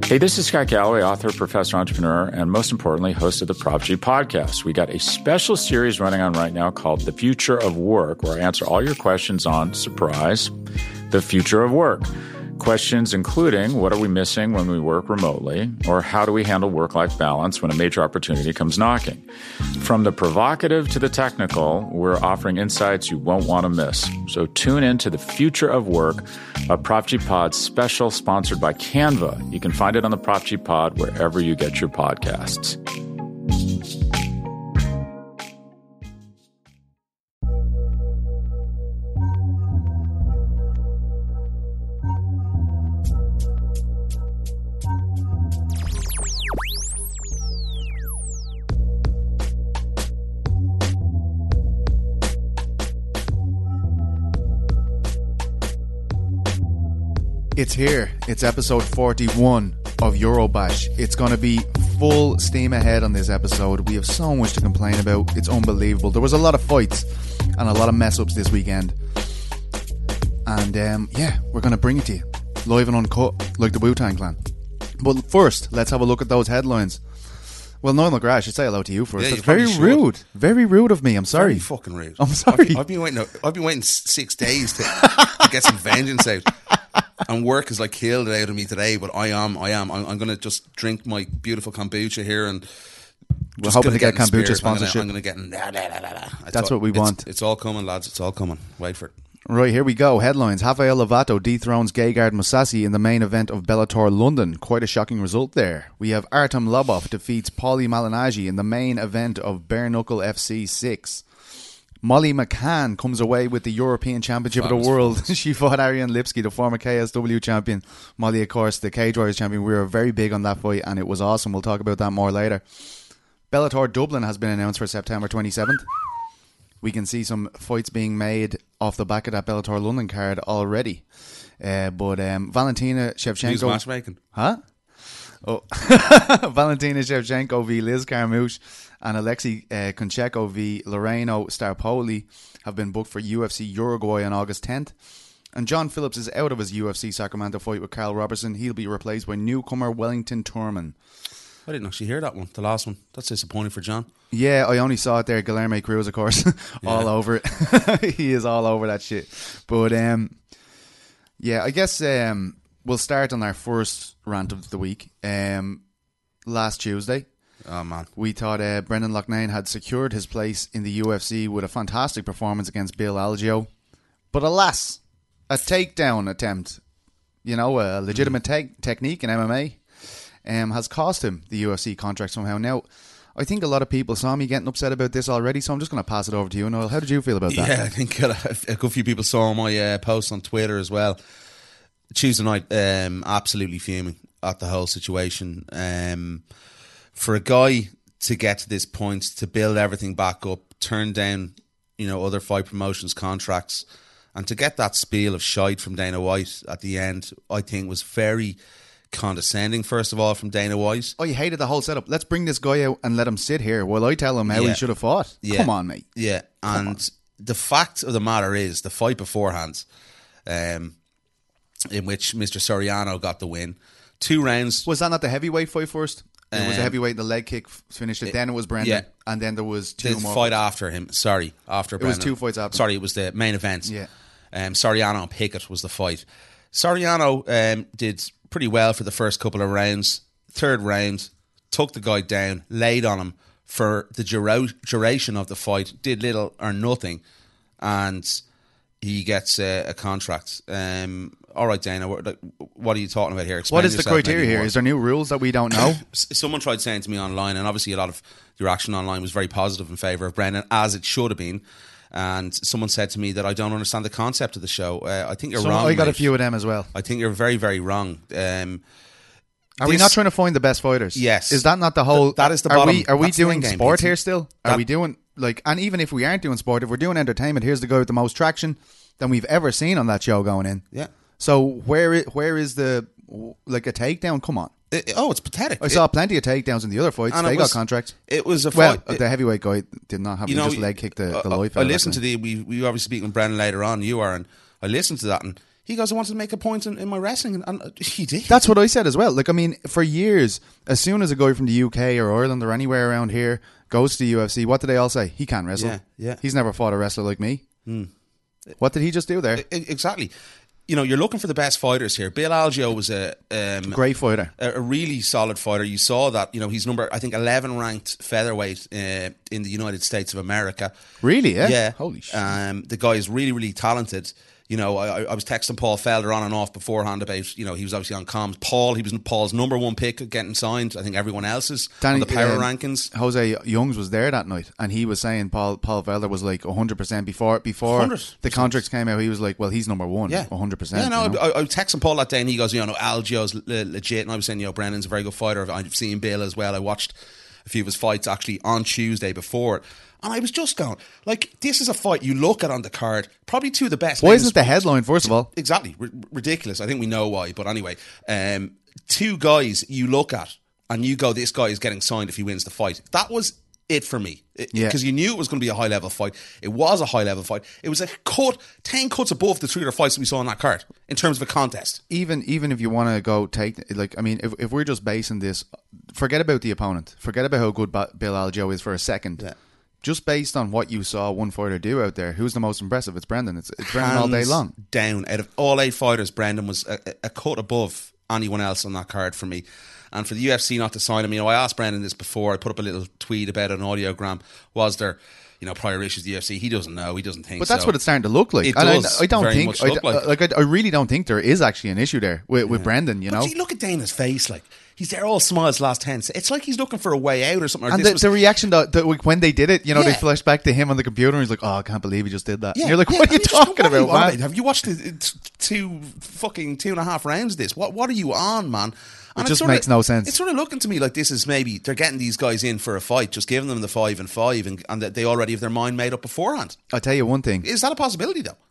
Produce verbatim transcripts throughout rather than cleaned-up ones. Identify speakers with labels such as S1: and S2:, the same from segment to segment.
S1: Hey, this is Scott Galloway, author, professor, entrepreneur, and most importantly, host of the Prop G podcast. We got a special series running on right now called The Future of Work, where I answer all your questions on, surprise, the future of work. Questions including, what are we missing when we work remotely? Or how do we handle work-life balance when a major opportunity comes knocking? From the provocative to the technical, we're offering insights you won't want to miss. So tune in to The Future of Work, a Prop G Pod special sponsored by Canva. You can find it on the Prop G Pod wherever you get your podcasts.
S2: It's here. It's episode forty-one of Eurobash. It's going to be full steam ahead on this episode. We have so much to complain about. It's unbelievable. There was a lot of fights and a lot of mess-ups this weekend. And um, yeah, we're going to bring it to you. Live and uncut, like the Wu-Tang Clan. But first, let's have a look at those headlines. Well, Noel McGrath, I should say hello to you first.
S3: Yeah,
S2: That's
S3: you
S2: very
S3: should.
S2: rude. Very rude of me. I'm sorry.
S3: Very fucking rude.
S2: I'm sorry.
S3: I've, I've been waiting. I've been waiting six days to, to get some vengeance out, and work is like killed it out of me today. But I am. I am. I'm, I'm going to just drink my beautiful kombucha here, and
S2: we're hoping to get
S3: get
S2: kombucha
S3: spirit.
S2: sponsorship.
S3: I'm going to get. Nah, nah, nah, nah, nah.
S2: That's
S3: all,
S2: what we
S3: it's,
S2: want.
S3: It's all coming, lads. It's all coming. Wait for it.
S2: Right, here we go. Headlines. Rafael Lovato dethrones Gegard Mousasi in the main event of Bellator London. Quite a shocking result there. We have Artem Lobov defeats Paulie Malignaggi in the main event of Bare Knuckle F C six. Molly McCann comes away with the European Championship
S3: That
S2: of
S3: was
S2: the World. She fought Ariane Lipsky, the former K S W champion. Molly, of course, the Cage Warriors champion. We were very big on that fight and it was awesome. We'll talk about that more later. Bellator Dublin has been announced for September twenty-seventh. We can see some fights being made off the back of that Bellator London card already. Uh, but um, Valentina Shevchenko...
S3: Who's matchmaking?
S2: Huh? Oh. Valentina Shevchenko v Liz Carmouche and Alexei uh, Koncheko v Loreno Starpoli have been booked for U F C Uruguay on August tenth. And John Phillips is out of his U F C Sacramento fight with Carl Robertson. He'll be replaced by newcomer Wellington Turman.
S3: I didn't actually hear that one. The last one. That's disappointing for John.
S2: Yeah, I only saw it there. Guilherme Cruz, of course, all
S3: Yeah.
S2: over it. He is all over that shit. But um, yeah, I guess um, we'll start on our first rant of the week. Um, last Tuesday,
S3: Oh man,
S2: we thought uh, Brendan Loughnane had secured his place in the U F C with a fantastic performance against Bill Algeo. But alas, a takedown attempt, you know, a legitimate te- technique in M M A, um, has cost him the U F C contract somehow. Now, I think a lot of people saw me getting upset about this already, so I'm just going to pass it over to you, Noel. How did you feel about that?
S3: yeah, I think a, a good few people saw my uh, post on Twitter as well. Tuesday night, um, absolutely fuming at the whole situation. Um, for a guy to get to this point, to build everything back up, turn down, you know, other fight promotions contracts, and to get that spiel of shite from Dana White at the end, I think was very condescending, first of all, from Dana White.
S2: Oh, you hated the whole setup. Let's bring this guy out and let him sit here while I tell him how
S3: Yeah.
S2: he should have fought.
S3: Yeah.
S2: Come on, mate.
S3: Yeah, and the fact of the matter is, the fight beforehand, um, in which Mister Soriano got the win, two rounds.
S2: Was that not the heavyweight fight first? It was a
S3: Um,
S2: heavyweight, the leg kick f- finished it. Then it was Brendan.
S3: yeah.
S2: And then there was two
S3: The
S2: more.
S3: fight after him. Sorry, after
S2: It was
S3: Brendan.
S2: two fights after.
S3: Sorry, it was the main event.
S2: Yeah.
S3: Um, Soriano and Pickett was the fight. Soriano um, did pretty well for the first couple of rounds. Third round, took the guy down, laid on him for the dura- duration of the fight, did little or nothing, and he gets uh, a contract. Um, all right, Dana, what, like, what are you talking about here? Explain
S2: What is the
S3: yourself
S2: criteria
S3: maybe
S2: here?
S3: more.
S2: Is there new rules that we don't know?
S3: S- Someone tried saying to me online, and obviously a lot of the reaction online was very positive in favour of Brendan, as it should have been. And someone said to me that I don't understand the concept of the show. Uh, I think you're
S2: So
S3: wrong.
S2: I got
S3: mate.
S2: a few of them as well.
S3: I think you're very, very wrong. Um,
S2: Are we
S3: this-
S2: not trying to find the best fighters?
S3: Yes.
S2: Is that not the whole?
S3: Th- that is the
S2: Are
S3: bottom-
S2: we are we
S3: that's the
S2: doing
S3: end game,
S2: sport
S3: Pete.
S2: here still? Are
S3: That-
S2: we doing like? And even if we aren't doing sport, if we're doing entertainment, here's the guy with the most traction than we've ever seen on that show going in.
S3: Yeah.
S2: So where i- where is the like a takedown? Come on.
S3: It- oh, it's pathetic.
S2: I saw plenty of takedowns in the other fights.
S3: And
S2: They
S3: it
S2: got
S3: was-
S2: contracts.
S3: It was a
S2: Well,
S3: fight.
S2: the heavyweight guy did not have.
S3: you
S2: he
S3: know,
S2: just leg kicked the, the
S3: I,
S2: life
S3: I
S2: out of
S3: listened
S2: that
S3: to the we we were obviously speaking with Brendan later on. You are, and I listened to that, and He goes, I wanted to make a point in, in my wrestling, and, and he did.
S2: That's what I said as well. Like, I mean, for years, as soon as a guy from the U K or Ireland or anywhere around here goes to the U F C, what do they all say? He can't wrestle.
S3: Yeah, yeah.
S2: He's never fought a wrestler like me.
S3: Mm.
S2: What did he just do there?
S3: I, exactly. You know, you're looking for the best fighters here. Bill Algeo was a um,
S2: great fighter,
S3: a, a really solid fighter. You saw that. You know, he's number I think eleven ranked featherweight uh, in the United States of America.
S2: Really? Yeah.
S3: Yeah.
S2: Holy shit.
S3: Um, the guy is really, really talented. You know, I, I was texting Paul Felder on and off beforehand about, you know, he was obviously on comms. Paul, he was Paul's number one pick getting signed. I think everyone else's Danny, on the power um, rankings.
S2: Jose Youngs was there that night, and he was saying Paul Paul Felder was like one hundred percent before before one hundred percent. The contracts came out. He was like, well, he's number one, yeah, one hundred percent.
S3: Yeah, no,
S2: you know?
S3: I, I was texting Paul that day, and he goes, you know, Algeo's legit, and I was saying, you know, Brennan's a very good fighter. I've seen Bill as well. I watched a few of his fights actually on Tuesday before. And I was just going, like, this is a fight you look at on the card, probably two of the best.
S2: Why isn't the headline, first of all?
S3: Exactly. R- ridiculous. I think we know why. But anyway, um, two guys you look at and you go, this guy is getting signed if he wins the fight. That was it for me. Because
S2: yeah.
S3: you knew it was going to be a high-level fight. It was a high-level fight. It was a cut, ten cuts above the three other fights that we saw on that card in terms of a contest.
S2: Even even if you want to go take, like, I mean, if, if we're just basing this, forget about the opponent. Forget about how good ba- Bill Algeo is for a second. Yeah. Just based on what you saw one fighter do out there, who's the most impressive? It's Brendan. It's, it's Brendan all day long.
S3: Down. Out of all eight fighters, Brendan was a, a cut above anyone else on that card for me. And for the U F C not to sign him, you know, I asked Brendan this before. I put up a little tweet about an audiogram. Was there, you know, prior issues to the U F C? He doesn't know. He doesn't think so.
S2: But that's so. what it's starting to look like.
S3: It
S2: and
S3: does
S2: I, I don't
S3: very
S2: think,
S3: much
S2: I,
S3: look like.
S2: like I, I really don't think there is actually an issue there with, with
S3: yeah.
S2: Brendan, you
S3: but
S2: know.
S3: See, look at Dana's face, like. He's there all smiles the last ten. It's like he's looking for a way out or something. Or
S2: and
S3: this
S2: the,
S3: was,
S2: the reaction that, that when they did it, you know,
S3: yeah.
S2: they flashed back to him on the computer and he's like, oh, I can't believe he just did that.
S3: Yeah.
S2: And you're like,
S3: yeah.
S2: what are you
S3: just,
S2: talking
S3: what
S2: about,
S3: you
S2: man?
S3: About? Have you watched the two fucking two and a half rounds of this? What What are you on, man?
S2: And it just makes
S3: of,
S2: no sense.
S3: It's sort of looking to me like this is maybe they're getting these guys in for a fight, just giving them the five and five, and, and that they already have their mind made up beforehand.
S2: I'll tell you one thing.
S3: Is that a possibility, though?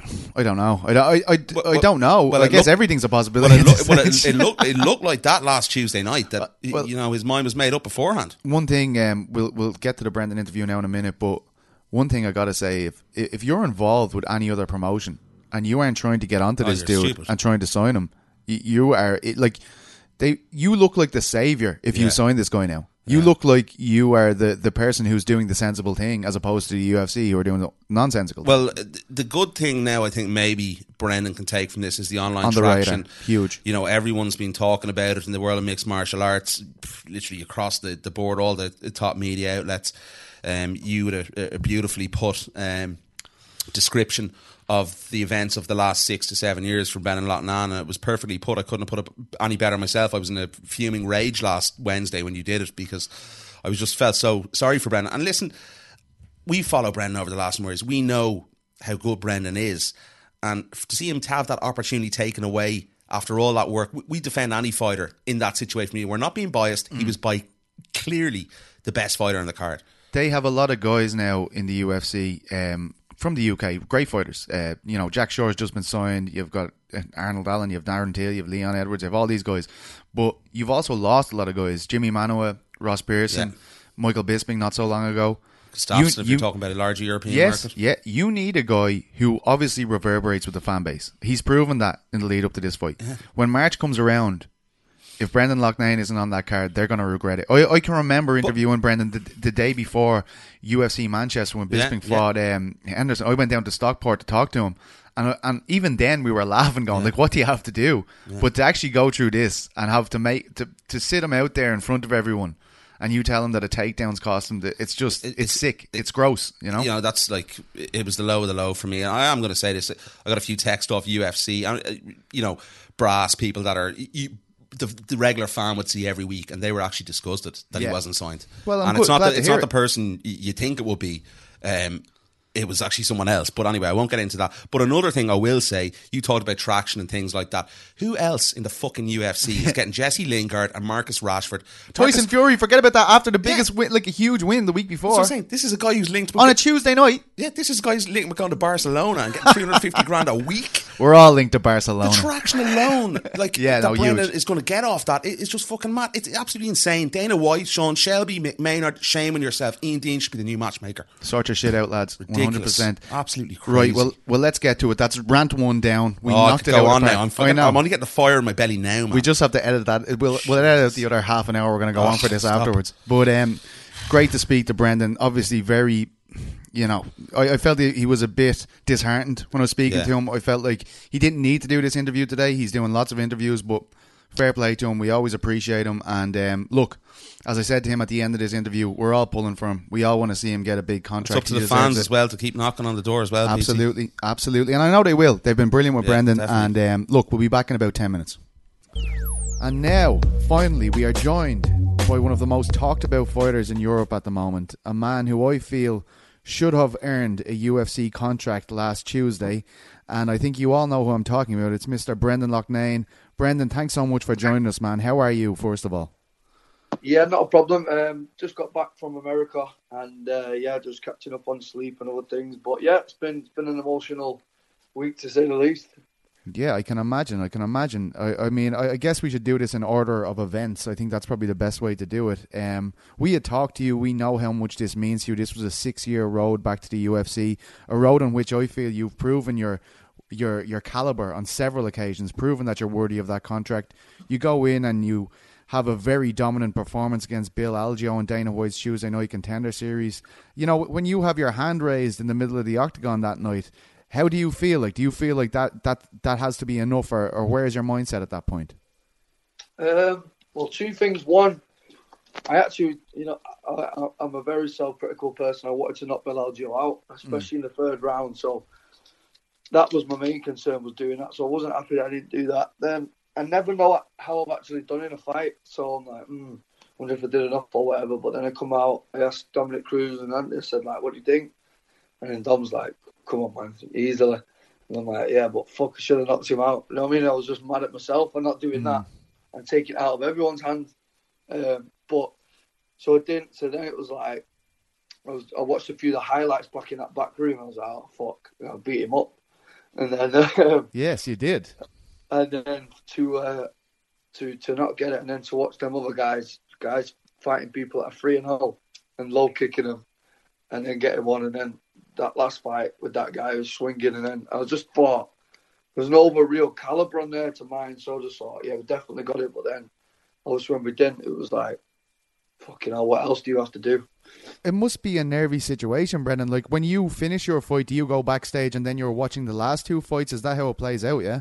S2: I don't know. I, I, I,
S3: well,
S2: I don't know.
S3: Well,
S2: I guess
S3: looked,
S2: everything's a possibility.
S3: Well, it, look, well, it, it, looked, it looked like that last Tuesday night that well, you know his mind was made up beforehand.
S2: One thing, um, we'll we'll get to the Brendan interview now in a minute, but one thing I gotta say, if if you're involved with any other promotion and you aren't trying to get onto
S3: oh,
S2: this dude
S3: stupid.
S2: and trying to sign him, you, you are it, like they. You look like the savior if
S3: yeah.
S2: you sign this guy now. You yeah. look like you are the, the person who's doing the sensible thing as opposed to the U F C who are doing the nonsensical thing.
S3: Well, the good thing now I think maybe Brendan can take from this is the online
S2: On the
S3: traction.
S2: radar. Huge.
S3: You know, everyone's been talking about it in the world of mixed martial arts, literally across the, the board, all the, the top media outlets. Um, you with a, a beautifully put um, description of the events of the last six to seven years from Brendan Lotnan, and it was perfectly put. I couldn't have put it any better myself. I was in a fuming rage last Wednesday when you did it because I was just felt so sorry for Brendan. And listen, we follow Brendan over the last years. We know how good Brendan is, and to see him to have that opportunity taken away after all that work, we defend any fighter in that situation. We're not being biased. Mm. He was by clearly the best fighter on the card.
S2: They have a lot of guys now in the U F C. Um, From the U K, great fighters. Uh, you know, Jack Shore's just been signed. You've got Arnold Allen, you have Darren Till, you have Leon Edwards, you have all these guys. But you've also lost a lot of guys. Jimmy Manoa, Ross Pearson, yeah. Michael Bisping not so long ago.
S3: Gustafsson, you, if you, you're talking about a larger European
S2: yes,
S3: market.
S2: Yeah, you need a guy who obviously reverberates with the fan base. He's proven that in the lead up to this fight. Yeah. When March comes around, if Brendan Loughnane isn't on that card, they're going to regret it. I, I can remember interviewing but, Brendan the, the day before U F C Manchester when Bisping yeah, fought yeah. Um, Henderson. I went down to Stockport to talk to him. And and even then we were laughing going, yeah. like, what do you have to do? Yeah. But to actually go through this and have to make to, to sit him out there in front of everyone and you tell him that a takedown's cost him, it's just, it, it's, it's sick. It, it's gross, you know?
S3: You know, that's like, it was the low of the low for me. And I am going to say this. I got a few texts off U F C, you know, brass people that are... You, The, the regular fan would see every week, and they were actually disgusted that yeah. he wasn't signed.
S2: Well, I'm
S3: and
S2: good,
S3: it's not
S2: glad
S3: the,
S2: to
S3: it's
S2: hear
S3: not
S2: it.
S3: the person you think it would be. Um, it was actually someone else. But anyway, I won't get into that. But another thing I will say, you talked about traction and things like that. Who else in the fucking U F C is getting Jesse Lingard and Marcus Rashford?
S2: Tyson Marcus, Fury, forget about that after the biggest yeah. win, like a huge win the week before.
S3: That's what I'm saying. This is a guy who's linked with
S2: on a Tuesday night.
S3: Yeah, this is a guy who's linked with going to Barcelona and getting three hundred fifty grand a week.
S2: We're all linked to Barcelona.
S3: The traction alone, like
S2: yeah,
S3: that
S2: no,
S3: Brendan
S2: huge.
S3: is going to get off that. It, it's just fucking mad. It's absolutely insane. Dana White, Sean Shelby, Mick Maynard, shame on yourself. Ian Dean should be the new matchmaker.
S2: Sort your shit out, lads.
S3: Ridiculous.
S2: hundred percent.
S3: Absolutely crazy.
S2: Right, well, well, let's get to it. That's rant one down. We
S3: oh, I
S2: knocked
S3: could
S2: it
S3: go
S2: out
S3: on
S2: of the
S3: now.
S2: park.
S3: I'm, fucking, I'm only getting the fire in my belly now, man.
S2: We just have to edit that. It will, we'll edit out the other half an hour. We're going to go
S3: Oh,
S2: on for this
S3: stop.
S2: afterwards. But um, great to speak to Brendan. Obviously, very, you know, I, I felt he, he was a bit disheartened when I was speaking
S3: Yeah.
S2: to him. I felt like he didn't need to do this interview today. He's doing lots of interviews, but fair play to him. We always appreciate him. And um, look, as I said to him at the end of this interview, we're all pulling for him. We all want to see him get a big
S3: It's
S2: contract.
S3: up to
S2: He
S3: the
S2: deserves
S3: fans
S2: it.
S3: as well to keep knocking on the door as well. P C.
S2: Absolutely, absolutely. And I know they will. They've been brilliant with
S3: Yeah,
S2: Brendan.
S3: definitely.
S2: And um, look, we'll be back in about ten minutes. And now, finally, we are joined by one of the most talked about fighters in Europe at the moment. A man who I feel should have earned a U F C contract last Tuesday. And I think you all know who I'm talking about. It's Mister Brendan Loughnane. Brendan, thanks so much for joining us, man. How are you, first of all?
S4: Yeah, not a problem. Um, just got back from America, and uh, yeah, just catching up on sleep and other things. But yeah, it's been it's been an emotional week to say the least.
S2: Yeah, I can imagine. I can imagine. I, I mean, I, I guess we should do this in order of events. I think that's probably the best way to do it. Um, we had talked to you. We know how much this means to you. This was a six-year road back to the U F C, a road on which I feel you've proven your your your caliber on several occasions, proven that you're worthy of that contract. You go in and you have a very dominant performance against Bill Algeo and Dana White's Tuesday Night Contender Series. You know, when you have your hand raised in the middle of the octagon that night, how do you feel? Like, do you feel like that that, that has to be enough, or, or where is your mindset at that point?
S4: Um, well, two things. One, I actually, you know, I, I, I'm a very self-critical person. I wanted to knock Bill Algeo out, especially mm. in the third round. So that was my main concern, was doing that. So I wasn't happy that I didn't do that. Then I never know how I've actually done in a fight. So I'm like, hmm, wonder if I did enough or whatever. But then I come out, I asked Dominic Cruz and Andy, I said, like, what do you think? And then Dom's like, come on, man, easily. And I'm like, yeah, but fuck, I should have knocked him out. You know what I mean? I was just mad at myself for not doing mm. that and taking it out of everyone's hands. Um, but, so I didn't. So then it was like, I was I watched a few of the highlights back in that back room. I was like, oh, fuck, I beat him up. And then... Um,
S2: yes, you did.
S4: And then to uh, to to not get it, and then to watch them other guys guys fighting people that are three and oh and low kicking them, and then getting one, and then that last fight with that guy who was swinging, and then I just thought there's no other real caliber on there to mine, so I just thought, yeah, we definitely got it. But then, obviously, when we didn't, it was like, fucking hell, what else do you have to do?
S2: It must be a nervy situation, Brendan. Like, when you finish your fight, do you go backstage and then you're watching the last two fights? Is that how it plays out? Yeah.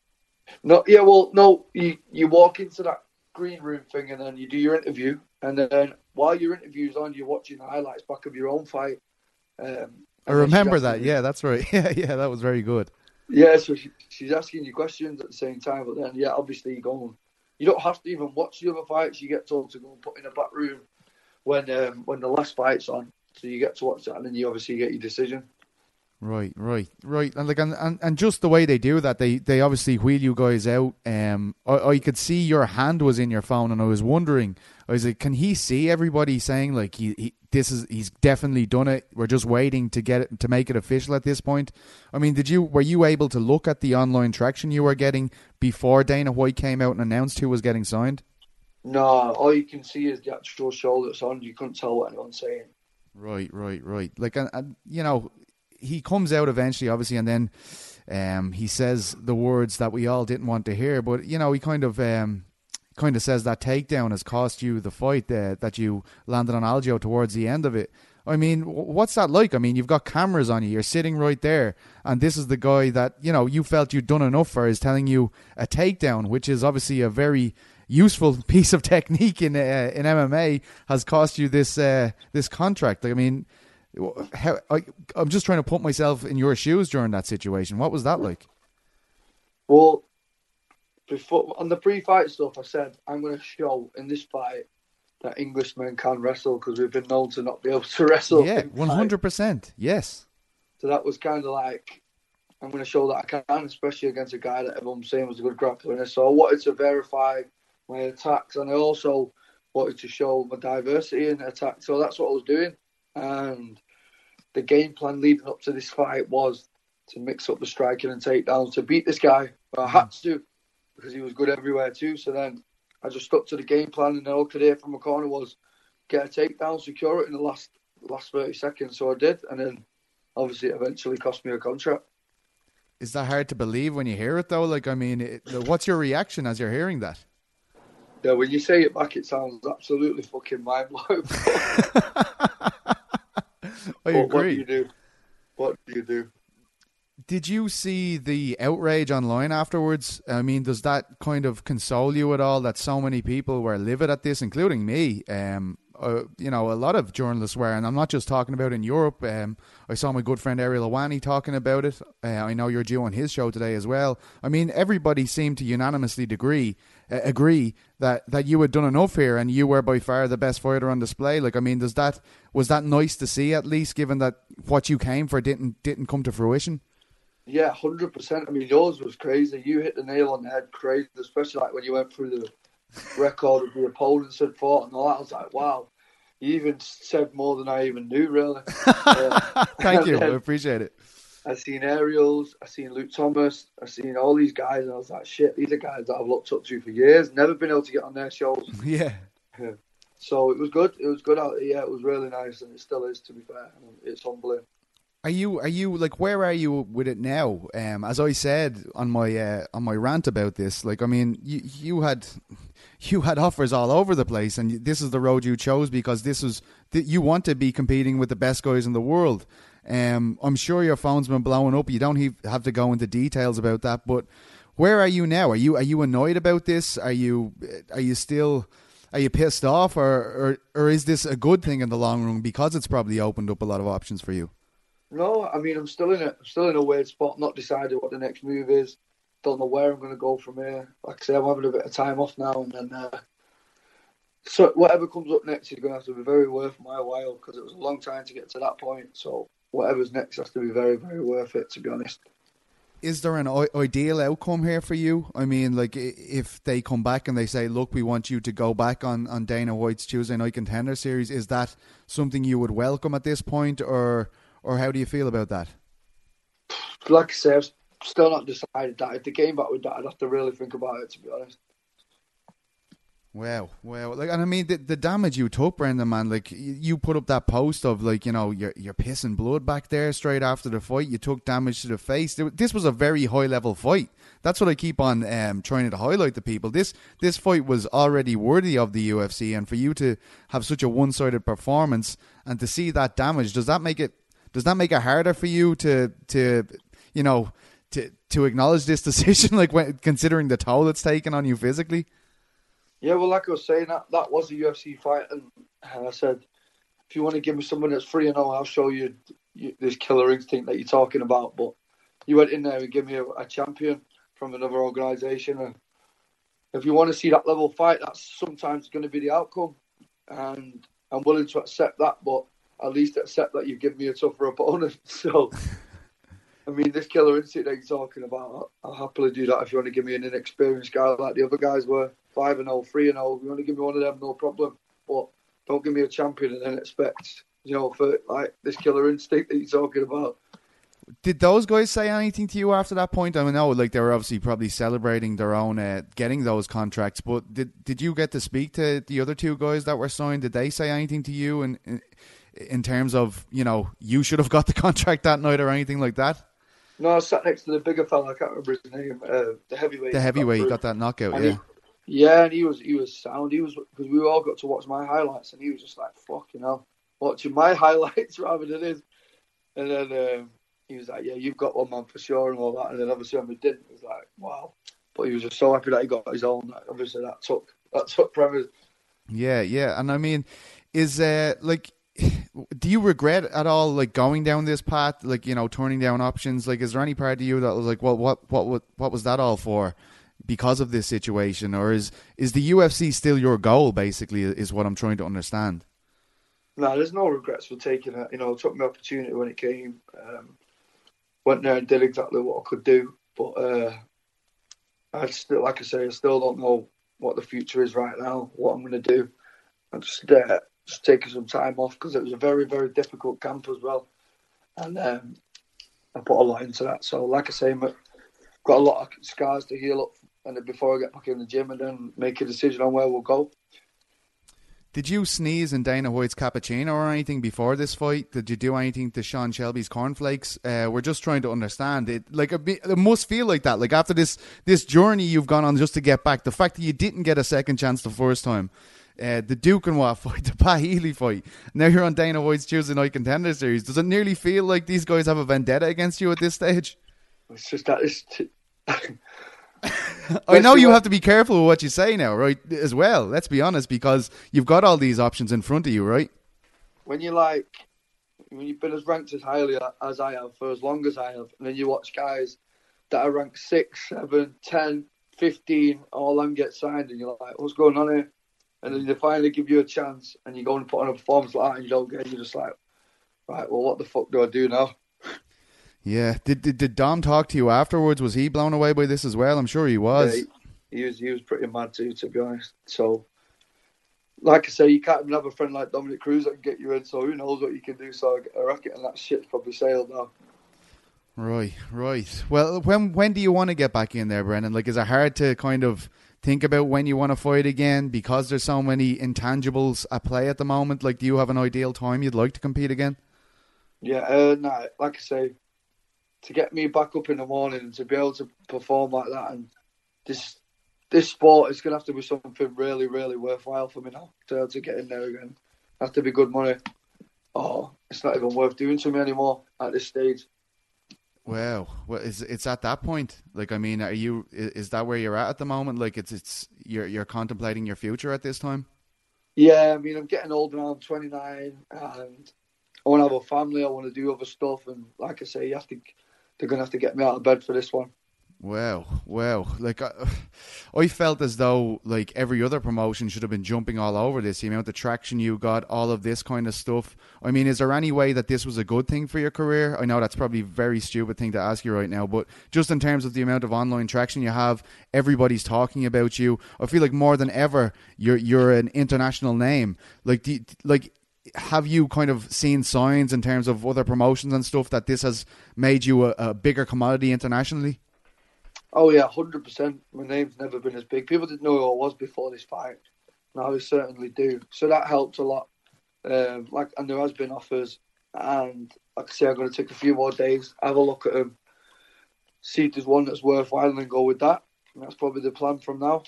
S4: No, yeah, well, no, you, you walk into that green room thing and then you do your interview, and then while your interview's on, you're watching the highlights back of your own fight. Um,
S2: I remember that. You, yeah, that's right. Yeah, yeah, that was very good.
S4: Yeah, so she, she's asking you questions at the same time, but then, yeah, obviously you go, you don't have to even watch the other fights. You get told to go and put in a back room when um, when the last fight's on, so you get to watch that, and then you obviously get your decision. Right,
S2: right, right, and like, and, and, and just the way they do that, they, they obviously wheel you guys out. Um, I, I could see your hand was in your phone, and I was wondering, I was like, can he see everybody saying like he, he this is he's definitely done it? We're just waiting to get it to make it official at this point. I mean, did you were you able to look at the online traction you were getting before Dana White came out and announced who was getting signed?
S4: No, all you can see is the actual show that's on. You couldn't tell what anyone's saying.
S2: Right, right, right. Like, and, and you know. He comes out eventually, obviously, and then um, he says the words that we all didn't want to hear. But you know, he kind of um, kind of says that takedown has cost you the fight uh, that you landed on Algeo towards the end of it. I mean, what's that like? I mean, you've got cameras on you. You're sitting right there, and this is the guy that you know you felt you'd done enough for is telling you a takedown, which is obviously a very useful piece of technique in uh, in M M A, has cost you this uh, this contract. Like, I mean. How, I, I'm just trying to put myself in your shoes during that situation. What was that like?
S4: Well, before on the pre-fight stuff, I said I'm going to show in this fight that Englishmen can wrestle because we've been known to not be able to wrestle.
S2: Yeah, one hundred percent. Yes.
S4: So that was kind of like, I'm going to show that I can, especially against a guy that everyone's saying was a good grappler. So I wanted to verify my attacks, and I also wanted to show my diversity in attack. So that's what I was doing. And the game plan leading up to this fight was to mix up the striking and takedowns to beat this guy. But I had to because he was good everywhere too. So then I just stuck to the game plan, and all I could hear from my corner was get a takedown, secure it in the last last thirty seconds. So I did, and then obviously it eventually cost me a contract.
S2: Is that hard to believe when you hear it, though? Like, I mean, it, what's your reaction as you're hearing that?
S4: Yeah, when you say it back, it sounds absolutely fucking mind-blowing.
S2: I agree.
S4: What do you do? What do you do?
S2: Did you see the outrage online afterwards? I mean, does that kind of console you at all that so many people were livid at this, including me? Um, uh, you know, a lot of journalists were, and I'm not just talking about in Europe. Um, I saw my good friend Ariel Awani talking about it. Uh, I know you're due on his show today as well. I mean, everybody seemed to unanimously agree, uh, agree that, that you had done enough here, and you were by far the best fighter on display. Like, I mean, does that was that nice to see, at least, given that what you came for didn't didn't come to fruition?
S4: Yeah, one hundred percent. I mean, yours was crazy. You hit the nail on the head crazy, especially like when you went through the record of the opponents had fought and all that. I was like, wow. You even said more than I even knew, really. Uh,
S2: Thank you. I appreciate it.
S4: I seen Ariels, I seen Luke Thomas, I seen all these guys, and I was like, shit, these are guys that I've looked up to for years. Never been able to get on their shows.
S2: Yeah.
S4: yeah. So it was good. It was good out there. Yeah, it was really nice, and it still is, to be fair. It's humbling.
S2: Are you, are you, like, where are you with it now? Um, as I said on my uh, on my rant about this, like, I mean, you you had you had offers all over the place, and this is the road you chose because this was, you want to be competing with the best guys in the world. Um, I'm sure your phone's been blowing up. You don't have to go into details about that, but where are you now? Are you are you annoyed about this? Are you are you still are you pissed off, or or, or is this a good thing in the long run because it's probably opened up a lot of options for you?
S4: No, I mean, I'm still in a I'm still in a weird spot. Not decided what the next move is. Don't know where I'm going to go from here. Like I say, I'm having a bit of time off now, and then uh, so whatever comes up next is going to have to be very worth my while because it was a long time to get to that point. So whatever's next has to be very, very worth it, to be honest.
S2: Is there an I- ideal outcome here for you? I mean, like, if they come back and they say, look, we want you to go back on, on Dana White's Tuesday Night Contender Series, is that something you would welcome at this point, or or how do you feel about that?
S4: Like I say, I've still not decided that. If they came back with that, I'd have to really think about it, to be honest.
S2: Wow, wow! Like, and I mean, the, the damage you took, Brendan, man. Like, you put up that post of, like, you know, you're you're pissing blood back there straight after the fight. You took damage to the face. This was a very high level fight. That's what I keep on um, trying to highlight to people. This this fight was already worthy of the U F C, and for you to have such a one sided performance and to see that damage, does that make it does that make it harder for you to to you know to to acknowledge this decision, like, when, considering the toll it's taken on you physically?
S4: Yeah, well, like I was saying, that, that was a U F C fight, and I said, if you want to give me someone that's free and all, I'll show you, you this killer instinct that you're talking about. But you went in there and gave me a, a champion from another organisation. And if you want to see that level fight, that's sometimes going to be the outcome. And I'm willing to accept that, but at least accept that you've given me a tougher opponent. So, I mean, this killer instinct that you're talking about, I'll happily do that if you want to give me an inexperienced guy like the other guys were. Five and oh, three and oh. If you want to give me one of them, no problem. But don't give me a champion and then expect, you know, for like this killer instinct that you're talking about.
S2: Did those guys say anything to you after that point? I mean, no, like, they were obviously probably celebrating their own uh, getting those contracts. But did did you get to speak to the other two guys that were signed? Did they say anything to you in in, in terms of, you know, you should have got the contract that night or anything like that?
S4: No, I sat next to the bigger fella. I can't remember his name. Uh, the heavyweight.
S2: The heavyweight got, got that knockout.
S4: And
S2: yeah.
S4: He, Yeah, and he was he was sound. He was, because we all got to watch my highlights, and he was just like, "Fucking hell," watching my highlights rather than his. And then um, he was like, "Yeah, you've got one, man, for sure," and all that. And then obviously when we didn't, it was like, "Wow!" But he was just so happy that he got his own. Obviously, that took that took premise.
S2: Yeah, yeah, and I mean, is uh like, do you regret at all, like, going down this path, like, you know, turning down options? Like, is there any part of you that was like, well, what what what what was that all for? Because of this situation, or is is the U F C still your goal? Basically, is what I'm trying to understand.
S4: No, there's no regrets for taking it. You know, took my opportunity when it came. Um, went there and did exactly what I could do. But uh, I still, like I say, I still don't know what the future is right now. What I'm going to do. I'm just uh, just taking some time off because it was a very, very difficult camp as well, and um, I put a lot into that. So, like I say, I've got a lot of scars to heal up. And then before I get back in the gym, and then make a decision on where we'll go.
S2: Did you sneeze in Dana White's cappuccino or anything before this fight? Did you do anything to Sean Shelby's cornflakes? Uh, we're just trying to understand it. Like it must feel like that. Like after this this journey you've gone on just to get back, the fact that you didn't get a second chance the first time, uh, the Duke and Watt fight, the Pat Healy fight. Now you're on Dana White's Tuesday Night Contender Series. Does it nearly feel like these guys have a vendetta against you at this stage?
S4: It's just that it's. T-
S2: I know you have to be careful with what you say now, right? As well, let's be honest, because you've got all these options in front of you, right?
S4: When you're like, when you've been as ranked as highly as I have for as long as I have, and then you watch guys that are ranked six, seven, ten, fifteen, all them get signed, and you're like, what's going on here? And then they finally give you a chance, and you go and put on a performance like that, and you don't get it. You're just like, right, well, what the fuck do I do now?
S2: Yeah. Did, did did Dom talk to you afterwards? Was he blown away by this as well? I'm sure he was. Yeah,
S4: he, he was he was pretty mad too, to be honest. So, like I say, you can't even have a friend like Dominic Cruz that can get you in. So who knows what you can do? So I reckon that shit's probably sailed now.
S2: Right, right. Well, when when do you want to get back in there, Brendan? Like, is it hard to kind of think about when you want to fight again because there's so many intangibles at play at the moment? Like, do you have an ideal time you'd like to compete again?
S4: Yeah, uh, nah, like I say, to get me back up in the morning and to be able to perform like that, and this this sport is going to have to be something really, really worthwhile for me now to be able to get in there again. Have to be good money. Oh, it's not even worth doing to me anymore at this stage.
S2: Wow, well, it's it's at that point. Like, I mean, are you? Is that where you're at at the moment? Like, it's it's you're you're contemplating your future at this time.
S4: Yeah, I mean, I'm getting older now. I'm twenty-nine, and I want to have a family. I want to do other stuff, and like I say, you have to. They're going to have to get me out of bed for this one.
S2: Wow, wow. Like, I, I felt as though, like, every other promotion should have been jumping all over this. The amount of traction you got, all of this kind of stuff. I mean, is there any way that this was a good thing for your career? I know that's probably a very stupid thing to ask you right now, but just in terms of the amount of online traction you have, everybody's talking about you. I feel like more than ever, you're you're an international name. Like, do you, like... have you kind of seen signs in terms of other promotions and stuff that this has made you a, a bigger commodity internationally?
S4: Oh yeah, one hundred percent. My name's never been as big. People didn't know who I was before this fight. Now they certainly do. So that helped a lot. Um, like, and there has been offers. And like I say, I'm going to take a few more days, have a look at them, see if there's one that's worthwhile, and then go with that. And that's probably the plan from now.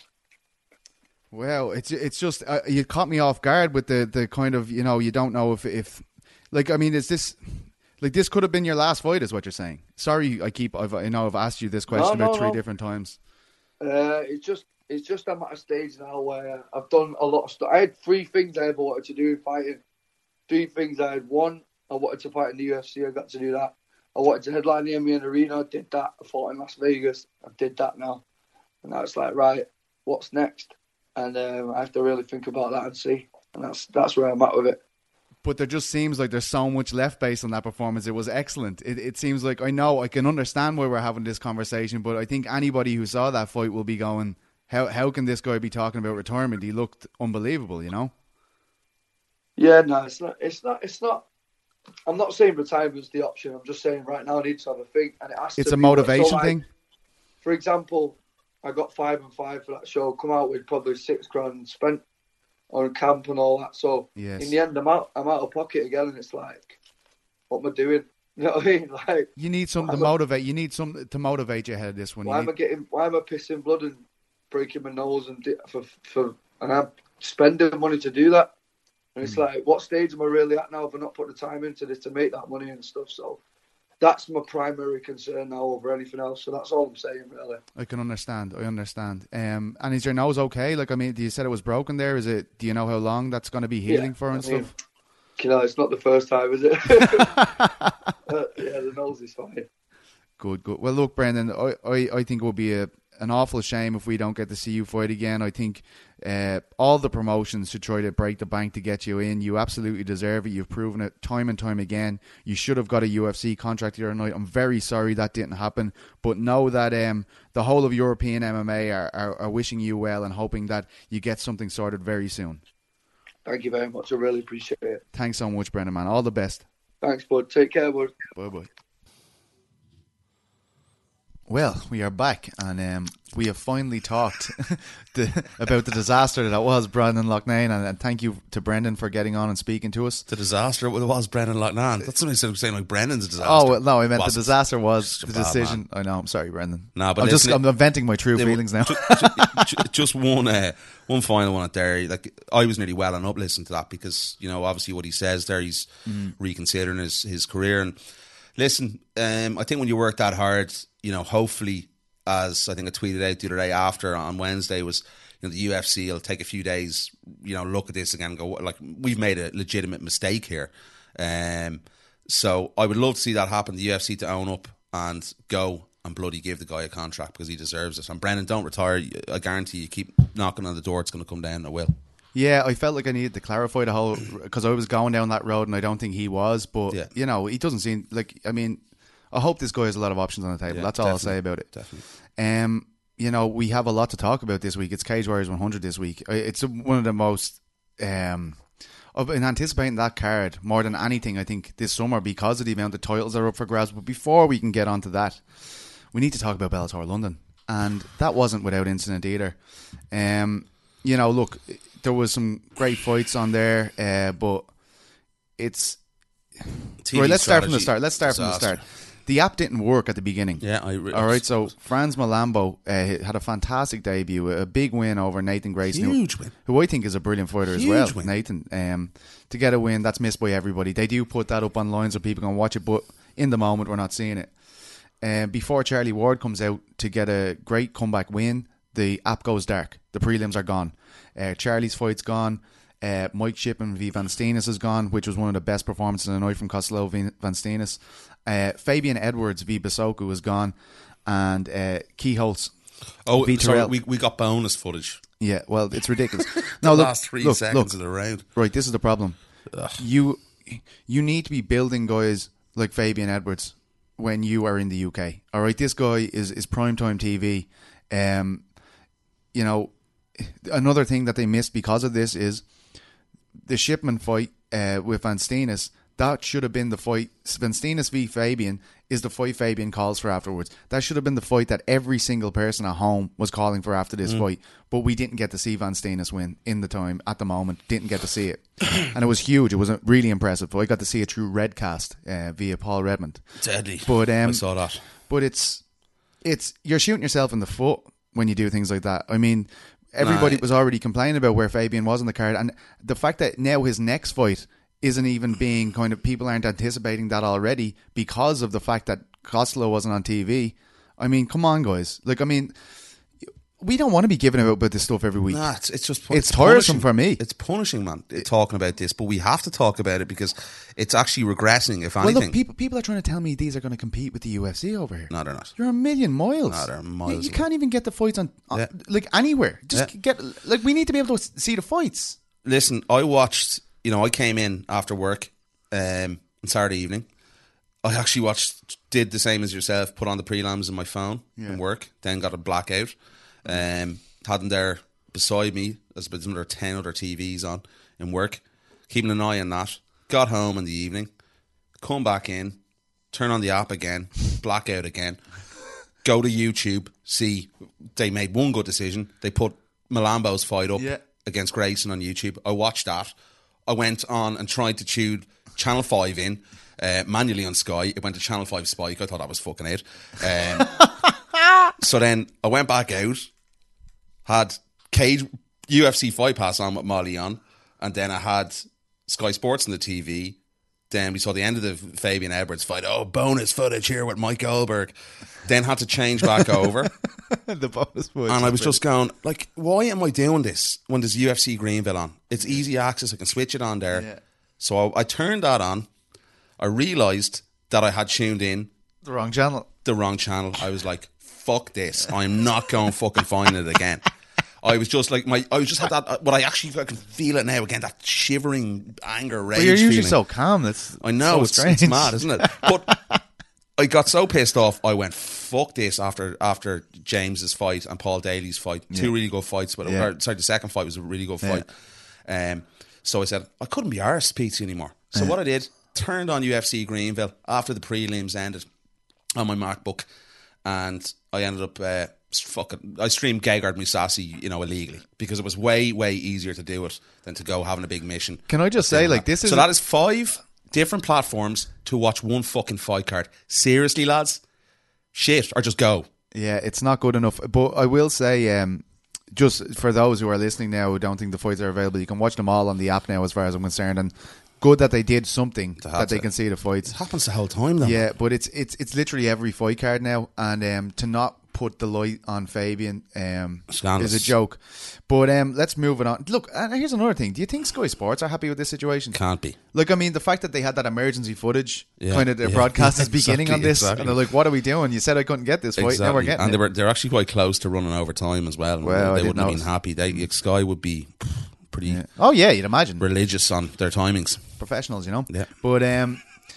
S2: Well, it's it's just uh, you caught me off guard with the, the kind of, you know, you don't know if if like, I mean, is this like this could have been your last fight, is what you're saying? Sorry, I keep I've, I know I've asked you this question no, no, about three no. different times.
S4: Uh, it's just it's just I'm at a stage now where I've done a lot of stuff. I had three things I ever wanted to do in fighting. Three things I had. One, I wanted to fight in the U F C. I got to do that. I wanted to headline the M M A Arena. I did that. I fought in Las Vegas. I did that now, and now it's like, right, what's next? And um, I have to really think about that and see. And that's that's where I'm at with it.
S2: But there just seems like there's so much left based on that performance. It was excellent. It, it seems like, I know, I can understand why we're having this conversation, but I think anybody who saw that fight will be going, how how can this guy be talking about retirement? He looked unbelievable, you know?
S4: Yeah, no, it's not. It's not. It's not. I'm not saying retirement's the option. I'm just saying right now I need to have a think. And it has
S2: it's
S4: to
S2: a
S4: be
S2: motivation
S4: so, like,
S2: thing?
S4: For example, I got five and five for that show. Come out with probably six grand spent on camp and all that. So
S2: yes. In
S4: the end, I'm out. I'm out of pocket again, and it's like, what am I doing? You know what I mean? Like,
S2: you need something to motivate. You need something to motivate you ahead of this one.
S4: Why
S2: you
S4: am
S2: need...
S4: I getting? Why am I pissing blood and breaking my nose and di- for for? And I'm spending money to do that. And it's mm. like, what stage am I really at now? If I not put the time into this to make that money and stuff. So that's my primary concern now over anything else. So that's all I'm saying, really. I
S2: can understand. I understand. Um, and is your nose okay? Like, I mean, you said it was broken there. Is it? Do you know how long that's going to be healing
S4: yeah,
S2: for and
S4: I mean,
S2: stuff?
S4: You know, it's not the first time, is it? uh, yeah, the nose is fine.
S2: Good, good. Well, look, Brendan, I, I, I think it would be a, an awful shame if we don't get to see you fight again. I think uh, all the promotions should try to break the bank to get you in. You absolutely deserve it. You've proven it time and time again. You should have got a U F C contract the other night. I'm very sorry that didn't happen, but know that um, the whole of European M M A are, are, are wishing you well and hoping that you get something sorted very soon.
S4: Thank you very much. I really appreciate it.
S2: Thanks so much, Brendan, man. All the best.
S4: Thanks, bud. Take care, bud.
S2: Bye-bye. Well, we are back, and um, we have finally talked the, about the disaster that was Brandon Loughnane, and, and thank you to Brendan for getting on and speaking to us.
S3: The disaster it was Brendan Loughnane. That's somebody said saying like Brendan's a disaster.
S2: Oh well, no, I meant
S3: Wasn't.
S2: the disaster was
S3: Just a
S2: the
S3: bad
S2: decision.
S3: man.
S2: I know. I'm sorry, Brendan.
S3: Nah, but
S2: I'm just
S3: listen,
S2: I'm venting my true
S3: They-
S2: feelings now.
S3: ju- ju- ju- Just one, uh, one final one out there. Like I was nearly welling up listening to that because you know obviously what he says there, he's
S2: Mm.
S3: reconsidering his his career. And listen, um, I think when you work that hard, you know, hopefully, as I think I tweeted out the other day after on Wednesday was, you know, the U F C will take a few days, you know, look at this again and go, like, we've made a legitimate mistake here. Um, so I would love to see that happen, the U F C to own up and go and bloody give the guy a contract because he deserves it. And Brendan, don't retire. I guarantee you keep knocking on the door, it's going to come down, it will.
S2: Yeah, I felt like I needed to clarify the whole, because I was going down that road and I don't think he was, but
S3: Yeah.
S2: you know, he doesn't seem like. I mean, I hope this guy has a lot of options on the table.
S3: Yeah,
S2: That's all I'll
S3: definitely,
S2: say about it.
S3: definitely.
S2: Um, you know, we have a lot to talk about this week. It's Cage Warriors one hundred this week. I- It's one of the most. Um, I've been anticipating that card more than anything, I think, this summer because of the amount of titles that are up for grabs. But before we can get onto that, we need to talk about Bellator London, and that wasn't without incident either. Um, you know, look, there was some great fights on there, uh, but it's
S3: T V
S2: right. Let's start from the
S3: strategy,
S2: start. Let's start from the
S3: disaster.
S2: start. The app didn't work at the beginning.
S3: Yeah, I re-
S2: All right, so Franz Malambo uh, had a fantastic debut, a big win over Nathan Grayson,
S3: Huge
S2: who,
S3: win.
S2: who I think is a brilliant fighter as
S3: Huge
S2: well.
S3: win.
S2: Nathan, um, to get a win, that's missed by everybody. They do put that up online so people can watch it, but in the moment, we're not seeing it. Um, before Charlie Ward comes out to get a great comeback win, the app goes dark. The prelims are gone. Uh, Charlie's fight's gone. Uh, Mike Shippen v Van Steenis is gone, which was one of the best performances of the night from Costello v Van Steenis. Uh, Fabian Edwards v Basoku is gone, and uh, Keyholtz.
S3: Oh,
S2: v
S3: sorry,
S2: Terrell.
S3: we, we got bonus footage.
S2: Yeah, well, it's ridiculous.
S3: The
S2: No, look,
S3: last three
S2: look,
S3: seconds
S2: look.
S3: of the round.
S2: Right, this is the problem. You you need to be building guys like Fabian Edwards when you are in the U K. All right, this guy is is primetime T V. Um, you know, another thing that they missed because of this is the Shipman fight uh, with Van Steenis. That should have been the fight. Van Steenis v Fabian is the fight Fabian calls for afterwards. That should have been the fight that every single person at home was calling for after this fight. But we didn't get to see Van Steenis win in the time at the moment. Didn't get to see it, and it was huge. It was a really impressive. I got to see it through Redcast uh, via Paul Redmond.
S3: Deadly.
S2: But um,
S3: I saw that.
S2: But it's it's you're shooting yourself in the foot when you do things like that. I mean, everybody
S3: Nah.
S2: was already complaining about where Fabian was on the card, and the fact that now his next fight isn't even being kind of, people aren't anticipating that already because of the fact that Costello wasn't on T V. I mean, come on, guys. Like, I mean, we don't want to be giving out about this stuff every week.
S3: Nah, it's, it's just
S2: It's tiresome
S3: punishing.
S2: for me.
S3: It's punishing, man, talking about this, but we have to talk about it because it's actually regressing, if
S2: Well,
S3: anything.
S2: look, people people are trying to tell me these are going to compete with the U F C over here.
S3: No, they're not.
S2: You're a million miles.
S3: No, they're
S2: You-
S3: miles
S2: You,
S3: away.
S2: can't even get the fights on, on
S3: Yeah.
S2: like anywhere. Just
S3: Yeah.
S2: get like we need to be able to see the fights.
S3: Listen, I watched, you know, I came in after work um, on Saturday evening. I actually watched, did the same as yourself, put on the prelims in my phone and work, then got a blackout. Um, had them there beside me, there's about another ten other T Vs on in work, keeping an eye on that. Got home in the evening, come back in, turn on the app again, blackout again, go to YouTube, see they made one good decision. They put Malambo's fight up
S2: Yeah.
S3: against Grayson on YouTube. I watched that. I went on and tried to tune Channel five in, uh, manually on Sky. It went to Channel five Spike. I thought that was fucking out. Um, so then I went back out, had Cage U F C Fight Pass on with Molly on, and then I had Sky Sports on the T V. Then we saw the end of the Fabian Edwards fight. Oh, bonus footage here with Mike Goldberg. Then had to change back over.
S2: the bonus fights.
S3: And I was just going, like, why am I doing this when there's U F C Greenville on? It's easy access. I can switch it on there.
S2: Yeah.
S3: So I, I turned that on. I realised that I had tuned in
S2: the wrong channel.
S3: the wrong channel. I was like, fuck this. I'm not going fucking find it again. I was just like, my, I was just had that, but I actually I can feel it now again, that shivering anger, rage
S2: But you're usually
S3: feeling.
S2: so calm. That's
S3: I know,
S2: so
S3: it's,
S2: strange.
S3: it's mad, isn't it? But I got so pissed off, I went, fuck this after after James's fight and Paul Daly's fight. Two
S2: Yeah.
S3: really good fights, but
S2: Yeah.
S3: or, sorry, the second fight was a really good fight. Um, so I said, I couldn't be arsed, Pete, anymore. So what I did, turned on U F C Greenville after the prelims ended on my MacBook, and I ended up uh, fucking. I streamed Gegard Mousasi, you know, illegally because it was way, way easier to do it than to go having a big mission.
S2: Can I just say, like, this is
S3: so that is five different platforms to watch one fucking fight card. Seriously, lads, shit, or just go.
S2: Yeah, it's not good enough. But I will say, um, just for those who are listening now who don't think the fights are available, you can watch them all on the app now, as far as I'm concerned. And good that they did something that they
S3: to.
S2: can see the fights.
S3: It happens the whole time, though.
S2: Yeah, but it's it's it's literally every fight card now, and um, to not put the light on Fabian um, is a joke. But um, let's move it on. Look, and here's another thing. Do you think Sky Sports are happy with this situation?
S3: Can't be.
S2: Like, I mean, the fact that they had that emergency footage,
S3: yeah,
S2: kind of their
S3: yeah,
S2: broadcast is
S3: exactly,
S2: beginning on this,
S3: exactly.
S2: and they're like, "What are we doing? You said I couldn't get this fight.
S3: Exactly.
S2: Now we're getting
S3: and
S2: it."
S3: they were they're actually quite close to running over time as well.
S2: Well,
S3: they
S2: I
S3: wouldn't have been
S2: notice.
S3: happy. They, Sky would be pretty
S2: Yeah. Oh yeah, you'd imagine
S3: religious on their timings.
S2: professionals, you know.
S3: Yeah.
S2: But um,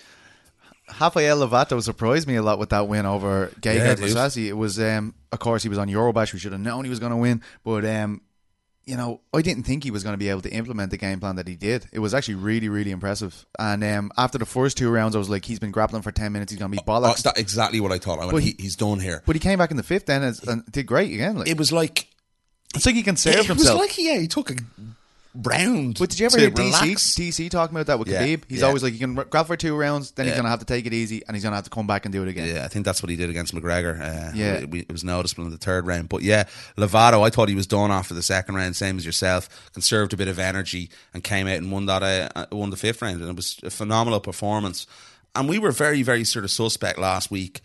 S2: Rafael Lovato surprised me a lot with that win over
S3: Yeah,
S2: Gegard
S3: dude.
S2: Mousasi. It was, um, of course, he was on Eurobash. We should have known he was going to win, but um, you know, I didn't think he was going to be able to implement the game plan that he did. It was actually really, really impressive. And um, after the first two rounds, I was like, he's been grappling for ten minutes. He's going to be
S3: Oh,
S2: bollocks.
S3: that's exactly what I thought. I went,
S2: But
S3: he,
S2: he-
S3: he's done here.
S2: But he came back in the fifth then and, and did great again. Like,
S3: It was like
S2: it's like he conserved
S3: it
S2: himself.
S3: was like yeah, he took a round.
S2: But did you ever
S3: to
S2: hear D C,
S3: relax.
S2: D C talking about that with
S3: Yeah,
S2: Khabib? He's
S3: yeah.
S2: always like, you can grab for two rounds, then he's
S3: Yeah.
S2: going to have to take it easy, and he's going to have to come back and do it again.
S3: Yeah, I think that's what he did against McGregor. Uh,
S2: Yeah.
S3: it, it was noticeable in the third round. But yeah, Lovato, I thought he was done after the second round, same as yourself. Conserved a bit of energy and came out and won that. Uh, won the fifth round, and it was a phenomenal performance. And we were very, very sort of suspect last week.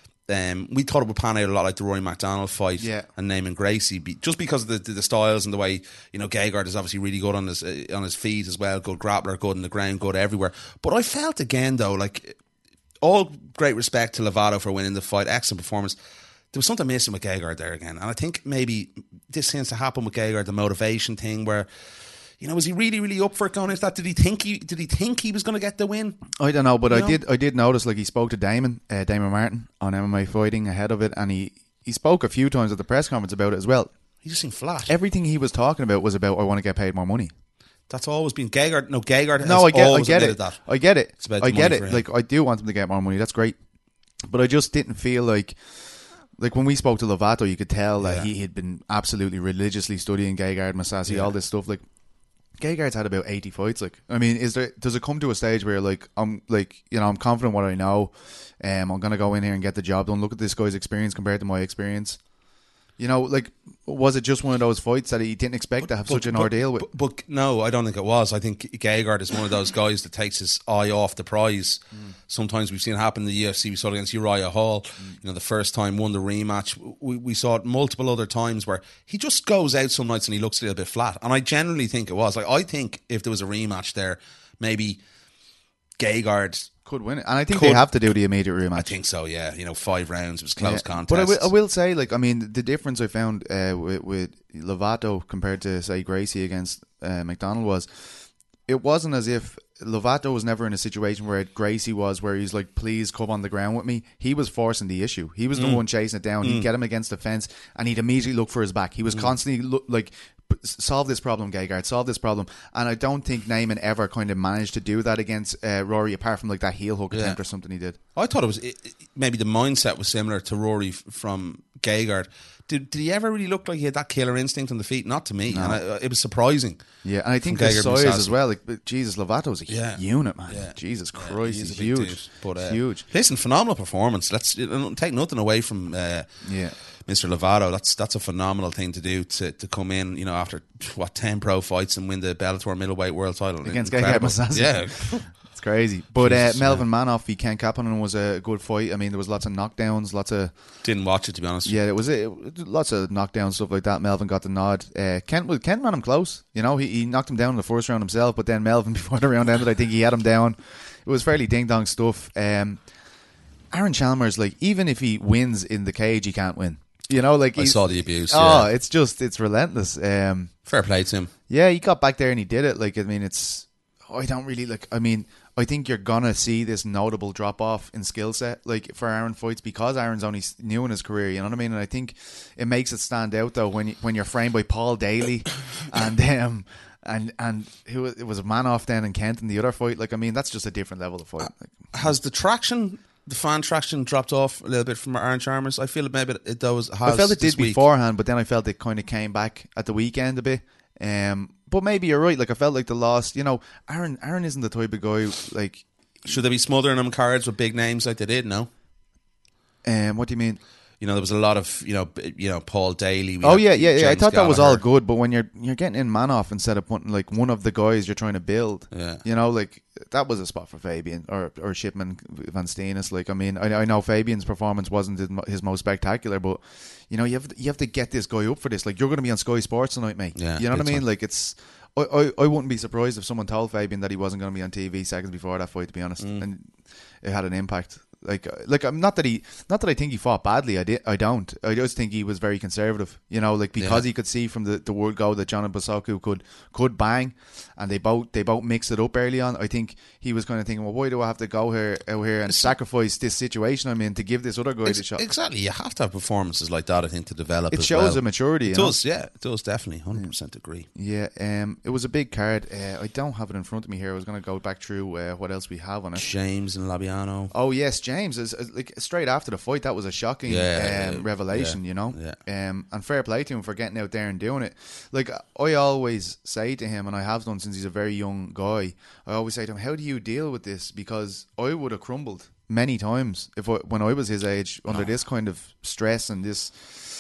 S3: Um, we thought it would pan out a lot like the Rory McDonald fight
S2: Yeah.
S3: and Naaman Gracie, be, just because of the, the, the styles and the way, you know, Gegard is obviously really good on his uh, on his feet as well, good grappler, good in the ground, good everywhere. But I felt again though, like, all great respect to Lovato for winning the fight, excellent performance. There was something missing with Gegard there again, and I think maybe this tends to happen with Gegard, the motivation thing, where, you know, was he really, really up for it going into that? Did he think he did he think he was going to get the win?
S2: I don't know, but
S3: You
S2: I
S3: know?
S2: did I did notice, like, he spoke to Damon, uh, Damon Martin on M M A Fighting ahead of it, and he, he spoke a few times at the press conference about it as well.
S3: He just seemed flat.
S2: Everything he was talking about was about, I want to get paid more money.
S3: That's always been Gegard. No, Gegard has
S2: No, I get, I
S3: always
S2: get
S3: admitted
S2: it.
S3: that.
S2: I get it.
S3: It's about
S2: I
S3: the
S2: get
S3: money
S2: it.
S3: for him.
S2: Like, I do want him to get more money. That's great, but I just didn't feel like, like when we spoke to Lovato, you could tell that
S3: Yeah.
S2: he had been absolutely religiously studying Gegard, Mousasi,
S3: Yeah.
S2: all this stuff. Like, Gegard's had about eighty fights. Like, I mean, is there does it come to a stage where, like, I'm like, you know, I'm confident what I know, um, I'm gonna go in here and get the job done. Look at this guy's experience compared to my experience. You know, like, was it just one of those fights that he didn't expect to have such an ordeal with?
S3: But, but no, I don't think it was. I think Gegard is one of those guys that takes his eye off the prize. Mm. Sometimes we've seen it happen in the U F C. We saw it against Uriah Hall. Mm. You know, the first time won the rematch. We, we saw it multiple other times where he just goes out some nights and he looks a little bit flat. And I generally think it was. Like, I think if there was a rematch there, maybe Gegard
S2: Could win it, and I think
S3: Could-
S2: they have to do the immediate rematch.
S3: I think so, yeah. You know, five rounds, it was close
S2: Yeah.
S3: contest.
S2: But I will, I will say, like, I mean, the difference I found uh, with, with Lovato compared to, say, Gracie against uh, McDonald was, it wasn't as if Lovato was never in a situation where Gracie was, where he's like, please come on the ground with me. He was forcing the issue. He was the
S3: Mm.
S2: one chasing it down. He'd get him against the fence, and he'd immediately look for his back. He was constantly look, like, p- solve this problem, Gegard, solve this problem. And I don't think Naaman ever kind of managed to do that against uh, Rory, apart from like that heel hook
S3: Yeah.
S2: attempt or something he did.
S3: I thought it was it, it- maybe the mindset was similar to Rory f- from Gegard. Did, did he ever really look like he had that killer instinct on the feet? Not to me. And I, uh, it was surprising.
S2: Yeah, and I think
S3: From
S2: the
S3: Gegard
S2: size
S3: Mousasi.
S2: as well. Like, but Jesus, Lovato's a
S3: Yeah.
S2: unit, man.
S3: Yeah.
S2: Jesus
S3: Yeah,
S2: Christ,
S3: he is
S2: he's
S3: a big
S2: huge.
S3: dude. But, uh,
S2: huge.
S3: Listen, phenomenal performance. Let's uh, take nothing away from uh,
S2: Yeah.
S3: Mister Lovato. That's that's a phenomenal thing to do to, to come in, you know, after what ten pro fights and win the Bellator middleweight world title
S2: Against
S3: Incredible.
S2: Gegard Mousasi.
S3: Yeah,
S2: It's crazy. But uh,
S3: Jesus,
S2: Melvin Manoff v Ken Kapanen was a good fight. I mean, there was lots of knockdowns, lots of
S3: didn't watch it to be honest.
S2: yeah, it was it, lots of knockdowns, stuff like that. Melvin got the nod. Uh, Kent well, Kent ran him close. You know, he, he knocked him down in the first round himself, but then Melvin, before the round ended, I think he had him down. It was fairly ding dong stuff. Um, Aaron Chalmers, like, even if he wins in the cage, he can't win. You know, like
S3: I
S2: he's-
S3: saw the abuse.
S2: Oh,
S3: yeah.
S2: it's just it's relentless. Um,
S3: Fair play to him.
S2: yeah, he got back there and he did it. Like, I mean, it's I don't really like. I mean, I think you're gonna see this notable drop off in skill set, like for Aaron fights, because Aaron's only s- new in his career. You know what I mean? And I think it makes it stand out though when you, when you're framed by Paul Daly and um and and who it was a man off then and Kent in the other fight. Like, I mean, that's just a different level of fight. Like,
S3: Has the traction the fan traction dropped off a little bit from Aaron Chalmers? I feel it maybe it does. Has
S2: I felt it
S3: this
S2: did
S3: week.
S2: beforehand, but then I felt it kind of came back at the weekend a bit. Um, but maybe you're right. Like I felt like the loss. You know, Aaron. Aaron isn't the type of guy like.
S3: Should they be smothering them cards with big names like they did? No.
S2: Um, what do you mean?
S3: You know, there was a lot of you know, b- you know, Paul Daly. We
S2: Oh
S3: had
S2: yeah, yeah, yeah. I
S3: James
S2: thought that was all
S3: Gallagher.
S2: good, but when you're you're getting in man off instead of putting like one of the guys you're trying to build,
S3: Yeah.
S2: you know, like that was a spot for Fabian or or Shipman Van Steenis. Like I mean, I, I know Fabian's performance wasn't his mo- his most spectacular, but you know, you have you have to get this guy up for this. Like you're going to be on Sky Sports tonight, mate.
S3: Yeah,
S2: you know what I
S3: big
S2: mean?
S3: time.
S2: Like it's. I, I, I wouldn't be surprised if someone told Fabian that he wasn't going to be on T V seconds before that fight. To be honest,
S3: Mm.
S2: and it had an impact. Like, like I'm not that he, not that I think he fought badly. I did, I don't. I just think he was very conservative. You know, like because
S3: Yeah.
S2: he could see from the, the word go that John and Bosoku could could bang, and they both they both mixed it up early on. I think he was kind of thinking, well, why do I have to go here out here and sacrifice this situation I'm in to give this other guy
S3: Ex-
S2: the shot?
S3: Exactly. You have to have performances like that, I think, to develop.
S2: It
S3: as
S2: shows
S3: well.
S2: a maturity.
S3: It
S2: you know?
S3: does, yeah, it does definitely. one hundred percent agree.
S2: Yeah, um, it was a big card. Uh, I don't have it in front of me here. I was going to go back through uh, what else we have on it.
S3: James and Labiano.
S2: Oh yes, James is is, like straight after the fight. That was a shocking
S3: Yeah,
S2: um,
S3: yeah,
S2: revelation,
S3: yeah,
S2: you know.
S3: yeah.
S2: Um, and fair play to him for getting out there and doing it. Like I always say to him, and I have done since he's a very young guy. I always say to him, "How do you deal with this?" Because I would have crumbled many times if I, when I was his age under this kind of stress and this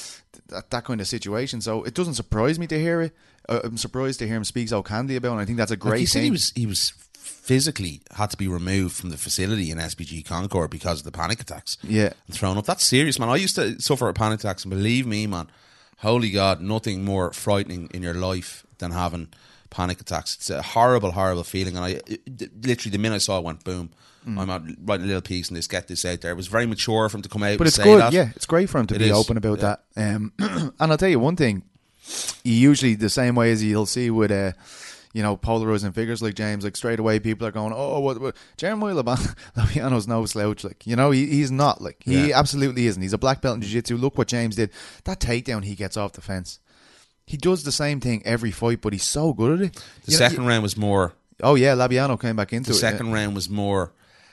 S2: that, that kind of situation. So it doesn't surprise me to hear it. I- I'm surprised to hear him speak so candidly about it. And I think that's a great
S3: Like he said
S2: thing.
S3: he was he was physically had to be removed from the facility in S B G Concord because of the panic attacks.
S2: Yeah.
S3: And thrown up. That's serious, man. I used to suffer with panic attacks, and believe me, man, holy God, nothing more frightening in your life than having panic attacks. It's a horrible, horrible feeling. And I it, literally the minute I saw it, I went boom.
S2: Mm.
S3: I'm out writing a little piece and this, get this out there. It was very mature for him to come out
S2: But
S3: and
S2: it's
S3: say
S2: good,
S3: that.
S2: yeah. It's great for him to
S3: It
S2: be
S3: is,
S2: open about
S3: yeah.
S2: that. Um, and I'll tell you one thing. You usually, the same way as you'll see with, uh, you know, polarizing figures like James, like straight away people are going, oh, what, what? Jeremiah Laban- Labiano's no slouch. Like, you know, he, he's not. Like, he
S3: Yeah.
S2: absolutely isn't. He's a black belt in jiu-jitsu. Look what James did. That takedown he gets off the fence. He does the same thing every fight, but he's so good at it.
S3: The
S2: You know,
S3: second round was more
S2: oh, yeah, Labiano came back into
S3: the
S2: it.
S3: second
S2: yeah.
S3: round was more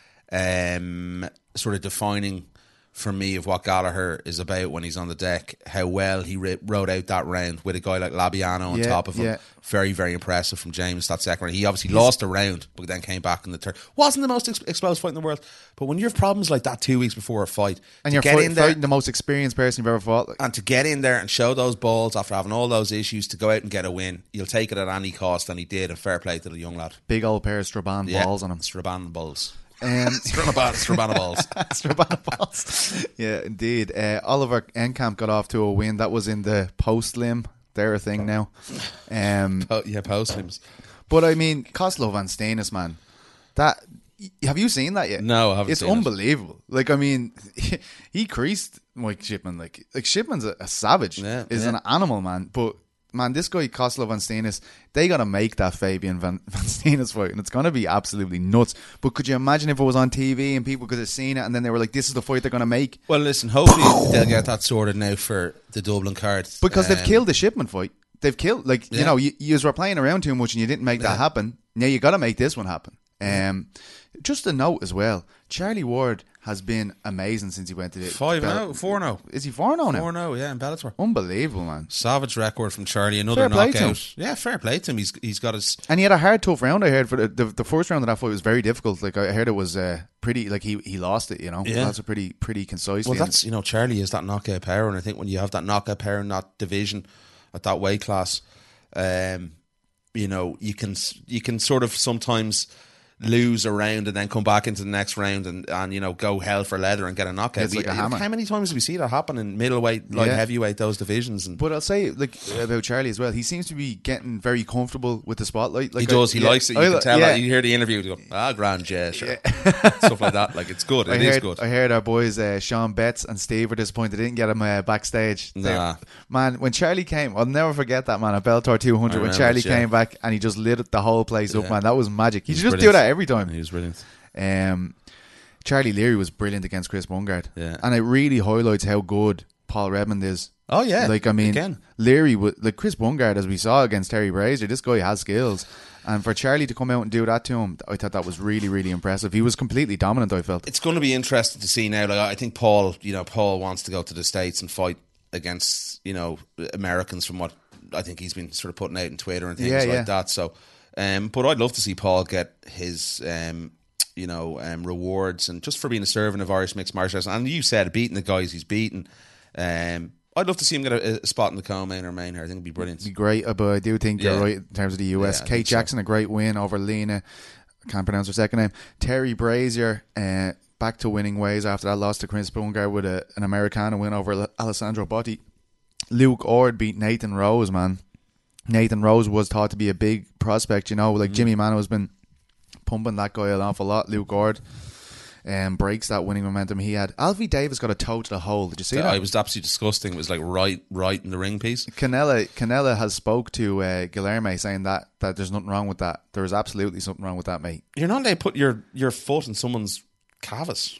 S3: um, sort of defining for me of what Gallagher is about when he's on the deck. How well he ri- rode out that round with a guy like Labiano on
S2: Yeah,
S3: top of him.
S2: yeah.
S3: Very, very impressive from James that second round. He obviously lost a round, but then came back in the third. Wasn't the most ex- explosive fight in the world, but when you have problems like that two weeks before a fight,
S2: And
S3: to
S2: you're
S3: get
S2: fight,
S3: in there
S2: fighting the most experienced person you've ever fought. Like,
S3: and to get in there and show those balls after having all those issues to go out and get a win, you'll take it at any cost, and he did. And fair play to the young lad.
S2: big old pair of Straban
S3: Yeah,
S2: balls on him.
S3: Straban balls.
S2: Um,
S3: Strabana Strabana balls.
S2: Strabana balls. Yeah, indeed. Uh, Oliver Enkamp got off to a win. That was in the post limb. They're a thing now. Um,
S3: Oh, yeah, post limbs.
S2: but I mean, Koslow Van Steenis, man. That have you seen that yet?
S3: No, I haven't
S2: It's
S3: seen it.
S2: unbelievable. Like, I mean, he creased Mike Shipman. Like, like Shipman's a, a savage.
S3: Yeah,
S2: is
S3: yeah.
S2: an animal, man. But man, this guy Koslow Van Steenis, they gotta make that Fabian Van, Van Steenis fight, and it's gonna be absolutely nuts. But could you imagine if it was on T V and people could have seen it, and then they were like, "This is the fight they're gonna make,"
S3: Well, listen, hopefully they'll get that sorted now for the Dublin card.
S2: because they've
S3: Um,
S2: killed the Shipman fight. They've killed, like you
S3: Yeah.
S2: know, you, you were playing around too much and you didn't make that happen. Now you got to make this one happen. Um, just a note as well. Charlie Ward has been amazing since he went to the
S3: Five
S2: Bell-
S3: now, four now.
S2: Is he four now?
S3: Four
S2: now?
S3: now, yeah, in Bellator.
S2: Unbelievable, man.
S3: Savage record from Charlie, another
S2: Fair play to him.
S3: knockout. Yeah, fair play to him. He's he's got his
S2: And he had a hard, tough round. I heard for the, the the first round of that fight was very difficult. Like I heard it was uh, pretty. Like he he lost it. You know,
S3: Yeah.
S2: that's a pretty pretty concisely.
S3: well. That's you know Charlie is that knockout power, and I think when you have that knockout power in that division at that weight class, um, you know you can you can sort of sometimes lose a round and then come back into the next round and, and you know go hell for leather and get a knockout.
S2: It's like
S3: We-
S2: a hammer.
S3: How many times do we see that happen in middleweight, light
S2: Yeah.
S3: heavyweight, those divisions? And
S2: But I'll say like about Charlie as well. He seems to be getting very comfortable with the spotlight. Like
S3: he does.
S2: I,
S3: He
S2: yeah,
S3: likes it. You
S2: I
S3: can
S2: li-
S3: tell
S2: yeah.
S3: that. You hear the interview. You go, ah, grand, yeah, sure. Stuff like that. Like it's good. It
S2: I
S3: is
S2: heard,
S3: good.
S2: I heard our boys uh, Sean Betts and Steve were disappointed they didn't get him uh, backstage. They-
S3: Nah.
S2: man, when Charlie came, I'll never forget that, man. At Bellator two hundred,
S3: I
S2: when
S3: remember
S2: Charlie
S3: it, yeah.
S2: came back and he just lit the whole place up,
S3: Yeah.
S2: man. That was magic. He
S3: He's
S2: should just do
S3: brilliant.
S2: that every time.
S3: He was brilliant.
S2: Um, Charlie Leary was brilliant against Chris Bungard,
S3: Yeah.
S2: and it really highlights how good Paul Redmond is
S3: Oh yeah,
S2: Like I mean,
S3: again.
S2: Leary, would, like Chris Bungard, as we saw against Terry Brazier, this guy has skills, and for Charlie to come out and do that to him, I thought that was really, really impressive. He was completely dominant. I felt
S3: It's going to be interesting to see now. Like I think Paul, you know, Paul wants to go to the States and fight against, you know, Americans from what I think he's been sort of putting out in Twitter and things
S2: Yeah,
S3: like
S2: yeah.
S3: that. So, um, but I'd love to see Paul get his, um, you know, um, rewards and just for being a servant of Irish mixed martial arts. And you said beating the guys he's beaten. Um, I'd love to see him get a, a spot in the co-main or main here. I think it'd be brilliant.
S2: be great, uh, but I do think
S3: Yeah.
S2: you're right in terms of the U S.
S3: Yeah, I
S2: Kate
S3: think so.
S2: Jackson, a great win over Lena. I can't pronounce her second name. Terry Brazier, uh, back to winning ways after that loss to Chris Bungard with a, an Americana win over Alessandro Botti. Luke Ord beat Nathan Rose, man. Nathan Rose was thought to be a big prospect, you know, like
S3: Mm.
S2: Jimmy Mano has been pumping that guy an awful lot. Luke Ord um, breaks that winning momentum he had. Alfie Davis got a toe to the hole. Did you see that?
S3: It was absolutely disgusting. It was like right, right in the ring piece.
S2: Canella Canella has spoke to uh, Guilherme saying that that there's nothing wrong with that. There is absolutely something wrong with that, mate.
S3: You're not allowed to put your, your foot in someone's cavus.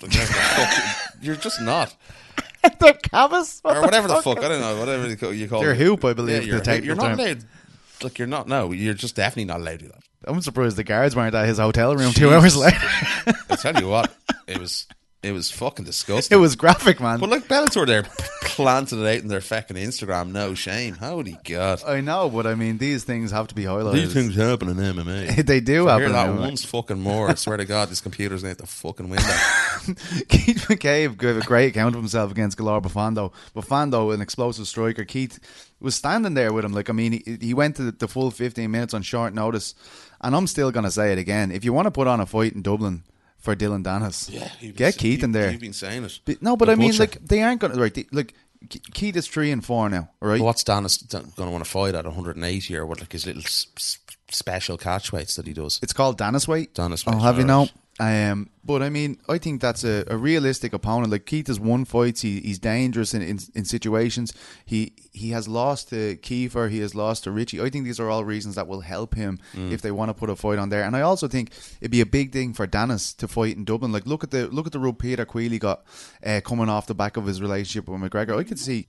S3: You're just not.
S2: They're cavus?
S3: Or whatever the fuck. I don't know. Whatever you call- you call
S2: They're
S3: it.
S2: hoop, I believe,
S3: Yeah,
S2: the
S3: you're,
S2: technical
S3: you're not
S2: term.
S3: allowed. Like, you're not. No, you're just definitely not allowed to do that.
S2: I'm surprised the guards weren't at his hotel room two
S3: Jesus.
S2: hours later.
S3: I tell you what, it was it was fucking disgusting.
S2: It was graphic, man.
S3: But like Bellator, they're planting it out in their fucking Instagram. No shame. Holy God.
S2: I know, but I mean, these things have to be highlighted.
S3: happen in M M A.
S2: They do
S3: I
S2: happen.
S3: hear that
S2: anyway.
S3: once fucking more. I swear to God, this computer's out the fucking window.
S2: Keith McCabe gave a great account of himself against Galar Bufando. Bufando, an explosive striker. Keith was standing there with him. Like, I mean, he, he went to the, the full fifteen minutes on short notice. And I'm still going to say it again. If you want to put on a fight in Dublin for Dylan Dennis,
S3: Yeah, you've been
S2: get
S3: sa-
S2: Keith
S3: you-
S2: in there.
S3: You've been saying it.
S2: But- no, but
S3: The
S2: I mean,
S3: butcher.
S2: like, they aren't going to, right, they, like, Ke- Keith is three and four now, right?
S3: But what's Dennis going to want to fight at one hundred eighty or what? Like his little s- s- special catch weights that he does.
S2: It's called Dennis weight.
S3: Dennis
S2: I'll
S3: weight,
S2: have you know.
S3: alright.
S2: Um, but I mean, I think that's a, a realistic opponent. Like Keith has won fights. He, he's dangerous in, in in situations. He he has lost to Kiefer. He has lost to Richie. I think these are all reasons that will help him
S3: Mm.
S2: if they want to put a fight on there. And I also think it'd be a big thing for Dennis to fight in Dublin. Like look at the look at the rub Peter Queally got uh, coming off the back of his relationship with McGregor. I could see,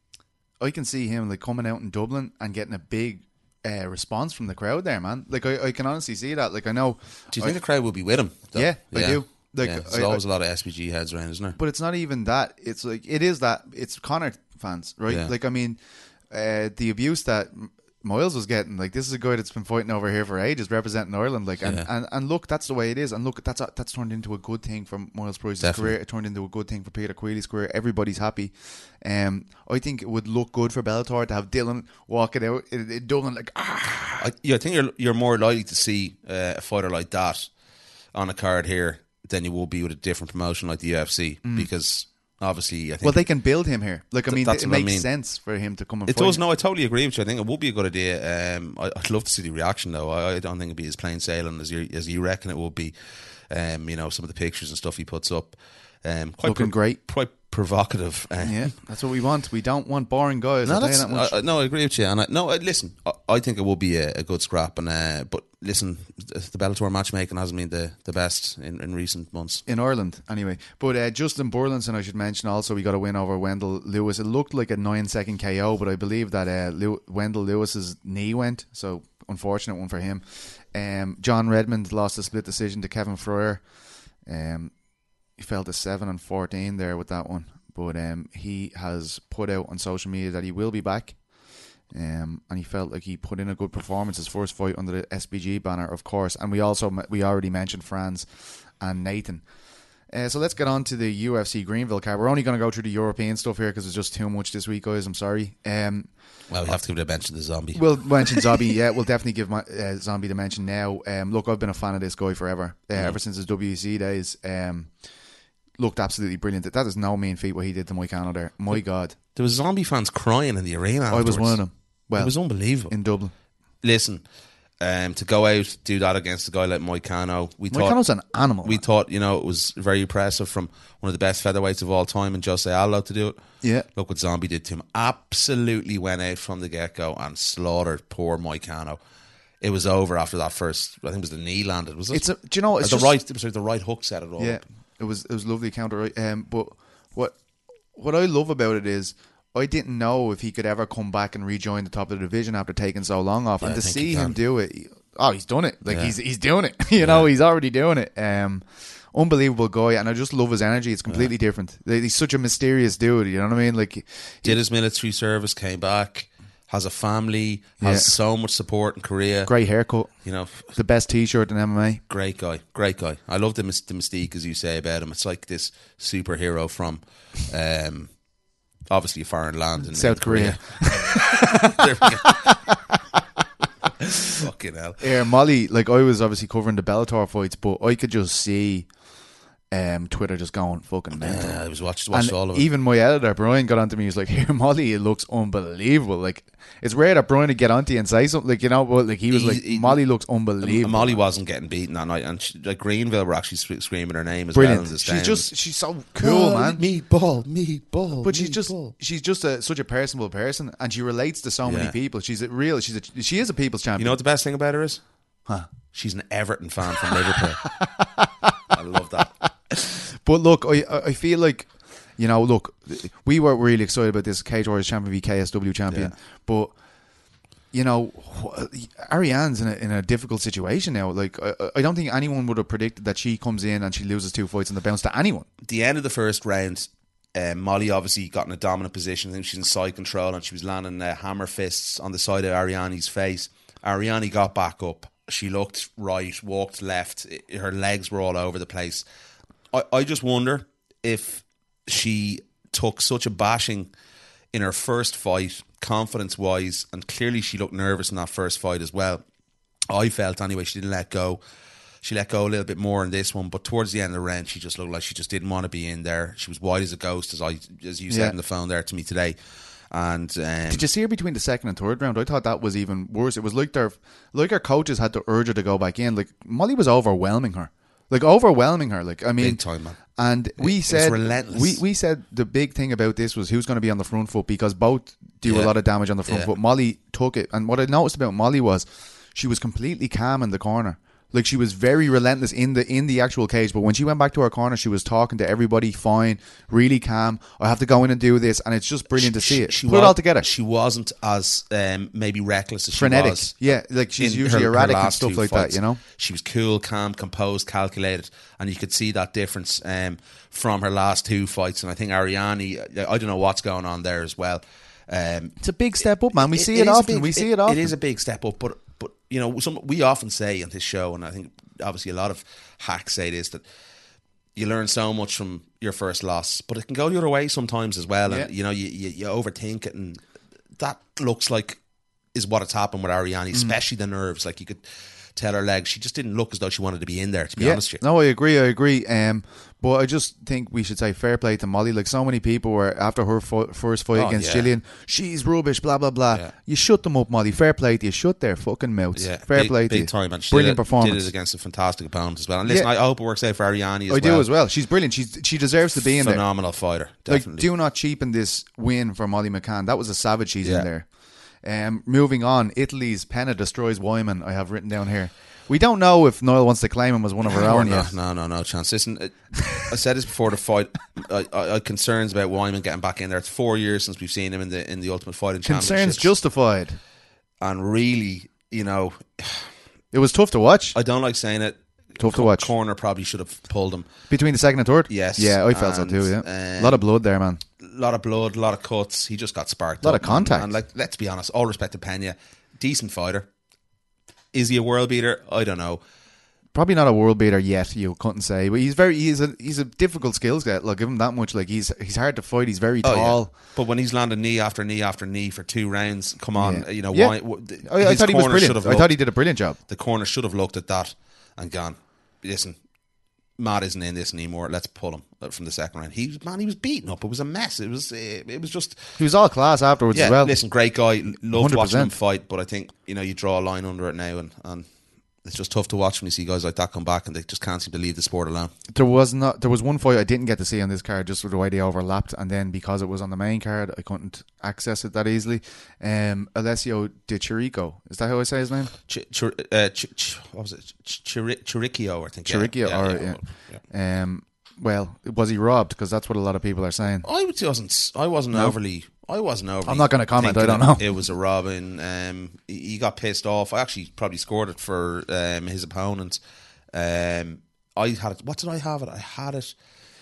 S2: I can see him like coming out in Dublin and getting a big. Uh, response from the crowd there, man. Like I, I can honestly see that. Like I know.
S3: Do you think
S2: I-
S3: the crowd will be with him? though?
S2: Yeah, I do. Like,
S3: yeah. There's
S2: I-
S3: always
S2: I-
S3: a lot of S P G heads around, isn't there?
S2: But it's not even that. It's like it is that. It's Connor fans, right?
S3: Yeah.
S2: Like I mean, uh, the abuse that M- Miles was getting. Like this is a guy that's been fighting over here for ages, representing Ireland. Like and,
S3: Yeah.
S2: and, and look, that's the way it is. And look, that's a, that's turned into a good thing for Miles Price's
S3: Definitely.
S2: career. It turned into a good thing for Peter Quealy's career. Everybody's happy. Um, I think it would look good for Bellator to have Dylan walking out in, in Dublin like ah.
S3: I, yeah, I think you're you're more likely to see uh, a fighter like that on a card here than you will be with a different promotion like the U F C because obviously I think
S2: Well, they can build him here. Like I
S3: Th-
S2: mean,
S3: that's
S2: it
S3: what I
S2: makes
S3: mean.
S2: sense for him to come and
S3: it
S2: fight.
S3: does. No, I totally agree with you. I think it would be a good idea. Um, I, I'd love to see the reaction though. I, I don't think it'd be as plain sailing as you as you reckon it would be. Um, you know, some of the pictures and stuff he puts up, um, quite
S2: Looking great.
S3: quite provocative. Uh,
S2: Yeah, that's what we want. We don't want boring guys.
S3: No,
S2: I'll tell you
S3: that's,
S2: that much.
S3: I, I- no, I agree with you. And I, no, I, listen, I, I think it will be a, a good scrap. And uh, but listen, the Bellator matchmaking hasn't been the, the best in, in recent months.
S2: In Ireland, anyway. But uh, Justin Burlinson, I should mention, also we got a win over Wendell Lewis. It looked like a nine second K O, but I believe that uh, Lew- Wendell Lewis's knee went, so unfortunate one for him. Um, John Redmond lost a split decision to Kevin Fryer. Um, he fell to seven and fourteen there with that one, but um, he has put out on social media that he will be back. Um, and he felt like he put in a good performance. His first fight under the S B G banner, of course. And we also we already mentioned Franz and Nathan. Uh, so let's get on to the U F C Greenville card. We're only going to go through the European stuff here because it's just too much this week, guys. I'm sorry. Um,
S3: Well, we have to give it a mention to the zombie.
S2: we'll mention Zombie. Yeah, we'll definitely give my, uh, Zombie the mention now. Um, look, I've been a fan of this guy forever, uh,
S3: Mm.
S2: ever since his W E C days. Um, looked absolutely brilliant. That is no mean feat what he did to Moicano there. My God,
S3: There was zombie fans crying in the arena.
S2: I was
S3: afterwards.
S2: one of them. Well,
S3: It was unbelievable.
S2: in Dublin.
S3: Listen, um, to go out do that against a guy like Moicano, we thought
S2: Moicano's an animal.
S3: we
S2: man.
S3: thought you know it was very impressive from one of the best featherweights of all time, and Jose Aldo to do it.
S2: Yeah.
S3: Look what Zombie did to him. Absolutely went out from the get go and slaughtered poor Moicano. It was over after that first. I think it was the knee landed. Was it?
S2: It's a, do you know?
S3: Or
S2: It's
S3: the
S2: just,
S3: right. It was like the right hook set it all
S2: Yeah,
S3: up.
S2: it was it was lovely counter. Right? Um, but what what I love about it is I didn't know if he could ever come back and rejoin the top of the division after taking so long off.
S3: Yeah,
S2: and
S3: I
S2: to
S3: think
S2: see
S3: he
S2: him
S3: can.
S2: do it, oh, he's done it. Like
S3: Yeah.
S2: he's he's doing it. you know, he's already doing it. Um, unbelievable guy, and I just love his energy. It's completely yeah. different. He's such a mysterious dude. You know what I mean? Like,
S3: did his military service, came back, has a family, has yeah. so much support in Korea.
S2: Great haircut.
S3: You know,
S2: the best T-shirt in M M A.
S3: Great guy, great guy. I love the, the mystique, as you say, about him. It's like this superhero from, um, obviously a foreign land in
S2: South
S3: in
S2: Korea.
S3: Korea. There we go. Fucking hell.
S2: Yeah, Molly, like I was obviously covering the Bellator fights, but I could just see um, Twitter just going fucking mental.
S3: Yeah, I was watched, watched
S2: and
S3: all of it.
S2: Even my editor, Brian, got onto me. He was like, here, Molly, it looks unbelievable. Like, it's rare that Brian would get onto you and say something. Like, you know, but like he was
S3: He-
S2: like,
S3: he-
S2: Molly looks unbelievable.
S3: Molly wasn't getting beaten that night, and she, like Greenville were actually sc- screaming her name as
S2: Brilliant.
S3: well. In the
S2: She's
S3: stands.
S2: just, she's so cool, man.
S3: Meatball, meatball.
S2: But she's just she's just a, such a personable person, and she relates to so many
S3: Yeah.
S2: people. She's a real she's a, she is a people's champion.
S3: You know what the best thing about her is?
S2: Huh.
S3: She's an Everton fan from Liverpool. I love that.
S2: But look, I I feel like, you know, look, we were really excited about this Cage Warriors champion v K S W champion,
S3: Yeah.
S2: but you know, Ariane's in a, in a difficult situation now. Like, I, I don't think anyone would have predicted that she comes in and she loses two fights on the bounce to anyone.
S3: The end of the first round, um, Molly obviously got in a dominant position. I think she's in side control, and she was landing uh, hammer fists on the side of Ariane's face. Ariane got back up. She looked right, walked left. I- Her legs were all over the place. I, I just wonder if she took such a bashing in her first fight, confidence-wise, and clearly she looked nervous in that first fight as well. I felt anyway she didn't let go. She let go a little bit more in this one, but towards the end of the round, she just looked like she just didn't want to be in there. She was white as a ghost, as I, as you said
S2: Yeah.
S3: on the phone there to me today. And um,
S2: Did you see her between the second and third round? I thought that was even worse. It was like their like her coaches had to urge her to go back in. Like, Molly was overwhelming her, like overwhelming her. Like, I mean,
S3: big time, man.
S2: And we
S3: It was
S2: said
S3: relentless.
S2: we we said the big thing about this was who's going to be on the front foot, because both do a
S3: Yeah.
S2: lot of damage on the front
S3: Yeah.
S2: foot. Molly took it, and what I noticed about Molly was she was completely calm in the corner. Like, she was very relentless in the in the actual cage, but when she went back to her corner, she was talking to everybody fine, really calm. I have to go in and do this, and it's just brilliant to see it.
S3: She
S2: Put
S3: was,
S2: it all together.
S3: She wasn't as um, maybe reckless as
S2: Frenetic,
S3: she was.
S2: yeah, like she's
S3: in
S2: usually
S3: her- her
S2: erratic and
S3: last
S2: stuff
S3: two
S2: like
S3: fights.
S2: that, you know.
S3: She was cool, calm, composed, calculated, and you could see that difference um, from her last two fights. And I think Ariane, I don't know what's going on there as well. Um,
S2: It's a big step up, man. We see it,
S3: is a
S2: often.
S3: big-
S2: we see it often.
S3: It is a big step up, but but you know, some, we often say on this show, and I think obviously a lot of hacks say this, that you learn so much from your first loss, but it can go the other way sometimes as well. And
S2: Yeah.
S3: you know, you, you you overthink it, and that looks like is what has happened with Ariane, especially the nerves. Like, you could tell her legs, she just didn't look as though she wanted to be in there, to be
S2: Yeah.
S3: honest with you.
S2: No, I agree. I agree. Um, but I just think we should say fair play to Molly. Like, so many people were after her fo- first fight
S3: Oh,
S2: against
S3: yeah.
S2: Gillian, she's rubbish, blah blah blah.
S3: Yeah.
S2: You shut them up, Molly. Fair play to you. Shut their fucking mouths.
S3: Yeah,
S2: fair
S3: big,
S2: play to
S3: big
S2: you.
S3: time, and she
S2: Brilliant
S3: did it,
S2: performance.
S3: Did it against a fantastic opponent as well. And listen,
S2: Yeah.
S3: I hope it works out for Ariane as
S2: I
S3: well.
S2: do as well. She's brilliant. She's she deserves to be in there.
S3: Phenomenal fighter,
S2: Like,
S3: definitely.
S2: do not cheapen this win for Molly McCann. That was a savage she's
S3: Yeah.
S2: in there. Um, moving on, Italy's Penna destroys Wyman. I have written down here. We don't know if Niall wants to claim him as one of her
S3: no,
S2: own
S3: no,
S2: yet.
S3: no, no, no chance. Listen, it, I said this before the fight. I, I, I had concerns about Wyman getting back in there. It's four years since we've seen him in the in the Ultimate Fighting
S2: Concerns
S3: Championships.
S2: justified.
S3: And really, you know,
S2: It was tough to watch.
S3: I don't like saying it.
S2: Tough to watch.
S3: Corner probably should have pulled him.
S2: Between the second and third?
S3: Yes.
S2: Yeah, I felt
S3: And,
S2: so too, yeah.
S3: um,
S2: a lot of blood there, man.
S3: A lot of blood, a lot of cuts. He just got sparked.
S2: Lot
S3: up,
S2: of contact.
S3: man. And like, let's be honest, all respect to Pena, decent fighter. Is he a world beater? I don't know.
S2: Probably not a world beater yet, you couldn't say. But he's very he's a he's a difficult skills guy. Like, give him that much. Like, he's he's hard to fight. He's very
S3: Oh,
S2: tall.
S3: yeah. But when he's landed knee after knee after knee for two rounds, come on,
S2: Yeah.
S3: you know,
S2: Yeah.
S3: why, w-
S2: I, I
S3: his
S2: thought he was
S3: corner should
S2: brilliant.
S3: have
S2: I
S3: looked-
S2: thought he did a brilliant job.
S3: The corner should have looked at that and gone, listen, Matt isn't in this anymore. Let's pull him from the second round. He man, he was beaten up. It was a mess. It was it, it was just
S2: He was all class afterwards
S3: yeah.
S2: as well.
S3: Listen, great guy. Loved
S2: one hundred
S3: watching him
S2: percent.
S3: fight, but I think you know you draw a line under it now, and, and it's just tough to watch when you see guys like that come back and they just can't seem to leave the sport alone.
S2: There was not. There was one fight I didn't get to see on this card just with the way they overlapped, and then because it was on the main card, I couldn't access it that easily. Um, Alessio Di Chirico, is that how I say his name?
S3: Ch- ch- uh, ch- ch- what was it? Ch- Chiri- Chiricchio, I think.
S2: Chirico,
S3: yeah.
S2: alright,
S3: yeah,
S2: yeah. Um, Well, was he robbed? Because that's what a lot of people are saying.
S3: I wasn't. I wasn't
S2: No.
S3: overly. I wasn't overly.
S2: I'm not gonna comment, I
S3: thinking
S2: don't know.
S3: It, it was a robbing. Um, he he got pissed off. I actually probably scored it for um, his opponent. Um, I had it. What did I have it? I had it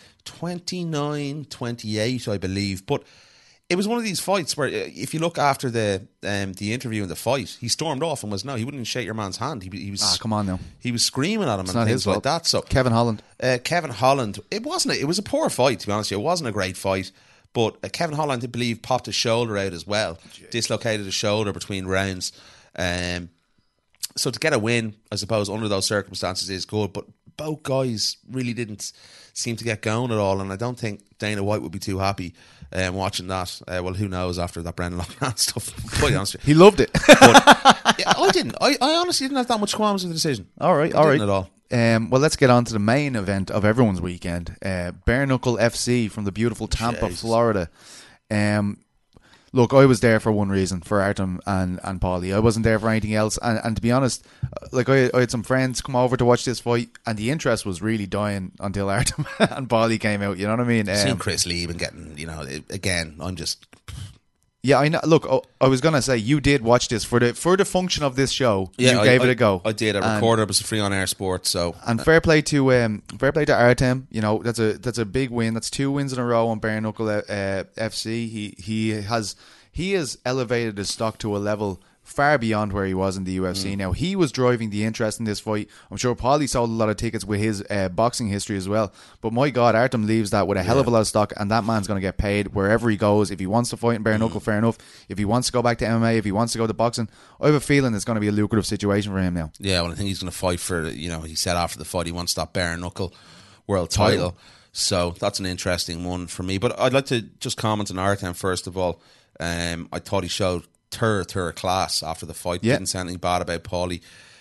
S3: twenty-nine twenty-eight, I believe. But it was one of these fights where, uh, if you look after the um, the interview and the fight, he stormed off and was no, he wouldn't even shake your man's hand. He, he was
S2: Ah, come on now.
S3: he was screaming at him and
S2: not
S3: things
S2: his
S3: like
S2: fault.
S3: that. So
S2: Kevin Holland.
S3: uh, Kevin Holland, it wasn't. A, it was a poor fight, to be honest with you. It wasn't a great fight, but uh, Kevin Holland, I believe, popped his shoulder out as well, Jeez. dislocated his shoulder between rounds. Um, so to get a win, I suppose, under those circumstances is good. But both guys really didn't seem to get going at all, and I don't think Dana White would be too happy um, watching that. Uh, well, who knows after that Brendan Loughnane stuff? Quite honest with you.
S2: He loved it.
S3: But, yeah, I didn't. I, I honestly didn't have that much qualms with the decision.
S2: All right,
S3: I
S2: all right.
S3: didn't at all.
S2: Um, well, let's get on to the main event of everyone's weekend. Uh, Bare Knuckle F C from the beautiful Tampa,
S3: Jesus.
S2: Florida. Um, look, I was there for one reason, for Artem and, and Paulie. I wasn't there for anything else. And, and to be honest, like I, I had some friends come over to watch this fight, and the interest was really dying until Artem and Paulie came out. You know what I mean?
S3: Seen
S2: Um,
S3: Chris Lee and getting, you know, it, again, I'm just...
S2: yeah, I know. Look, oh, I was gonna say you did watch this for the for the function of this show. you
S3: I,
S2: gave
S3: I,
S2: it a go.
S3: I did. I
S2: And-
S3: recorded. It was a free on air sport. So
S2: And fair play to um, fair play to Artem. You know, that's a that's a big win. That's two wins in a row on Bare Knuckle uh, F C. He he has he has elevated his stock to a level far beyond where he was in the U F C.
S3: Mm.
S2: Now, he was driving the interest in this fight. I'm sure Paulie sold a lot of tickets with his uh, boxing history as well. But my God, Artem leaves that with a hell of a lot of stock, and that man's going to get paid wherever he goes. If he wants to fight in Bare Knuckle, fair enough. If he wants to go back to M M A, if he wants to go to boxing, I have a feeling it's going to be a lucrative situation for him now.
S3: yeah, well, I think he's going to fight for. You know, he said after the fight he wants that bare knuckle world title.
S2: Title.
S3: So that's an interesting one for me. But I'd like to just comment on Artem first of all. Um, I thought he showed third third class after the fight.
S2: Yeah.
S3: Didn't say anything bad about Paulie.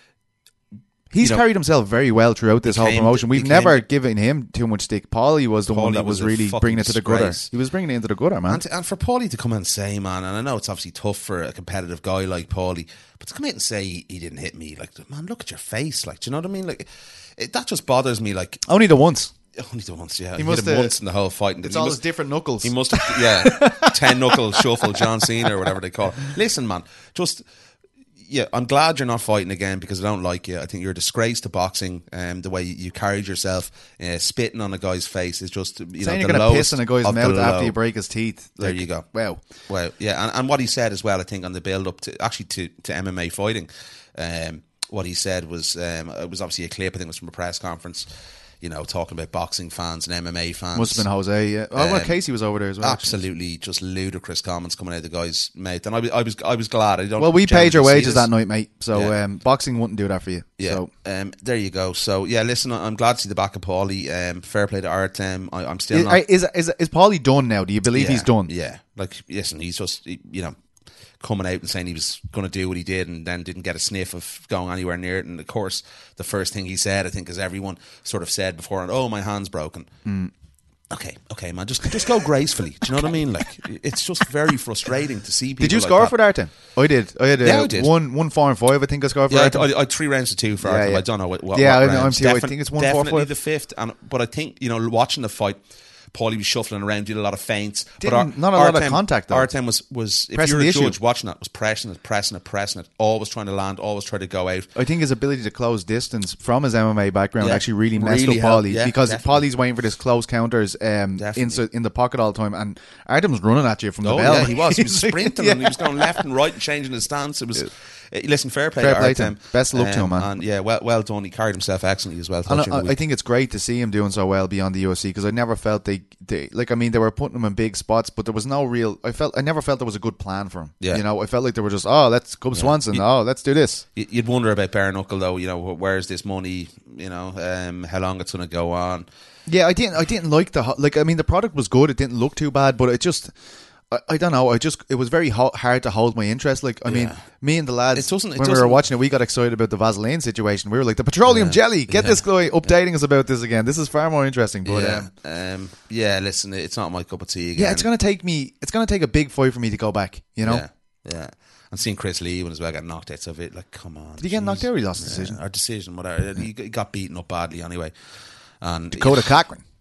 S2: He's
S3: You know,
S2: carried himself very well throughout this
S3: he
S2: whole
S3: came-
S2: promotion. We've
S3: he
S2: never
S3: came-
S2: given him too much stick. Paulie was the one
S3: Paulie
S2: that was,
S3: was a
S2: really
S3: fucking
S2: bringing it to the gutter.
S3: disgrace.
S2: He was bringing it into the gutter, man.
S3: And, to, and for Paulie to come and say, man, and I know it's obviously tough for a competitive guy like Paulie, but to come out and say he, he didn't hit me, like, man, look at your face, like, do you know what I mean? Like, it, that just bothers me, like,
S2: Only the once.
S3: only the once, yeah.
S2: He
S3: He,
S2: must
S3: hit him
S2: have-
S3: once in the whole fight. And
S2: It's
S3: he
S2: all
S3: must,
S2: his different knuckles.
S3: He must have, yeah, ten knuckle shuffle, John Cena or whatever they call it. Listen, man, just, yeah, I'm glad you're not fighting again because I don't like you. I think you're a disgrace to boxing. Um, the way you, you carried yourself, uh, spitting on a guy's face is just, you
S2: Saying
S3: know,
S2: you're
S3: the
S2: going to
S3: lowest
S2: piss in a guy's
S3: of the
S2: mouth after
S3: low.
S2: you break his teeth.
S3: There
S2: Like,
S3: you go.
S2: Wow.
S3: Well, yeah, and, and what he said as well, I think, on the build up to actually to, to M M A fighting, um, what he said was um, it was obviously a clip. I think it was from a press conference. You know, talking about boxing fans and M M A fans.
S2: Must have been Jose, yeah. Oh, well,
S3: Um,
S2: Casey was over there as well. actually.
S3: Absolutely, just ludicrous comments coming out of the guy's mouth, and I was, I was, I was glad. I don't.
S2: Well, we paid your
S3: generally see
S2: wages
S3: this.
S2: that night, mate. So
S3: Yeah.
S2: um, boxing wouldn't do that for you.
S3: Yeah,
S2: So
S3: um, there you go. So yeah, listen, I'm glad to see the back of Paulie. Um, fair play to Artem. I, I'm still
S2: is,
S3: not.
S2: is, is, is Paulie done now? Do you believe
S3: yeah,
S2: he's done?
S3: Yeah, like listen, he's just you know coming out and saying he was going to do what he did, and then didn't get a sniff of going anywhere near it. And of course, the first thing he said, I think, as everyone sort of said before, and oh, my hand's broken.
S2: Mm.
S3: Okay, okay, man, just just go gracefully. Do you know what I mean? Like, it's just very frustrating to see people.
S2: Did you
S3: like
S2: score
S3: that.
S2: for Artem? I did. I had uh,
S3: Yeah, I did.
S2: one, one four and five. I think I scored for
S3: Yeah,
S2: Artem.
S3: I, I, I had three rounds to two for
S2: Yeah,
S3: Artem.
S2: yeah.
S3: I don't know what. what
S2: Yeah,
S3: what
S2: I know,
S3: rounds.
S2: I'm too- I
S3: Defin-
S2: think it's one, four,
S3: definitely
S2: five.
S3: the fifth. And but I think you know, watching the fight, Paulie was shuffling around, did a lot of feints.
S2: Didn't-
S3: but Ar-
S2: not a lot of
S3: Artem-
S2: contact, though.
S3: Artem was was if
S2: Pressing
S3: you're
S2: the
S3: a
S2: issue.
S3: judge watching that, was pressing it, pressing it, pressing it, always trying to land, always trying to go out.
S2: I think his ability to close distance from his M M A background
S3: Yeah,
S2: actually really messed
S3: really
S2: up
S3: helped,
S2: Paulie
S3: yeah,
S2: because
S3: definitely.
S2: Paulie's waiting for this close counters um,
S3: Definitely.
S2: in, in the pocket all the time, and Artem's running at you from the
S3: Oh
S2: bell.
S3: yeah, he was. He was
S2: He's like-
S3: sprinting
S2: yeah.
S3: and he was going left and right and changing his stance. It was. uh, Listen, fair play
S2: Fair
S3: to
S2: play to
S3: Artem.
S2: him. Best of luck to him, man.
S3: And yeah, well, well done. He carried himself excellently as well.
S2: And
S3: touching
S2: I,
S3: the
S2: I
S3: week.
S2: think it's great to see him doing so well beyond the U F C because I never felt they, they like. I mean, they were putting him in big spots, but there was no real. I felt I never felt there was a good plan for him.
S3: Yeah.
S2: You know, I felt like they were just oh, let's Cub Swanson.
S3: You-
S2: oh, let's do this.
S3: Y- You'd wonder about bare knuckle though. You know, wh- where's this money? You know, um, how long it's going to go on?
S2: Yeah, I didn't. I didn't like the ho- like. I mean, the product was good. It didn't look too bad, but it just. I, I don't know. I just it was very ho- hard to hold my interest. Like I mean,
S3: Yeah.
S2: me and the lads
S3: It doesn't- it
S2: when we were
S3: doesn't-
S2: watching it, we got excited about the Vaseline situation. We were like, the petroleum
S3: Yeah.
S2: jelly. Get
S3: Yeah.
S2: this guy updating us about this again. This is far more interesting. But
S3: yeah,
S2: um,
S3: um, yeah. Listen, it's not my cup of tea again.
S2: yeah, it's gonna take me. It's gonna take a big fight for me to go back. You know.
S3: Yeah, yeah. And seeing Chris Lee when as well got knocked out of it, like, come on.
S2: Did he get knocked out or he lost the
S3: Yeah,
S2: decision?
S3: Or decision, whatever. He he got beaten up badly anyway. And
S2: Dakota Cochran.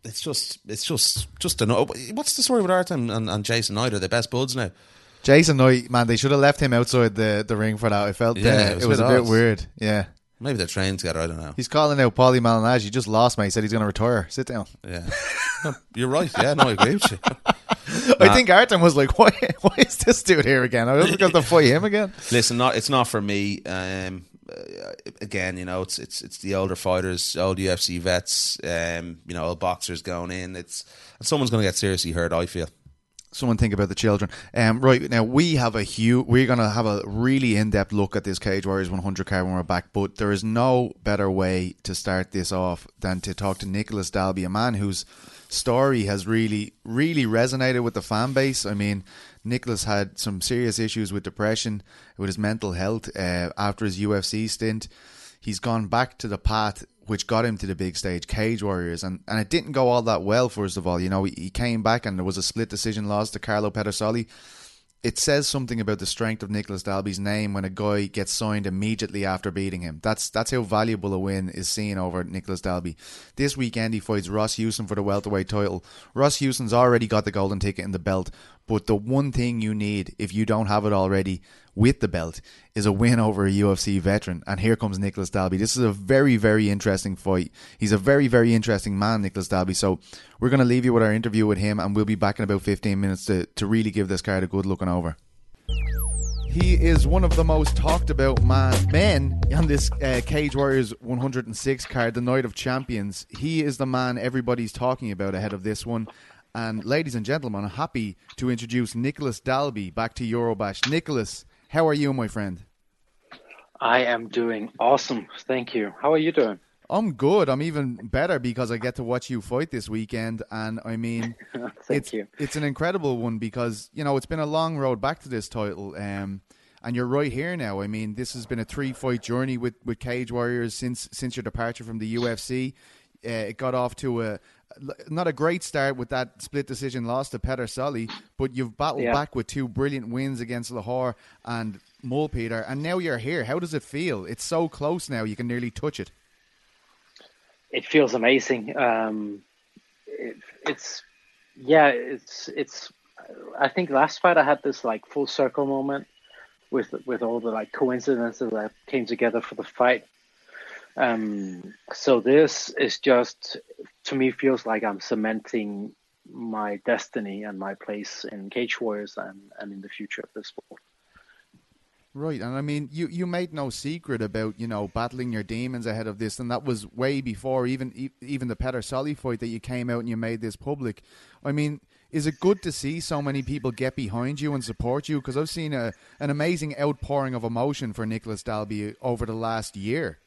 S3: it's just it's just just a no. What's the story with Artem and, and Jason Knight? Are they best buds now?
S2: Jason Knight, man, they should have left him outside the, the ring for that. I felt
S3: Yeah,
S2: uh,
S3: it was
S2: it was
S3: a
S2: a
S3: bit
S2: bit
S3: odd.
S2: weird. Yeah.
S3: Maybe they're trained together. I don't know.
S2: He's calling out Paulie Malignaggi. He just lost, mate. He said he's going to retire. Sit down.
S3: Yeah, no, you're right. Yeah, no, I agree with you.
S2: I
S3: Nah.
S2: think Artem was like, why, why is this dude here again? I was going to fight him again.
S3: Listen, not it's not for me. Um, uh, again, you know, it's it's it's the older fighters, old U F C vets, um, you know, old boxers going in. It's someone's going to get seriously hurt. I feel.
S2: Someone think about the children. Um, right, now we have a huge, we're going to have a really in-depth look at this Cage Warriors one hundred card when we're back, but there is no better way to start this off than to talk to Nicholas Dalby, a man whose story has really, really resonated with the fan base. I mean, Nicholas had some serious issues with depression, with his mental health uh, after his U F C stint. He's gone back to the path which got him to the big stage, Cage Warriors, and, and it didn't go all that well, first of all. You know, he, he came back and there was a split decision loss to Carlo Pedersoli. It says something about the strength of Nicholas Dalby's name when a guy gets signed immediately after beating him. That's that's how valuable a win is seen over Nicholas Dalby. This weekend he fights Ross Houston for the welterweight title. Ross Houston's already got the golden ticket in the belt, but the one thing you need, if you don't have it already with the belt, is a win over a U F C veteran. And here comes Nicholas Dalby. This is a very, very interesting fight. He's a very, very interesting man, Nicholas Dalby. So we're going to leave you with our interview with him, and we'll be back in about fifteen minutes to, to really give this card a good looking over. He is one of the most talked about man, men on this uh, Cage Warriors one hundred six card, the Night of Champions. He is the man everybody's talking about ahead of this one. And ladies and gentlemen, I'm happy to introduce Nicholas Dalby back to Eurobash. Nicholas, how are you, my friend?
S5: I am doing awesome. Thank you. How are you doing?
S2: I'm good. I'm even better because I get to watch you fight this weekend. And I mean,
S5: Thank
S2: it's,
S5: you.
S2: it's an incredible one because, you know, it's been a long road back to this title. Um, and you're right here now. I mean, this has been a three-fight journey with, with Cage Warriors since since your departure from the U F C. Uh, it got off to a not a great start with that split decision loss to Pedersoli, but you've battled
S5: Yeah.
S2: back with two brilliant wins against Lahore and Mulpeter, and now you're here. How does it feel? It's so close now, you can nearly touch it.
S5: It feels amazing. Um, it, it's yeah. It's it's. I think last fight I had this like full circle moment with with all the like coincidences that came together for the fight. Um, so this is just, to me, feels like I'm cementing my destiny and my place in Cage Warriors and, and in the future of this sport.
S2: Right, and I mean, you, you made no secret about, you know, battling your demons ahead of this, and that was way before even e- even the Pedersoli fight that you came out and you made this public. I mean, is it good to see so many people get behind you and support you? Because I've seen a, an amazing outpouring of emotion for Nicholas Dalby over the last year.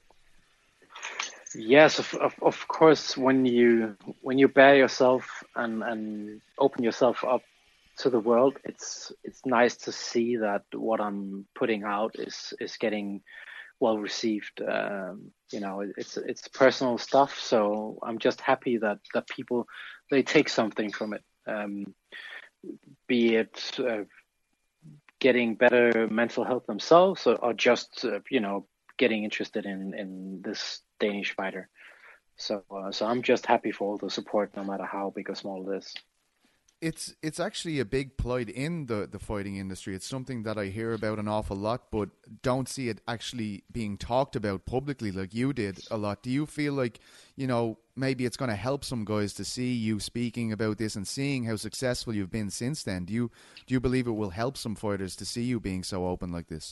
S5: Yes, of, of of course. When you when you bare yourself and, and open yourself up to the world, it's it's nice to see that what I'm putting out is is getting well received. Um, you know, it's it's personal stuff, so I'm just happy that that people they take something from it. Um, be it uh, getting better mental health themselves, or, or just uh, you know getting interested in in this Danish fighter. So uh, so I'm just happy for all the support, no matter how big or small it is.
S2: It's it's actually a big plight in the, the fighting industry. It's something that I hear about an awful lot, but don't see it actually being talked about publicly like you did a lot. Do you feel like, you know, maybe it's going to help some guys to see you speaking about this and seeing how successful you've been since then? Do you do you believe it will help some fighters to see you being so open like this?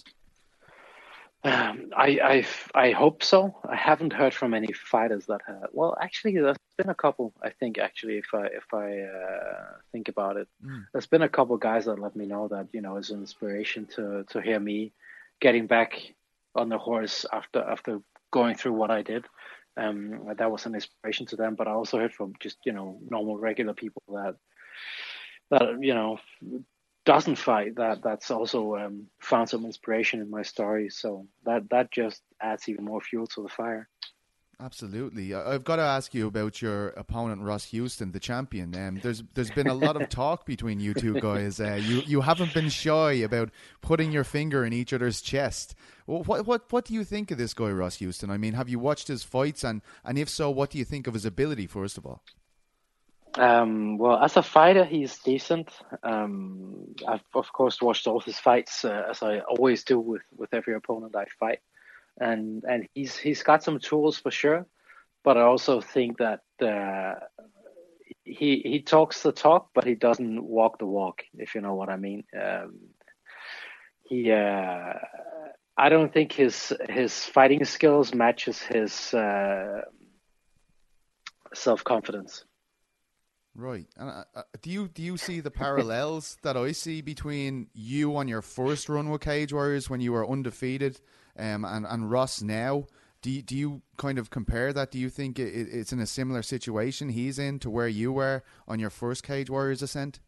S5: Um, I, I I hope so. I haven't heard from any fighters that have. Well, actually, there's been a couple. I think actually, if I if I uh, think about it, mm. there's been a couple guys that let me know that you know it's an inspiration to to hear me getting back on the horse after after going through what I did. Um, that was an inspiration to them. But I also heard from just you know normal regular people that that you know. doesn't fight that that's also um, found some inspiration in my story, so that that just adds even more fuel to the fire.
S2: Absolutely. I've got to ask you about your opponent Ross Houston, the champion. Um, there's there's been a lot of talk between you two guys. Uh, you you haven't been shy about putting your finger in each other's chest. What what what do you think of this guy Ross Houston? I mean, have you watched his fights, and and if so, what do you think of his ability? First of all.
S5: Um, well, as a fighter, he's decent. Um, I've of course watched all his fights, uh, as I always do with, with every opponent I fight, and and he's he's got some tools for sure. But I also think that uh, he he talks the talk, but he doesn't walk the walk. If you know what I mean. Um, he, uh, I don't think his his fighting skills matches his uh, self confidence.
S2: Right. And uh, uh, do you do you see the parallels that I see between you on your first run with Cage Warriors when you were undefeated, um, and and Ross now? Do you, do you kind of compare that? Do you think it, it's in a similar situation he's in to where you were on your first Cage Warriors ascent?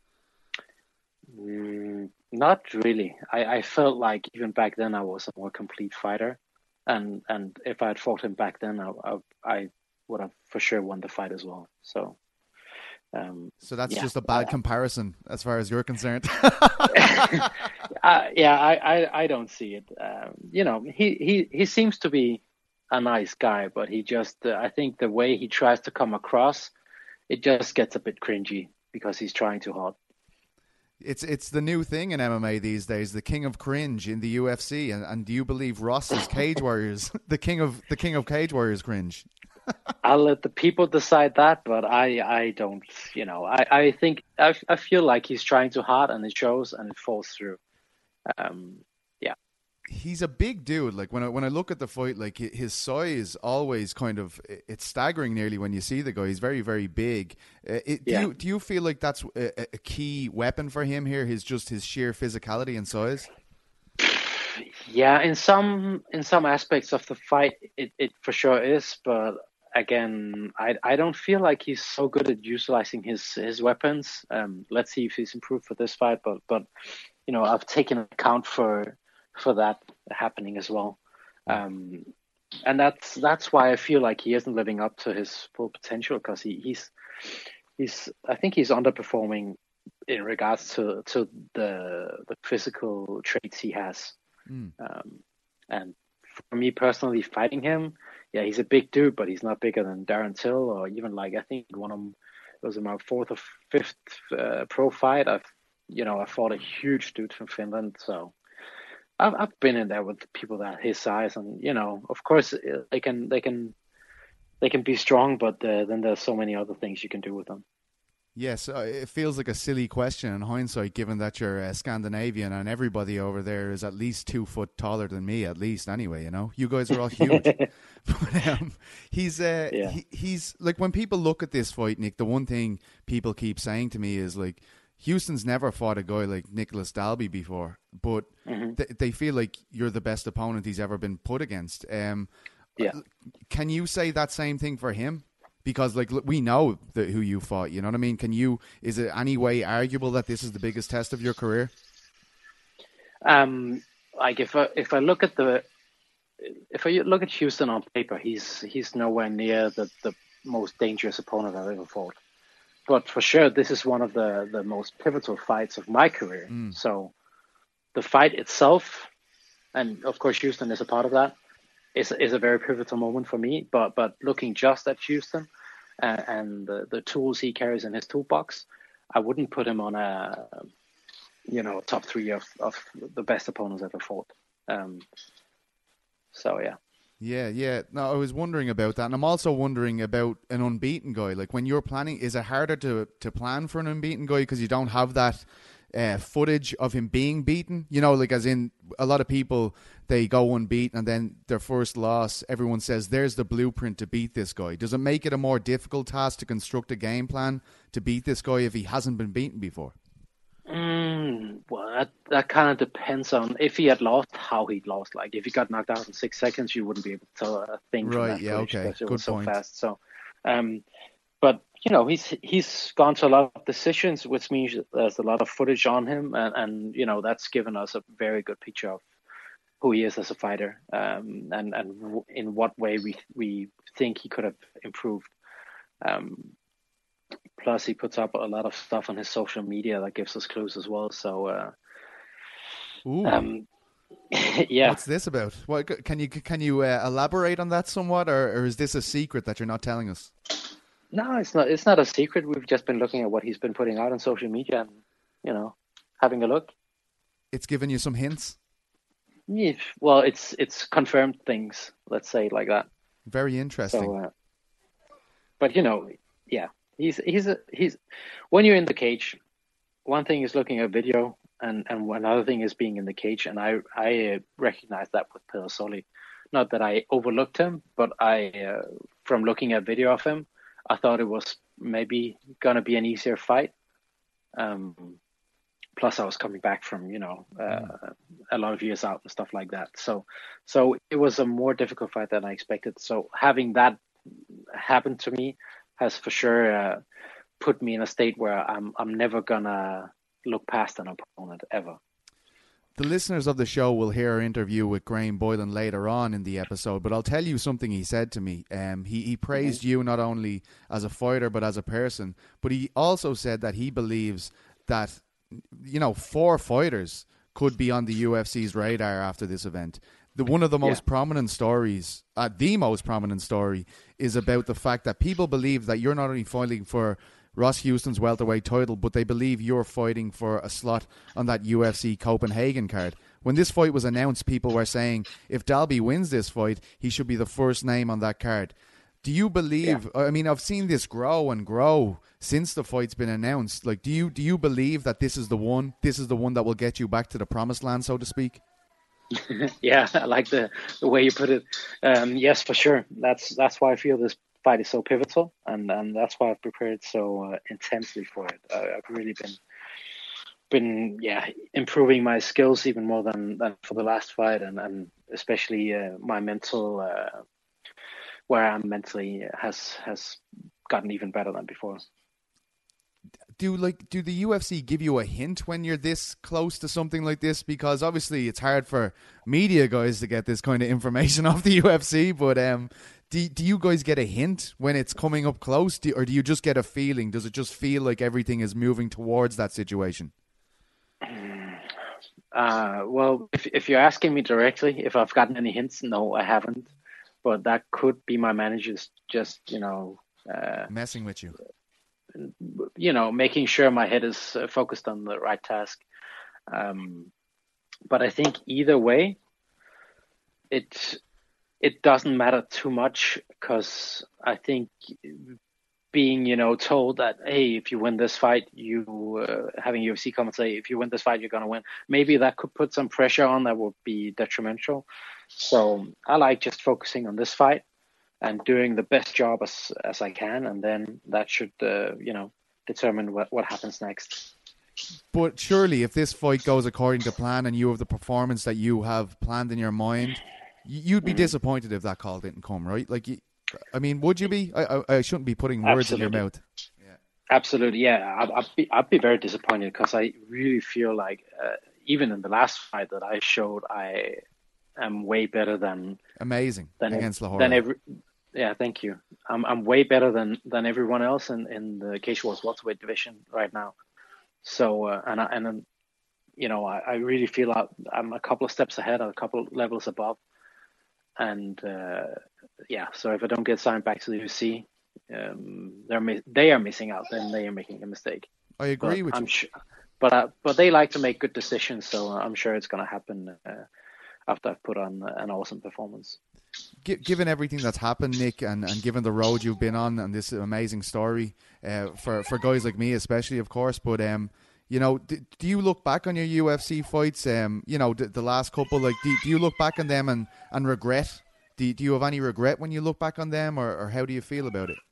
S5: Mm, not really. I, I felt like even back then I was a more complete fighter, and and if I had fought him back then, I I, I would have for sure won the fight as well. So. Um,
S2: so that's
S5: yeah.
S2: just a bad uh, comparison as far as you're concerned.
S5: uh, yeah, I, I, I don't see it. Um, you know, he, he, he seems to be a nice guy, but he just, uh, I think the way he tries to come across, it just gets a bit cringy because he's trying too hard.
S2: It's it's the new thing in M M A these days, the king of cringe in the U F C. And, and do you believe Ross is Cage Warriors, the king of the king of Cage Warriors cringe?
S5: I'll let the people decide that, but I, I don't, you know, I, I think, I, I feel like he's trying too hard and it shows and it falls through. Um, yeah.
S2: He's a big dude. Like when I, when I look at the fight, like his size always kind of, it's staggering nearly when you see the guy. He's very, very big. Uh, it, do, yeah. you, do you feel like that's a, a key weapon for him here? His just his sheer physicality and size?
S5: Yeah, in some in some aspects of the fight, it, it for sure is. But again, I I don't feel like he's so good at utilizing his his weapons. Um, let's see if he's improved for this fight. But but you know, I've taken account for for that happening as well. Um, and that's that's why I feel like he isn't living up to his full potential because he, he's he's I think he's underperforming in regards to to the the physical traits he has. Mm. Um, and for me personally, fighting him, yeah, he's a big dude, but he's not bigger than Darren Till or even like I think one of them. It was my fourth or fifth uh, pro fight. I've you know I fought a huge dude from Finland, so I've I've been in there with people that his size, and you know of course they can they can they can be strong, but uh, then there's so many other things you can do with them.
S2: Yes, uh, it feels like a silly question in hindsight, given that you're uh, Scandinavian and everybody over there is at least two foot taller than me, at least anyway. You know, you guys are all huge. But um, he's uh, yeah. he, he's like when people look at this fight, Nick. The one thing people keep saying to me is like, Houston's never fought a guy like Nicholas Dalby before, but mm-hmm. th- they feel like you're the best opponent he's ever been put against. Um,
S5: yeah,
S2: can you say that same thing for him? Because, like, we know the, who you fought, you know what I mean? Can you, is it any way arguable that this is the biggest test of your career?
S5: Um, like, if I, if I look at the, if I look at Houston on paper, he's he's nowhere near the, the most dangerous opponent I've ever fought. But for sure, this is one of the, the most pivotal fights of my career. Mm. So the fight itself, and of course, Houston is a part of that, is is a very pivotal moment for me. But but looking just at Houston uh, and the, the tools he carries in his toolbox, I wouldn't put him on a you know top three of, of the best opponents ever fought. Um, so yeah.
S2: Yeah, yeah. No, I was wondering about that, and I'm also wondering about an unbeaten guy. Like when you're planning, is it harder to to plan for an unbeaten guy because you don't have that uh, footage of him being beaten? You know, like as in a lot of people, they go unbeaten and then their first loss, everyone says, there's the blueprint to beat this guy. Does it make it a more difficult task to construct a game plan to beat this guy if he hasn't been beaten before?
S5: Mm, well, that, that kind of depends on if he had lost, how he'd lost. Like if he got knocked out in six seconds, you wouldn't be able to tell a thing from
S2: right,
S5: that
S2: yeah,
S5: footage
S2: okay.
S5: because it
S2: Good
S5: was so
S2: point.
S5: fast. So, um, but you know, he's he's gone to a lot of decisions, which means there's a lot of footage on him, and, and you know that's given us a very good picture of who he is as a fighter, um, and and w- in what way we we think he could have improved. Um, plus, he puts up a lot of stuff on his social media that gives us clues as well. So, uh,
S2: Ooh.
S5: Um, yeah.
S2: What's this about? What can you can you uh, elaborate on that somewhat, or, or is this a secret that you're not telling us?
S5: No, it's not. It's not a secret. We've just been looking at what he's been putting out on social media, and you know, having a look.
S2: It's given you some hints.
S5: Yeah, well, it's it's confirmed things. Let's say it like that.
S2: Very interesting.
S5: So, uh, but you know, yeah, he's he's a, he's when you're in the cage, one thing is looking at video, and and another thing is being in the cage. And I I uh, recognize that with Peter Solli. Not that I overlooked him, but I uh, from looking at video of him, I thought it was maybe gonna be an easier fight. Um, plus, I was coming back from you know uh, mm. a lot of years out and stuff like that. So so it was a more difficult fight than I expected. So having that happen to me has for sure uh, put me in a state where I'm I'm never gonna look past an opponent ever.
S2: The listeners of the show will hear our interview with Graham Boylan later on in the episode, but I'll tell you something he said to me. Um, he, he praised mm-hmm. you not only as a fighter but as a person, but he also said that he believes that, you know, four fighters could be on the U F C's radar after this event. The one of the most yeah. prominent stories, uh, the most prominent story, is about the fact that people believe that you're not only fighting for Ross Houston's welterweight title, but they believe you're fighting for a slot on that U F C Copenhagen card. When this fight was announced, people were saying if Dalby wins this fight, he should be the first name on that card. Do you believe? Yeah. I mean, I've seen this grow and grow since the fight's been announced. Like, do you do you believe that this is the one? This is the one that will get you back to the promised land, so to speak?
S5: Yeah, I like the the way you put it. Um, yes, for sure. That's that's why I feel this fight is so pivotal, and, and that's why I've prepared so uh, intensely for it. Uh, I've really been been yeah improving my skills even more than, than for the last fight, and, and especially uh, my mental uh, where I'm mentally has has gotten even better than before.
S2: Do like do the U F C give you a hint when you're this close to something like this? Because obviously it's hard for media guys to get this kind of information off the U F C, but um Do, do you guys get a hint when it's coming up close, do, or do you just get a feeling? Does it just feel like everything is moving towards that situation?
S5: Uh, well, if, if you're asking me directly, if I've gotten any hints, no, I haven't. But that could be my managers just, you know... Uh,
S2: messing with you.
S5: You know, making sure my head is uh, focused on the right task. Um, but I think either way, it's... it doesn't matter too much, because I think being, you know, told that, hey, if you win this fight, you uh, having U F C come and say, if you win this fight, you're going to win. Maybe that could put some pressure on that would be detrimental. So I like just focusing on this fight and doing the best job as, as I can. And then that should, uh, you know, determine what, what happens next.
S2: But surely if this fight goes according to plan and you have the performance that you have planned in your mind, you'd be disappointed if that call didn't come, right? Like, I mean, would you be? I, I, I shouldn't be putting words Absolutely. in your mouth. Yeah.
S5: Absolutely, yeah. I'd, I'd be, I'd be very disappointed, because I really feel like, uh, even in the last fight that I showed, I am way better than
S2: amazing
S5: than
S2: against Lahore.
S5: Than every, yeah, thank you. I'm I'm way better than, than everyone else in, in the Cage Wars welterweight division right now. So uh, and I, and then, you know, I, I really feel I'm a couple of steps ahead, a couple of levels above. And uh, yeah, so if I don't get signed back to the U F C, um, they're mi- they are missing out. Then they are making a mistake.
S2: I agree
S5: but
S2: with
S5: I'm
S2: you.
S5: Sure, but uh, but they like to make good decisions, so I'm sure it's going to happen uh, after I've put on an awesome performance.
S2: G- given everything that's happened, Nick, and, and given the road you've been on and this amazing story uh, for for guys like me, especially, of course, but um. You know, do, do you look back on your U F C fights, um, you know, the, the last couple, like, do, do you look back on them and, and regret? Do, do you have any regret when you look back on them, or, or how do you feel about it?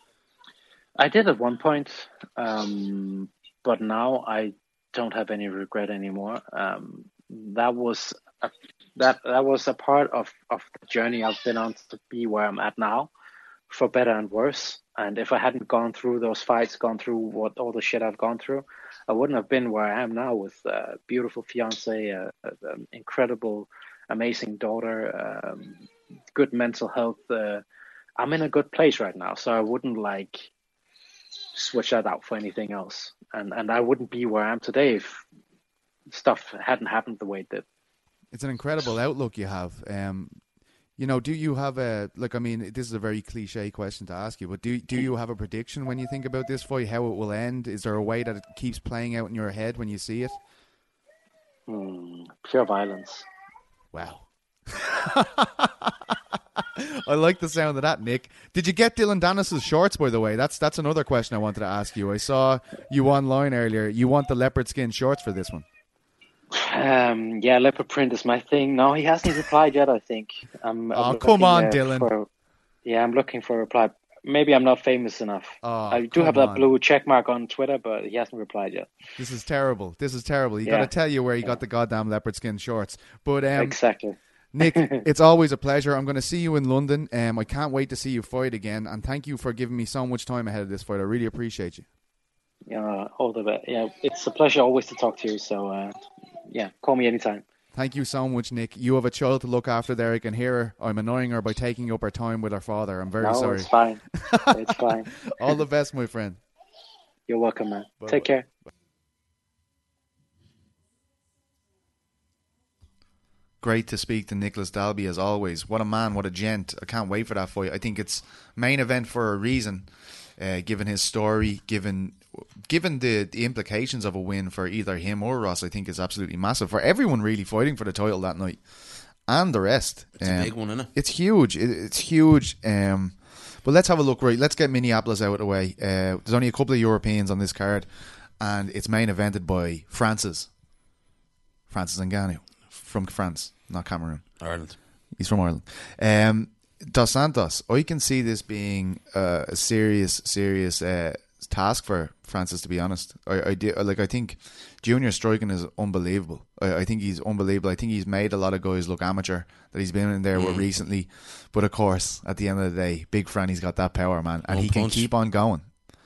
S5: I did at one point, um, but now I don't have any regret anymore. Um, that was a, that that was a part of, of the journey I've been on to be where I'm at now, for better and worse. And if I hadn't gone through those fights, gone through what all the shit I've gone through, I wouldn't have been where I am now with a beautiful fiance, a, an incredible, amazing daughter, um, good mental health. Uh, I'm in a good place right now, so I wouldn't like switch that out for anything else. And and I wouldn't be where I am today if stuff hadn't happened the way it did.
S2: It's an incredible outlook you have. Um, You know, do you have a like? I mean, this is a very cliche question to ask you, but do do you have a prediction when you think about this fight? How it will end? Is there a way that it keeps playing out in your head when you see it?
S5: Mm, pure violence.
S2: Wow. I like the sound of that, Nick. Did you get Dylan Dennis's shorts, by the way? That's that's another question I wanted to ask you. I saw you online earlier. You want the leopard skin shorts for this one?
S5: Um, yeah, leopard print is my thing. No, he hasn't replied yet, I think. I'm,
S2: oh,
S5: I'm
S2: come on,
S5: looking, uh,
S2: Dylan.
S5: For, yeah, I'm looking for a reply. Maybe I'm not famous enough.
S2: Oh,
S5: I do have that
S2: on.
S5: blue check mark on Twitter, but he hasn't replied yet.
S2: This is terrible. This is terrible. You
S5: yeah.
S2: got to tell you where you
S5: yeah.
S2: got the goddamn leopard skin shorts. But um,
S5: exactly.
S2: Nick, it's always a pleasure. I'm going to see you in London. Um, I can't wait to see you fight again. And thank you for giving me so much time ahead of this fight. I really appreciate you.
S5: Yeah, all the best. Yeah, it's a pleasure always to talk to you. So, uh, yeah, call me anytime.
S2: Thank you so much, Nick. You have a child to look after there. I can hear her. I'm annoying her by taking up her time with her father. I'm very
S5: no,
S2: sorry.
S5: it's fine. It's fine.
S2: All the best, my friend.
S5: You're welcome, man.
S2: Bye-bye.
S5: Take care.
S2: Great to speak to Nicholas Dalby as always. What a man, what a gent. I can't wait for that fight. I think it's main event for a reason, uh, given his story, given given the, the implications of a win for either him or Ross. I think is absolutely massive for everyone really fighting for the title that night and the rest.
S3: It's
S2: um,
S3: a big one, isn't it?
S2: It's huge. It, it's huge. Um, but let's have a look. Right, let's get Minneapolis out of the way. Uh, there's only a couple of Europeans on this card, and it's main evented by Francis. Francis Ngannou. From France, not Cameroon.
S3: Ireland.
S2: He's from Ireland. Um, Dos Santos. I can see this being uh, a serious, serious uh, task for Francis. To be honest, I, I do, like. I think Junior striking is unbelievable. I, I think he's unbelievable. I think he's made a lot of guys look amateur that he's been in there
S3: Mm.
S2: with recently. But of course, at the end of the day, Big Franny's got that power, man, and
S3: One
S2: he can
S3: punch.
S2: keep on going.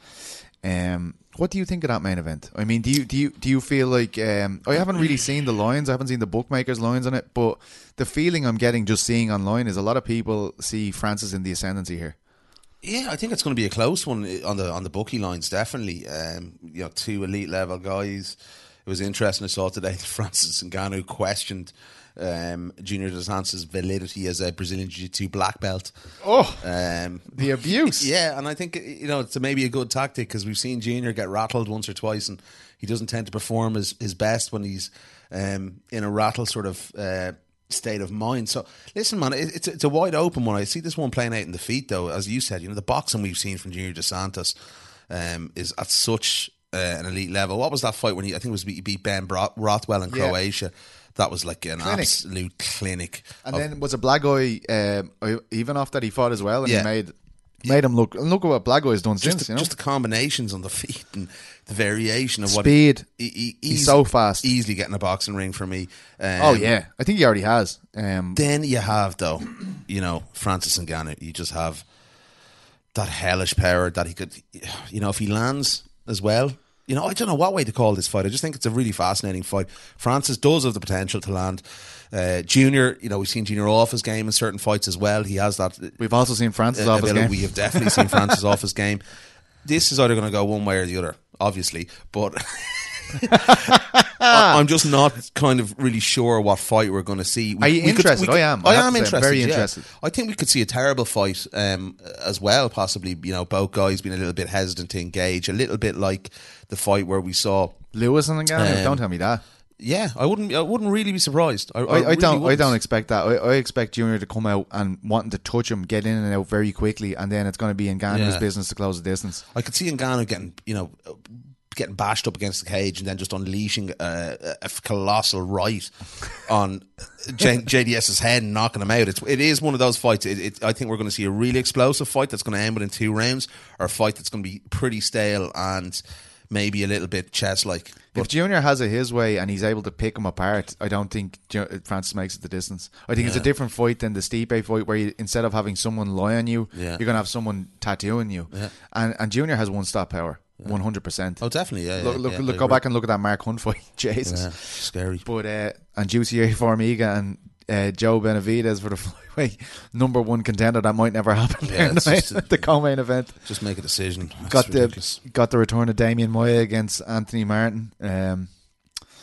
S2: Um. What do you think of that main event? I mean, do you do you do you feel like um, I haven't really seen the lines, I haven't seen the bookmakers' lines on it, but the feeling I'm getting just seeing online is a lot of people see Francis in the ascendancy here.
S3: Yeah, I think it's going to be a close one on the on the bookie lines. Definitely, um, you know, two elite level guys. It was interesting. I saw today that Francis Ngannou questioned um, Junior Dos Santos' validity as a Brazilian Jiu-Jitsu black belt.
S2: Oh,
S3: um,
S2: the abuse!
S3: Yeah, and I think you know it's a, maybe a good tactic because we've seen Junior get rattled once or twice, and he doesn't tend to perform his, his best when he's um, in a rattle sort of uh, state of mind. So listen, man, it, it's it's a wide open one. I see this one playing out in the feet, though, as you said. You know, the boxing we've seen from Junior Dos Santos um, is at such uh, an elite level. What was that fight when he? I think it was he beat Ben Bro- Rothwell in
S2: Yeah.
S3: Croatia. That was like an
S2: Clinic.
S3: absolute clinic.
S2: And
S3: of-
S2: then was a Blagoy um, even off that he fought as well, and
S3: Yeah.
S2: he made made him look. And look at what Blagoy's done
S3: just
S2: since.
S3: the,
S2: You know,
S3: just the combinations on the feet and the variation of what
S2: speed.
S3: he, he,
S2: He's
S3: easy-
S2: so fast.
S3: Easily getting a boxing ring for me. Um,
S2: Oh yeah, I think he already has. Um,
S3: Then you have though, you know, Francis Ngannou. You just have that hellish power that he could, you know, if he lands as well. You know, I don't know what way to call this fight. I just think it's a really fascinating fight. Francis does have the potential to land. Uh, Junior, you know, we've seen Junior off his game in certain fights as well. He has that.
S2: we've also seen Francis
S3: uh,
S2: off his
S3: ability.
S2: game.
S3: We have definitely seen Francis off his game. This is either going to go one way or the other, obviously. But I- I'm just not kind of really sure what fight we're going to see. We,
S2: Are you
S3: we could-
S2: interested?
S3: we could-
S2: I am. I
S3: I
S2: have
S3: am
S2: to say, I'm
S3: interested.
S2: very
S3: yeah.
S2: interested.
S3: I think we could see a terrible fight um, as well, possibly. You know, both guys being a little bit hesitant to engage, a little bit like the fight where we saw.
S2: Lewis and Ngannou.
S3: Um,
S2: Don't tell me that.
S3: Yeah, I wouldn't. I wouldn't really be surprised. I,
S2: I,
S3: I,
S2: I
S3: really
S2: don't. I
S3: wouldn't.
S2: don't expect that. I, I expect Junior to come out and wanting to touch him, get in and out very quickly, and then it's going to be Ngannou's
S3: Yeah.
S2: business to close the distance.
S3: I could see Ngannou getting, you know, getting bashed up against the cage and then just unleashing a, a colossal right on J- JDS's head and knocking him out. It's, it is one of those fights. It, it, I think we're going to see a really explosive fight that's going to end within two rounds, or a fight that's going to be pretty stale and maybe a little bit chess-like.
S2: If Junior has it his way and he's able to pick him apart, I don't think Ju- Francis makes it the distance. I think it's a
S3: Yeah.
S2: different fight than the Stipe fight, where you, instead of having someone lie on you,
S3: Yeah.
S2: you're going to have someone tattooing you.
S3: Yeah.
S2: And and Junior has one stop power, one hundred percent.
S3: Oh, definitely, yeah. yeah,
S2: Look, look,
S3: yeah,
S2: look
S3: I
S2: go
S3: agree.
S2: back and look at that Mark Hunt fight. Jesus.
S3: Yeah, scary.
S2: But uh, and Jussier Formiga and uh, Joe Benavidez for the flyweight number one contender, that might never happen.
S3: Yeah,
S2: there in
S3: it's
S2: the,
S3: just
S2: main-
S3: a-
S2: the co-main event.
S3: Just make a decision. That's
S2: Got
S3: ridiculous.
S2: the got the return of Damian Moya against Anthony Martin. Um,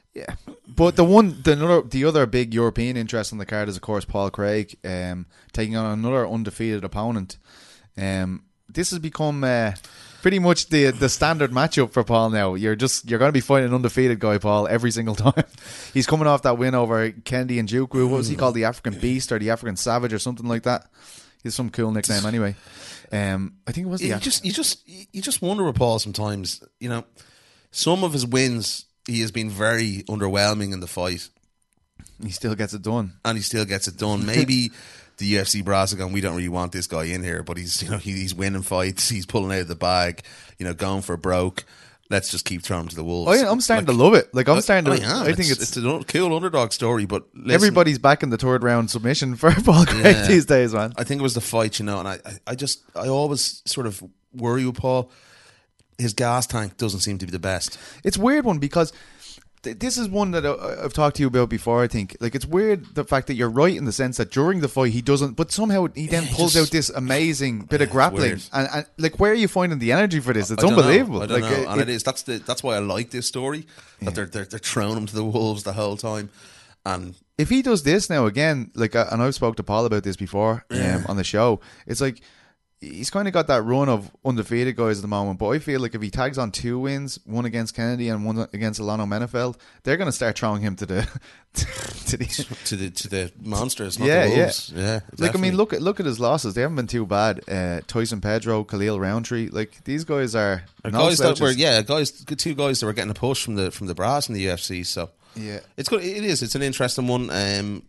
S2: Yeah, but the one, the another, the other big European interest on the card is, of course, Paul Craig um, taking on another undefeated opponent. Um, this has become uh, pretty much the the standard matchup for Paul now. You're just you're going to be fighting an undefeated guy, Paul, every single time. He's coming off that win over Kennedy and Njoku. What was he called? The African Beast or the African Savage or something like that. He has some cool nickname anyway. Um, I think it was the
S3: you
S2: Af-
S3: just you just you just wonder with Paul sometimes. You know, some of his wins, he has been very underwhelming in the fight,
S2: he still gets it done.
S3: and he still gets it done. Maybe the U F C brass are going, we don't really want this guy in here, but he's you know he, he's winning fights, he's pulling out of the bag, you know, going for broke. Let's just keep throwing him to the wolves.
S2: Oh, yeah, I'm starting
S3: Like,
S2: to love it. Like I'm
S3: I-
S2: starting to.
S3: I, am.
S2: I think
S3: it's,
S2: it's,
S3: it's a cool underdog story, but listen,
S2: everybody's back in the third round submission for Paul Craig
S3: Yeah.
S2: these days, man.
S3: I think it was the fight, you know, and I, I, I just, I always sort of worry with Paul. His gas tank doesn't seem to be the best.
S2: It's a weird one because th- this is one that I- I've talked to you about before. I think like it's weird the fact that you're right in the sense that during the fight he doesn't, but somehow he then
S3: Yeah,
S2: pulls
S3: just-
S2: out this amazing bit of
S3: it's
S2: grappling,
S3: weird.
S2: and, and like where are you finding the energy for this? It's
S3: I don't know.
S2: unbelievable.
S3: I don't
S2: like
S3: know.
S2: it-
S3: and
S2: it-
S3: it is. That's the. That's why I like this story. That they're, they're they're throwing him to the wolves the whole time, and
S2: if he does this now again, like, uh, and I've spoke to Paul about this before um, on the show, it's like he's kind of got that run of undefeated guys at the moment. But I feel like if he tags on two wins, one against Kennedy and one against Alano Menefeld, they're going to start throwing him to the to the.
S3: to the to the monsters, not
S2: Yeah,
S3: the
S2: yeah.
S3: wolves. Yeah,
S2: Like I
S3: definitely.
S2: mean, look at look at his losses. They haven't been too bad. Uh, Tyson Pedro, Khalil Roundtree, like these guys are
S3: Or
S2: no
S3: guys that
S2: slouches.
S3: were yeah, guys, good two guys that were getting a push from the from the brass in the U F C. So
S2: Yeah.
S3: it's good. It is. It's an interesting one. Um,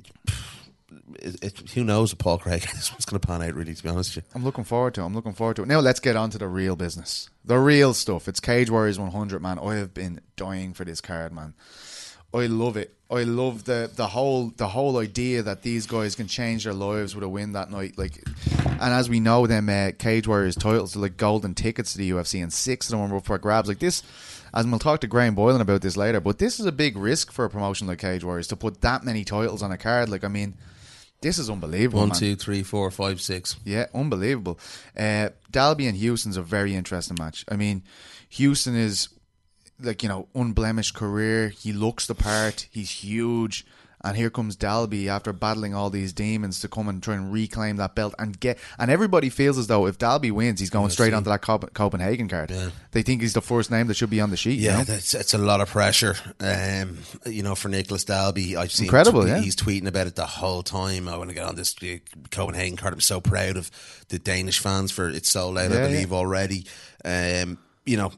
S3: it, it, who knows with Paul Craig? This one's going to pan out. Really, to be honest with you.
S2: I'm looking forward to it. I'm looking forward to it. Now let's get on to the real business. The real stuff. It's Cage Warriors one hundred, man. I have been dying for this card, man. I love it. I love the the whole the whole idea that these guys can change their lives with a win that night. Like, and as we know, them uh, Cage Warriors titles are like golden tickets to the U F C, and six of them are up for grabs. Like this, as we'll talk to Graham Boylan about this later, but this is a big risk for a promotion like Cage Warriors to put that many titles on a card. Like, I mean, this is unbelievable.
S3: One,
S2: man.
S3: two, three, four, five, six.
S2: Yeah, unbelievable. Uh, Dalby and Houston's a very interesting match. I mean, Houston is like, you know, unblemished career. He looks the part. He's huge. And here comes Dalby after battling all these demons to come and try and reclaim that belt and get. And everybody feels as though if Dalby wins, he's going straight onto that Cop- Copenhagen card.
S3: Yeah.
S2: They think he's the first name that should be on the sheet.
S3: Yeah,
S2: you know?
S3: that's it's a lot of pressure. Um, you know, for Nicholas Dalby, I've seen
S2: Incredible,
S3: tw-
S2: yeah.
S3: He's tweeting about it the whole time. I want to get on this uh, Copenhagen card. I'm so proud of the Danish fans for it's sold out.
S2: Yeah,
S3: I believe
S2: yeah.
S3: already. Um, you know,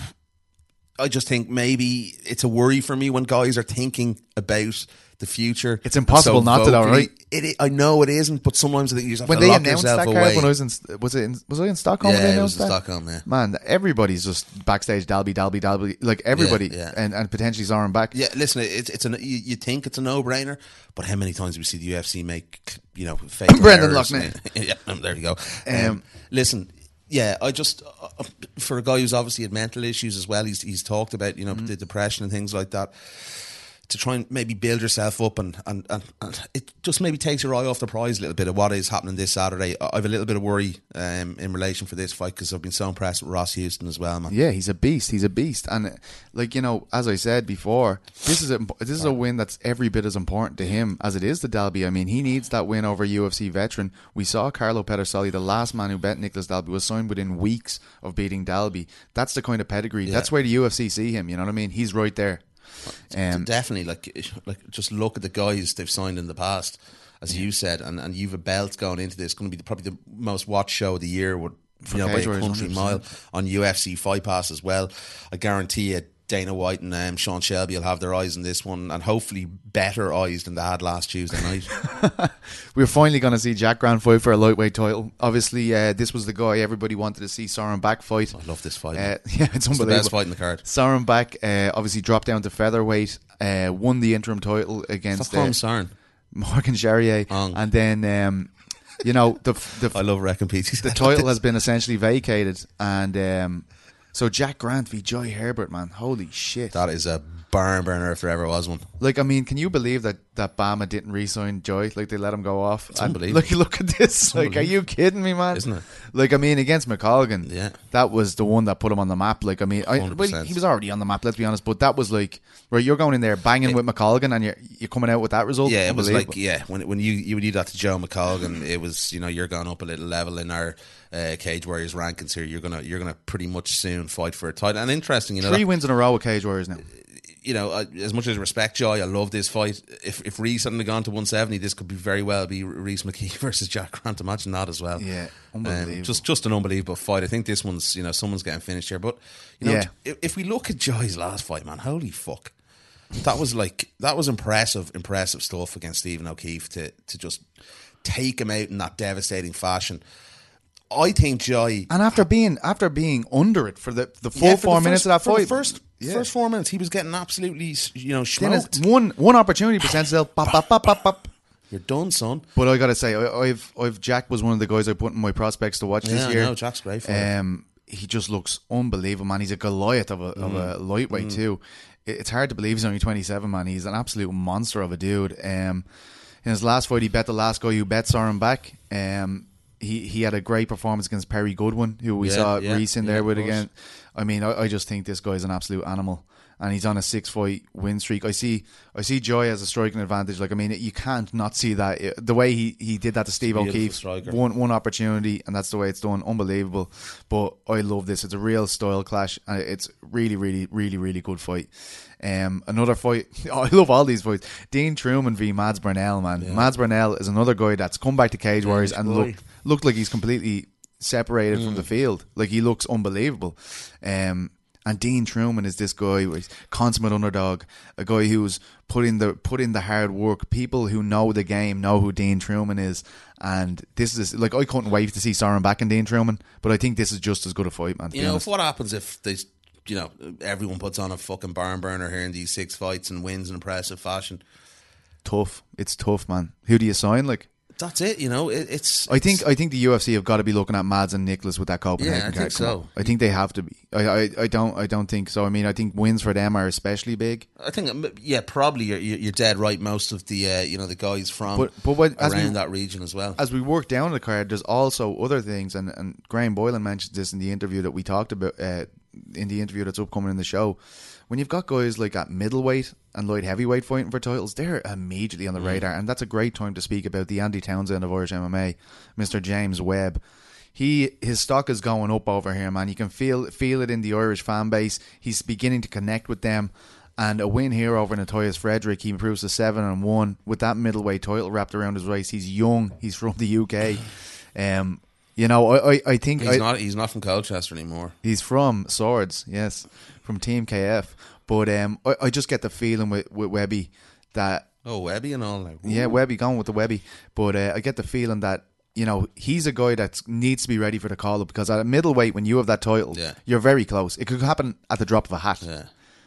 S3: I just think maybe it's a worry for me when guys are thinking about the future.
S2: It's impossible
S3: so
S2: not to, though,
S3: vocally.
S2: right?
S3: It, i- I know it isn't, but sometimes I think you just have
S2: When
S3: to
S2: they
S3: lock
S2: announced that
S3: yourself
S2: card,
S3: away.
S2: when I was in, was it in, was I in Stockholm? when they
S3: yeah, it
S2: announced
S3: was in
S2: that?
S3: Stockholm. Yeah.
S2: Man, everybody's just backstage Dalby, Dalby, Dalby. Like everybody,
S3: Yeah, yeah.
S2: and and potentially Zoran back.
S3: Yeah, listen, it's it's an you, you think it's a no brainer, but how many times we see the U F C make you know fake
S2: Brendan
S3: errors?
S2: Loughnane.
S3: Yeah, um, there you go. Um,
S2: Um,
S3: listen, yeah, I just uh, for a guy who's obviously had mental issues as well, he's he's talked about you know
S2: Mm-hmm.
S3: the depression and things like that. To try and maybe build yourself up and, and, and, and it just maybe takes your eye off the prize a little bit of what is happening this Saturday. I have a little bit of worry um, in relation for this fight because I've been so impressed with Ross Houston as well, man.
S2: Yeah, he's a beast. He's a beast, and uh, like you know, as I said before, this is a this is a win that's every bit as important to him as it is to Dalby. I mean, he needs that win over a U F C veteran. We saw Carlo Pedersoli, the last man who bet Nicholas Dalby, was signed within weeks of beating Dalby. That's the kind of pedigree.
S3: Yeah.
S2: That's where the U F C see him. You know what I mean? He's right there. Um,
S3: Definitely, like, like just look at the guys they've signed in the past, as you said, and, and you've a belt going into this. It's going to be the, probably the most watched show of the year, with, you know, by
S2: Cage
S3: a
S2: Warriors,
S3: country
S2: one
S3: mile
S2: hundred percent.
S3: on U F C Fight Pass as well. I guarantee you, Dana White and um, Sean Shelby will have their eyes on this one, and hopefully better eyes than they had last Tuesday night.
S2: We're finally going to see Jack Grant fight for a lightweight title. Obviously, uh, this was the guy everybody wanted to see Soren Back fight.
S3: I love this fight.
S2: Uh,
S3: man.
S2: yeah, it's
S3: It's the
S2: unbelievable.
S3: best fight in the card.
S2: Soren Back uh, obviously dropped down to featherweight, uh, won the interim title against
S3: Stop calling
S2: uh,
S3: Sarn.
S2: Morgan Charrier,
S3: Ong.
S2: and then um, you know the the,
S3: I love Reckon P T.
S2: the title has been essentially vacated, and um, so Jack Grant v Joy Herbert, man, holy shit!
S3: That is a barn burner if there ever was one.
S2: Like, I mean, can you believe that, that Bama didn't re-sign Joy? Like, they let him go off.
S3: It's
S2: and
S3: unbelievable.
S2: Look, look at this. Like, are you kidding me, man?
S3: Isn't it?
S2: Like, I mean, against McColgan,
S3: Yeah.
S2: that was the one that put him on the map. Like, I mean, I, well, he was already on the map, let's be honest, but that was like, right, you're going in there banging it, with McColgan and you're, you're coming out with that result?
S3: Yeah, it was like, yeah, when when you, you would do that to Joe McColgan, it was, you know, you're going up a little level in our uh, Cage Warriors rankings here. You're gonna you're gonna pretty much soon fight for a title. And interesting, you know,
S2: Three
S3: that,
S2: wins in a row with Cage Warriors now.
S3: you know, uh, as much as I respect Joy, I love this fight. If if Reese hadn't gone to one seventy, this could be very well be Reese McKee versus Jack Grant. Imagine that as well.
S2: Yeah, unbelievable.
S3: Um, just just an unbelievable fight. I think this one's, you know, someone's getting finished here. But you know,
S2: Yeah.
S3: if, if we look at Joy's last fight, man, holy fuck, that was like that was impressive, impressive stuff against Stephen O'Keefe to to just take him out in that devastating fashion. I think Joy,
S2: And after being after being under it for the, the full
S3: Yeah, for
S2: four
S3: the
S2: minutes
S3: first,
S2: of that
S3: for
S2: fight.
S3: the first
S2: Yeah.
S3: first four minutes, he was getting absolutely, you know,
S2: Then it's
S3: smoked.
S2: one one opportunity presents itself. Bop, bop, bop, bop, bop.
S3: You're done, son.
S2: But I gotta say, I, I've I've Jack was one of the guys I put in my prospects to watch
S3: Yeah,
S2: this
S3: I
S2: year.
S3: know, Jack's great for it.
S2: Um, he just looks unbelievable, man. He's a Goliath of a of a
S3: Mm.
S2: lightweight too. It, it's hard to believe he's only twenty-seven, man. He's an absolute monster of a dude. Um, in his last fight, he bet the last guy who bet saw him back. Um, he he had a great performance against Perry Goodwin, who we
S3: Yeah,
S2: saw
S3: yeah,
S2: Reese in
S3: yeah,
S2: there
S3: of
S2: with
S3: course.
S2: again. I mean, I, I just think this guy's an absolute animal. And he's on a six fight win streak. I see, I see Joy as a striking advantage. Like, I mean, you can't not see that. It- the way he, he did that to Steve
S3: Beautiful
S2: O'Keefe,
S3: striker.
S2: one one opportunity, and that's the way it's done. Unbelievable. But I love this. It's a real style clash, and it's really, really, really, really good fight. Um, another fight. Oh, I love all these fights. Dean Truman v Mads Burnell, man. Mads Burnell is another guy that's come back to Cage Warriors and
S3: boy.
S2: looked looked like he's completely separated from the field. Like, he looks unbelievable. Um. And Dean Truman is this guy, he's consummate underdog, a guy who's put in the put in the hard work. People who know the game know who Dean Truman is, and this is like, I couldn't wait to see Soren back in Dean Truman, but I think this is just as good a fight, man. to
S3: You
S2: be
S3: know,
S2: honest.
S3: if what happens if they, you know, everyone puts on a fucking barn burner here in these six fights and wins in impressive fashion?
S2: Tough, it's tough, man. Who do you sign? Like,
S3: That's it. You know, it, it's.
S2: I think I think the U F C have got to be looking at Mads and Nicholas with that Copenhagen
S3: Yeah, I
S2: card.
S3: think
S2: Come
S3: so.
S2: on. I think they have to be. I, I I don't I don't think so. I mean, I think wins for them are especially big.
S3: I think, um, yeah, probably you're, you're dead right. Most of the, uh, you know, the guys from
S2: But- but what- as
S3: around
S2: we-
S3: that region as well.
S2: As we work down the card, there's also other things, and, and Graham Boylan mentioned this in the interview that we talked about, uh, in the interview that's upcoming in the show. When you've got guys like at middleweight and light heavyweight fighting for titles, they're immediately on the radar, and that's a great time to speak about the Andy Townsend of Irish M M A, Mister James Webb. He his stock is going up over here, man. You can feel feel it in the Irish fan base. He's beginning to connect with them. And a win here over Natoyas Frederick, he improves to seven and one with that middleweight title wrapped around his waist. He's young. He's from the U K. Um, you know, I, I, I think
S3: He's
S2: I,
S3: not. He's not from Colchester anymore.
S2: he's from Swords, yes, from Team K F. But um, I, I just get the feeling with, with Webby that
S3: Oh, Webby and all. Like,
S2: yeah, Webby going with the Webby. But uh, I get the feeling that, you know, he's a guy that needs to be ready for the call up, because at a middleweight, when you have that title,
S3: Yeah.
S2: you're very close. It could happen at the drop of a hat.
S3: Yeah.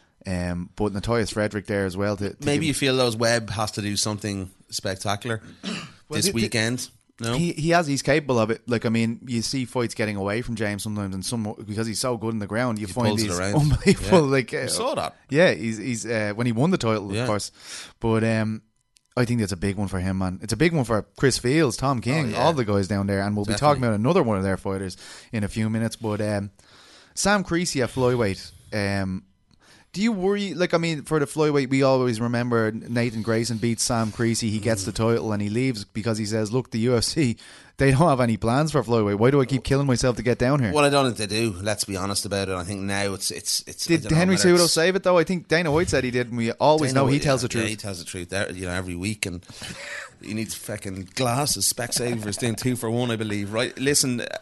S2: Um, but Natoyas Frederick there as well. To, to
S3: Maybe
S2: give-
S3: you feel those Webb has to do something spectacular this
S2: the- the-
S3: weekend. No,
S2: He he has he's capable of it. Like, I mean, you see fights getting away from James sometimes, and some because he's so good in the ground, you find
S3: pulls it
S2: these
S3: around.
S2: unbelievable.
S3: Yeah.
S2: Like, uh,
S3: I saw that.
S2: Yeah, he's he's uh, when he won the title,
S3: Yeah.
S2: of course. But um, I think that's a big one for him, man. It's a big one for Chris Fields, Tom King,
S3: Oh, yeah.
S2: all the guys down there, and we'll be
S3: Definitely.
S2: talking about another one of their fighters in a few minutes. But um, Sam Creasy at flyweight. Um, do you worry? Like, I mean, for the flyweight, we always remember Nathan Grayson beats Sam Creasy. He gets the title and he leaves because he says, "Look, the U F C, they don't have any plans for flyweight. Why do I keep killing myself to get down here?"
S3: Well, I don't think they do. Let's be honest about it. I think now it's it's it's. I
S2: Did
S3: don't know
S2: Henry
S3: whether
S2: Cejudo
S3: it's-
S2: save it though? I think Dana White said he did, and we always
S3: Dana
S2: know he
S3: White-
S2: tells
S3: yeah,
S2: the truth.
S3: Yeah, he tells the truth. There, you know, every week, and he needs fucking glasses, Specsavers, doing two for one, I believe. Right? Listen, uh,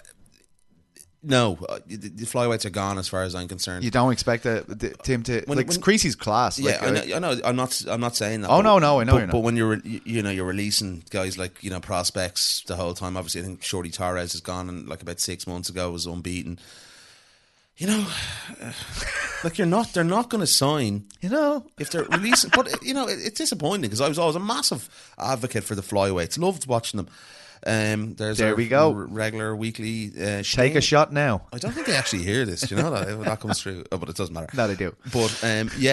S3: no, uh, the, the flyweights are gone as far as I'm concerned.
S2: You don't expect the, the, Tim to
S3: When-
S2: like
S3: when-
S2: Creasy's class.
S3: Yeah,
S2: like,
S3: I,
S2: uh,
S3: know, I know. I'm not. I'm not saying that.
S2: Oh,
S3: but-
S2: no, no, I know
S3: But,
S2: you're not.
S3: but when you're, you you know, you're releasing guys like, you know, prospects the whole time. Obviously, I think Shorty Torres is gone, and like about six months ago was unbeaten. You know, uh, like you're not. They're not going to sign
S2: you know,
S3: if they're releasing. But you know, it, it's disappointing because I was always a massive advocate for the flyweights. Loved watching them. Um, there's
S2: There
S3: our
S2: we go.
S3: r- regular weekly. Uh,
S2: take a shot now.
S3: I don't think they actually hear this. Do you know that that comes through? Oh, but it doesn't matter.
S2: No, they do.
S3: But um, yeah,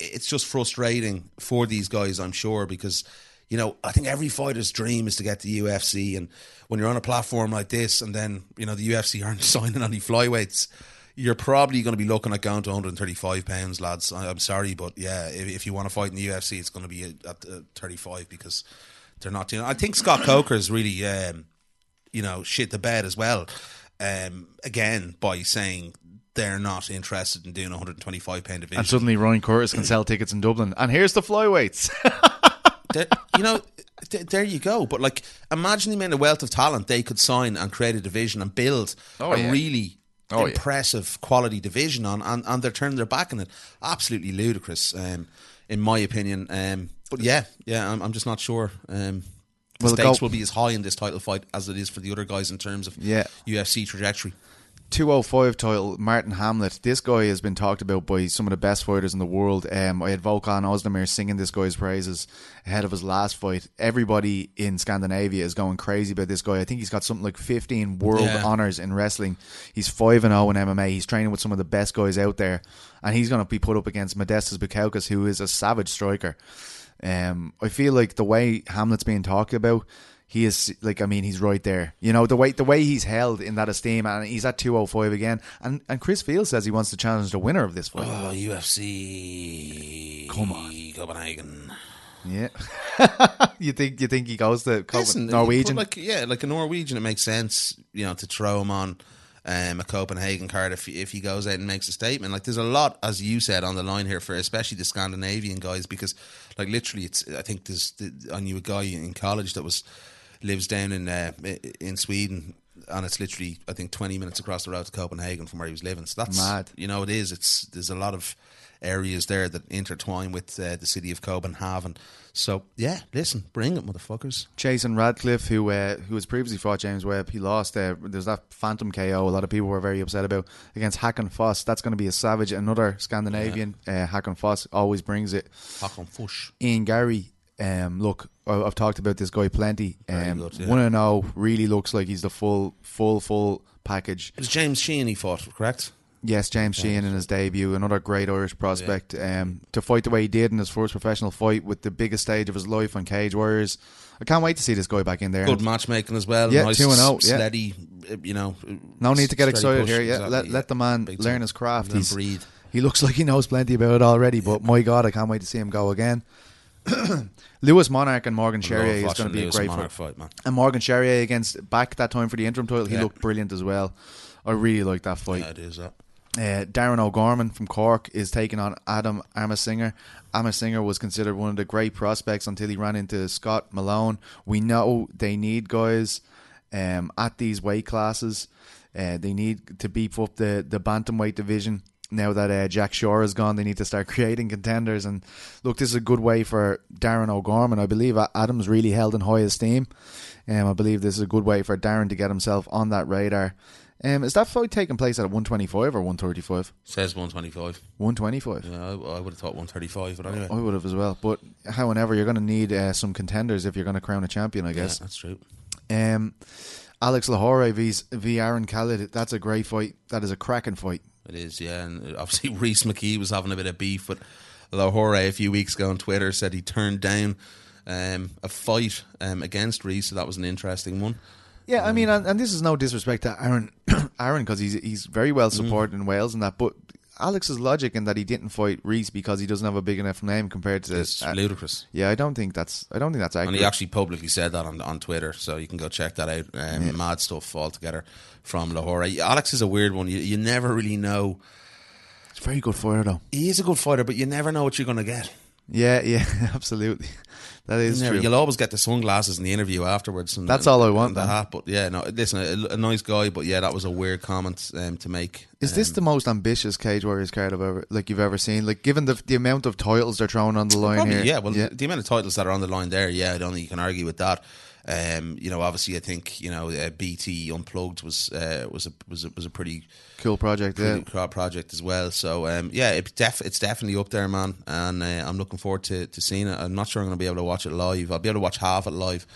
S3: it's just frustrating for these guys, I'm sure, because, you know, I think every fighter's dream is to get to the U F C, and when you're on a platform like this and then, you know, the U F C aren't signing any flyweights, you're probably going to be looking at going to one thirty-five pounds, lads. I'm sorry, but yeah, if, if you want to fight in the U F C, it's going to be at uh, thirty-five, because they're not doing. I think Scott Coker's really, um, you know, shit the bed as well. Um, again, by saying they're not interested in doing a one twenty-five pound division.
S2: And suddenly Ryan Curtis can sell tickets in Dublin. And here's the flyweights.
S3: You know, th- there you go. But like, imagine the amount of wealth of talent they could sign and create a division and build
S2: Oh,
S3: a
S2: yeah.
S3: really
S2: Oh,
S3: impressive quality division on, and, and they're turning their back on it. Absolutely ludicrous, um, in my opinion. Um, but yeah, yeah, I'm, I'm just not sure. Um, the
S2: Well,
S3: stakes
S2: go-
S3: will be as high in this title fight as it is for the other guys in terms of
S2: Yeah.
S3: U F C trajectory.
S2: two oh five title, Martin Hamlet. This guy has been talked about by some of the best fighters in the world. Um, I had Volkan Ozdemir singing this guy's praises ahead of his last fight. Everybody in Scandinavia is going crazy about this guy. I think he's got something like fifteen world
S3: Yeah.
S2: honours in wrestling. He's five and oh in M M A. He's training with some of the best guys out there. And he's going to be put up against Modestas Bukauskas, who is a savage striker. Um, I feel like the way Hamlet's being talked about, he is like, I mean, he's right there. You know, the way the way he's held in that esteem, and he's at two oh five again. And and Chris Field says he wants to challenge the winner of this fight.
S3: Oh, U F C.
S2: Come on.
S3: Copenhagen.
S2: Yeah. you think you think he goes to Copen-
S3: Listen,
S2: Norwegian?
S3: but like, yeah, like a Norwegian, it makes sense, you know, to throw him on um, a Copenhagen card if if he goes out and makes a statement. Like, there's a lot, as you said, on the line here for especially the Scandinavian guys, because like literally, it's I think there's I knew a guy in college that was lives down in uh, in Sweden, and it's literally I think twenty minutes across the road to Copenhagen from where he was living. So that's
S2: Mad.
S3: You know, it is. It's there's a lot of areas there that intertwine with uh, the city of Copenhagen. So yeah, listen, bring it, motherfuckers.
S2: Jason Radcliffe, who uh, who has previously fought James Webb, he lost. Uh, there's that phantom K O. A lot of people were very upset about against Hakon Foss. That's going to be a savage. Another Scandinavian, uh, Hakon Foss always brings it.
S3: Hakon Fush.
S2: Ian Gary. Um, look, I- I've talked about this guy plenty.
S3: Very
S2: Um,
S3: good, yeah.
S2: one and zero really looks like he's the full, full, full package.
S3: It was James Sheehan he fought, correct?
S2: Yes, James Sheehan in his debut, another great Irish prospect. Um, to fight the way he did in his first professional fight with the biggest stage of his life on Cage Warriors. I can't wait to see this guy back in there.
S3: Good matchmaking as well.
S2: Yeah,
S3: nice,
S2: two and oh, yeah.
S3: steady, uh, you know.
S2: No need to get
S3: steady
S2: excited
S3: push,
S2: here. Yeah,
S3: exactly,
S2: let
S3: yeah.
S2: let the man
S3: Big
S2: learn
S3: time.
S2: his craft.
S3: Let him
S2: He's,
S3: breathe.
S2: he looks like he knows plenty about it already, but my God, I can't wait to see him go again. Lewis Monarch and Morgan Charrier is going to be a great fight.
S3: fight, man.
S2: And Morgan Charrier against back that time for the interim title, he
S3: Yeah.
S2: looked brilliant as well. I really like that fight.
S3: Yeah, it is that.
S2: Uh, Darren O'Gorman from Cork is taking on Adam Amasinger. Amasinger was considered one of the great prospects until he ran into Scott Malone. We know they need guys um, at these weight classes. Uh, they need to beef up the, the bantamweight division. Now that uh, Jack Shore is gone, they need to start creating contenders. And look, this is a good way for Darren O'Gorman. I believe Adam's really held in high esteem. Um, I believe this is a good way for Darren to get himself on that radar. Um, is that fight taking place at one twenty-five or one thirty-five?
S3: Says one twenty-five.
S2: one twenty-five.
S3: Yeah, I, I would have thought one thirty-five, but anyway.
S2: I would have as well. But however, you're going to need uh, some contenders if you're going to crown a champion, I
S3: Yeah,
S2: guess.
S3: that's true.
S2: Um, Alex Lahore v, v Aaron Khalid. That's a great fight. That is a cracking fight.
S3: It is, yeah. And obviously, Reece McKee was having a bit of beef with Lahore a few weeks ago on Twitter. Said he turned down um, a fight um, against Reece, so that was an interesting one.
S2: Yeah, I mean, and, and this is no disrespect to Aaron, Aaron, because he's he's very well supported in Wales and that. But Alex's logic in that he didn't fight Reece because he doesn't have a big enough name compared to
S3: It's
S2: uh,
S3: ludicrous.
S2: Yeah, I don't think that's I don't think that's accurate.
S3: And he actually publicly said that on on Twitter, so you can go check that out. Um,
S2: Yeah.
S3: Mad stuff altogether from Lahore. Alex is a weird one. You, you never really know.
S2: It's a very good fighter, though.
S3: He is a good fighter, but you never know what you're going to get.
S2: Yeah, yeah, absolutely. That is
S3: You never-
S2: true.
S3: You'll always get the sunglasses in the interview afterwards. And,
S2: That's all I want,
S3: and the
S2: man.
S3: hat, but yeah, no. Listen, a, a nice guy, but yeah, that was a weird comment um, to make.
S2: Is this
S3: Um,
S2: the most ambitious Cage Warriors card I've ever like you've ever seen? Like, given the the amount of titles they're throwing on the line
S3: Probably,
S2: here,
S3: yeah. Well, the amount of titles that are on the line there, yeah, I don't think you can argue with that. Um, you know, obviously, I think you know uh, B T Unplugged was uh, was a was a, was a pretty
S2: cool project. Yeah,
S3: pretty cool project as well. So um, yeah, it def- it's definitely up there, man. And uh, I'm looking forward to, to seeing it. I'm not sure I'm going to be able to watch it live. I'll be able to watch half it live.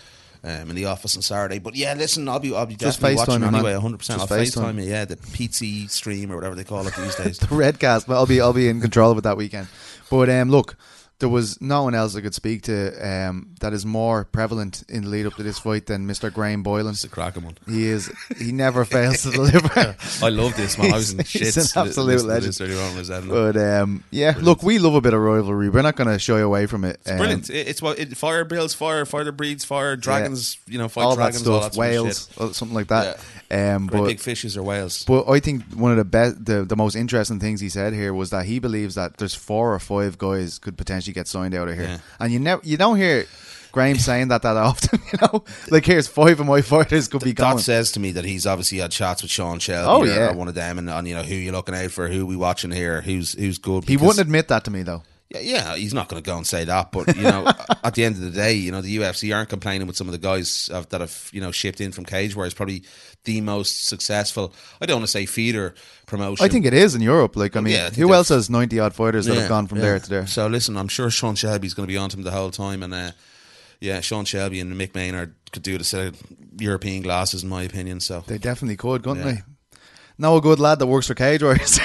S3: um, in the office on Saturday. But yeah, listen, I'll be I'll be
S2: Just
S3: definitely watching
S2: FaceTime me,
S3: anyway.
S2: man.
S3: one hundred percent.
S2: Just
S3: I'll
S2: FaceTime.
S3: FaceTime you. Yeah, the P T stream or whatever they call it these days.
S2: The Redcast. Well, I'll be I'll be in control of it that weekend. But um, look, there was no one else I could speak to um, that is more prevalent in the lead up to this fight than Mister Graham Boylan.
S3: It's a cracking one.
S2: He is. He never fails to deliver.
S3: I love this, man. I was in
S2: He's- he's
S3: shits.
S2: an absolute
S3: listening to this
S2: legend.
S3: earlier on with Zed.
S2: But um, yeah, look, we love a bit of rivalry. We're not going to shy away from it. Um,
S3: Brilliant. It- It's what it, fire builds fire, fire breeds fire, dragons, you know, fight
S2: all that
S3: dragons,
S2: stuff,
S3: all that sort of
S2: whales,
S3: shit.
S2: uh, something like that. Um,
S3: Great
S2: but
S3: big fishes or whales.
S2: But I think one of the best, the, the most interesting things he said here was that he believes that there's four or five guys could potentially get signed out of here,
S3: Yeah.
S2: and you never, you don't hear Graham saying that that often. You know, like here's five of my fighters could be
S3: That
S2: going.
S3: says to me that he's obviously had chats with Sean Shelby.
S2: Oh,
S3: or-
S2: yeah.
S3: or one of them, and, and you know who you're looking out for, who we watching here, who's who's good.
S2: He
S3: because-
S2: wouldn't admit that to me though.
S3: Yeah, yeah, he's not going to go and say that, but you know, at the end of the day, you know, the U F C aren't complaining with some of the guys of, that have you know shipped in from Cage Warriors, probably the most successful. I don't want to say feeder promotion.
S2: I think it is in Europe. Like, I mean,
S3: Yeah, I think
S2: who
S3: they're-
S2: else has ninety odd fighters that
S3: Yeah,
S2: have gone from
S3: yeah.
S2: there to there?
S3: So listen, I'm sure Sean Shelby's going to be on to him the whole time, and uh, yeah, Sean Shelby and Mick Maynard could do the set of European glasses, in my opinion. So
S2: They definitely could, couldn't
S3: Yeah.
S2: they? Know a good lad that works for Cage Warriors.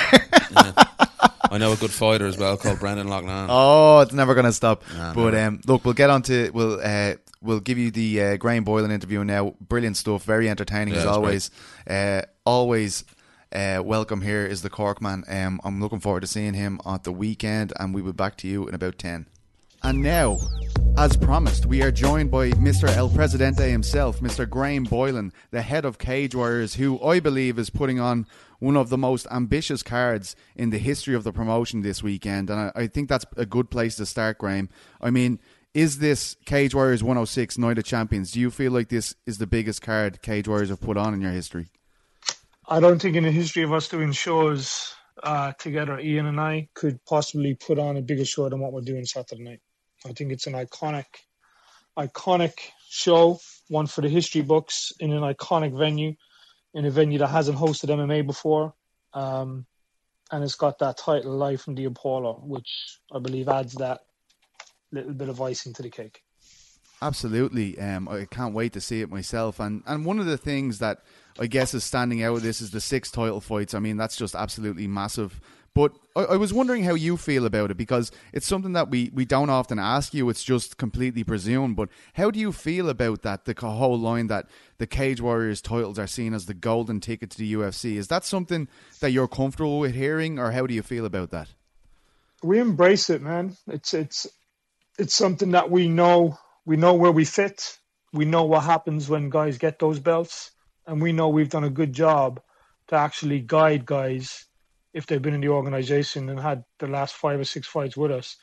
S3: I know a good fighter as well called Brendan Loughnane.
S2: Oh, it's never going to stop.
S3: Nah,
S2: but
S3: never.
S2: um, look, we'll get on to we'll uh, we'll give you the uh, Graham Boylan interview now. Brilliant stuff, very entertaining
S3: Yeah,
S2: as
S3: that's
S2: always. Uh, always uh, welcome here is the Cork man. Um, I'm looking forward to seeing him at the weekend, and we will be back to you in about ten. And now, as promised, we are joined by Mister El Presidente himself, Mister Graham Boylan, the head of Cage Warriors, who I believe is putting on one of the most ambitious cards in the history of the promotion this weekend. And I, I think that's a good place to start, Graham. I mean, is this Cage Warriors one oh six Night of Champions? Do you feel like this is the biggest card Cage Warriors have put on in your history?
S6: I don't think in the history of us doing shows uh, together, Ian and I could possibly put on a bigger show than what we're doing Saturday night. I think it's an iconic, iconic show, one for the history books in an iconic venue, in a venue that hasn't hosted M M A before. Um, and it's got that title, Live from the Apollo, which I believe adds that little bit of icing to the cake.
S2: Absolutely. Um, I can't wait to see it myself. And and one of the things that I guess is standing out of this is the six title fights. I mean, that's just absolutely massive. But I, I was wondering how you feel about it, because it's something that we, we don't often ask you. It's just completely presumed. But how do you feel about that, the whole line that the Cage Warriors titles are seen as the golden ticket to the U F C? Is that something that you're comfortable with hearing, or how do you feel about that?
S6: We embrace it, man. It's it's it's something that we know. We know where we fit. We know what happens when guys get those belts, and we know we've done a good job to actually guide guys if they've been in the organization and had the last five or six fights with us,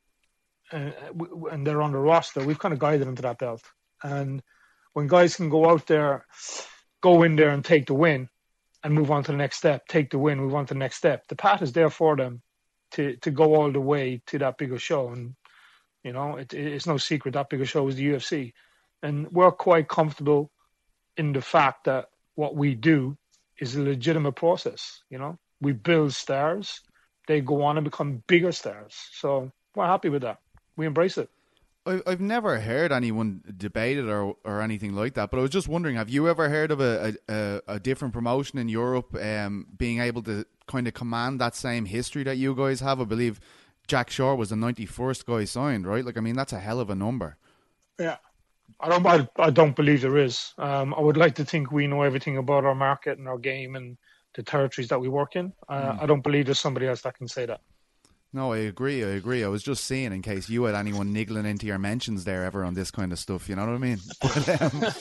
S6: and, and they're on the roster. We've kind of guided them to that belt. And when guys can go out there, go in there and take the win, and move on to the next step, take the win, move on to the next step, the path is there for them to to go all the way to that bigger show. And you know, it, it's no secret that bigger show is the U F C. And we're quite comfortable in the fact that what we do is a legitimate process. You know, we build stars, they go on and become bigger stars. So we're happy with that. We embrace it.
S2: I- I've never heard anyone debate it or, or anything like that, but I was just wondering, have you ever heard of a, a, a different promotion in Europe um, being able to kind of command that same history that you guys have? I believe Jack Shaw was the ninety-first guy signed, right? Like, I mean, that's a hell of a number.
S6: Yeah. I don't I, I don't believe there is. Um, I would like to think we know everything about our market and our game and the territories that we work in. Uh, mm. I don't believe there's somebody else that can say that.
S2: No, I agree. I agree. I was just saying in case you had anyone niggling into your mentions there ever on this kind of stuff. You know what I mean? But,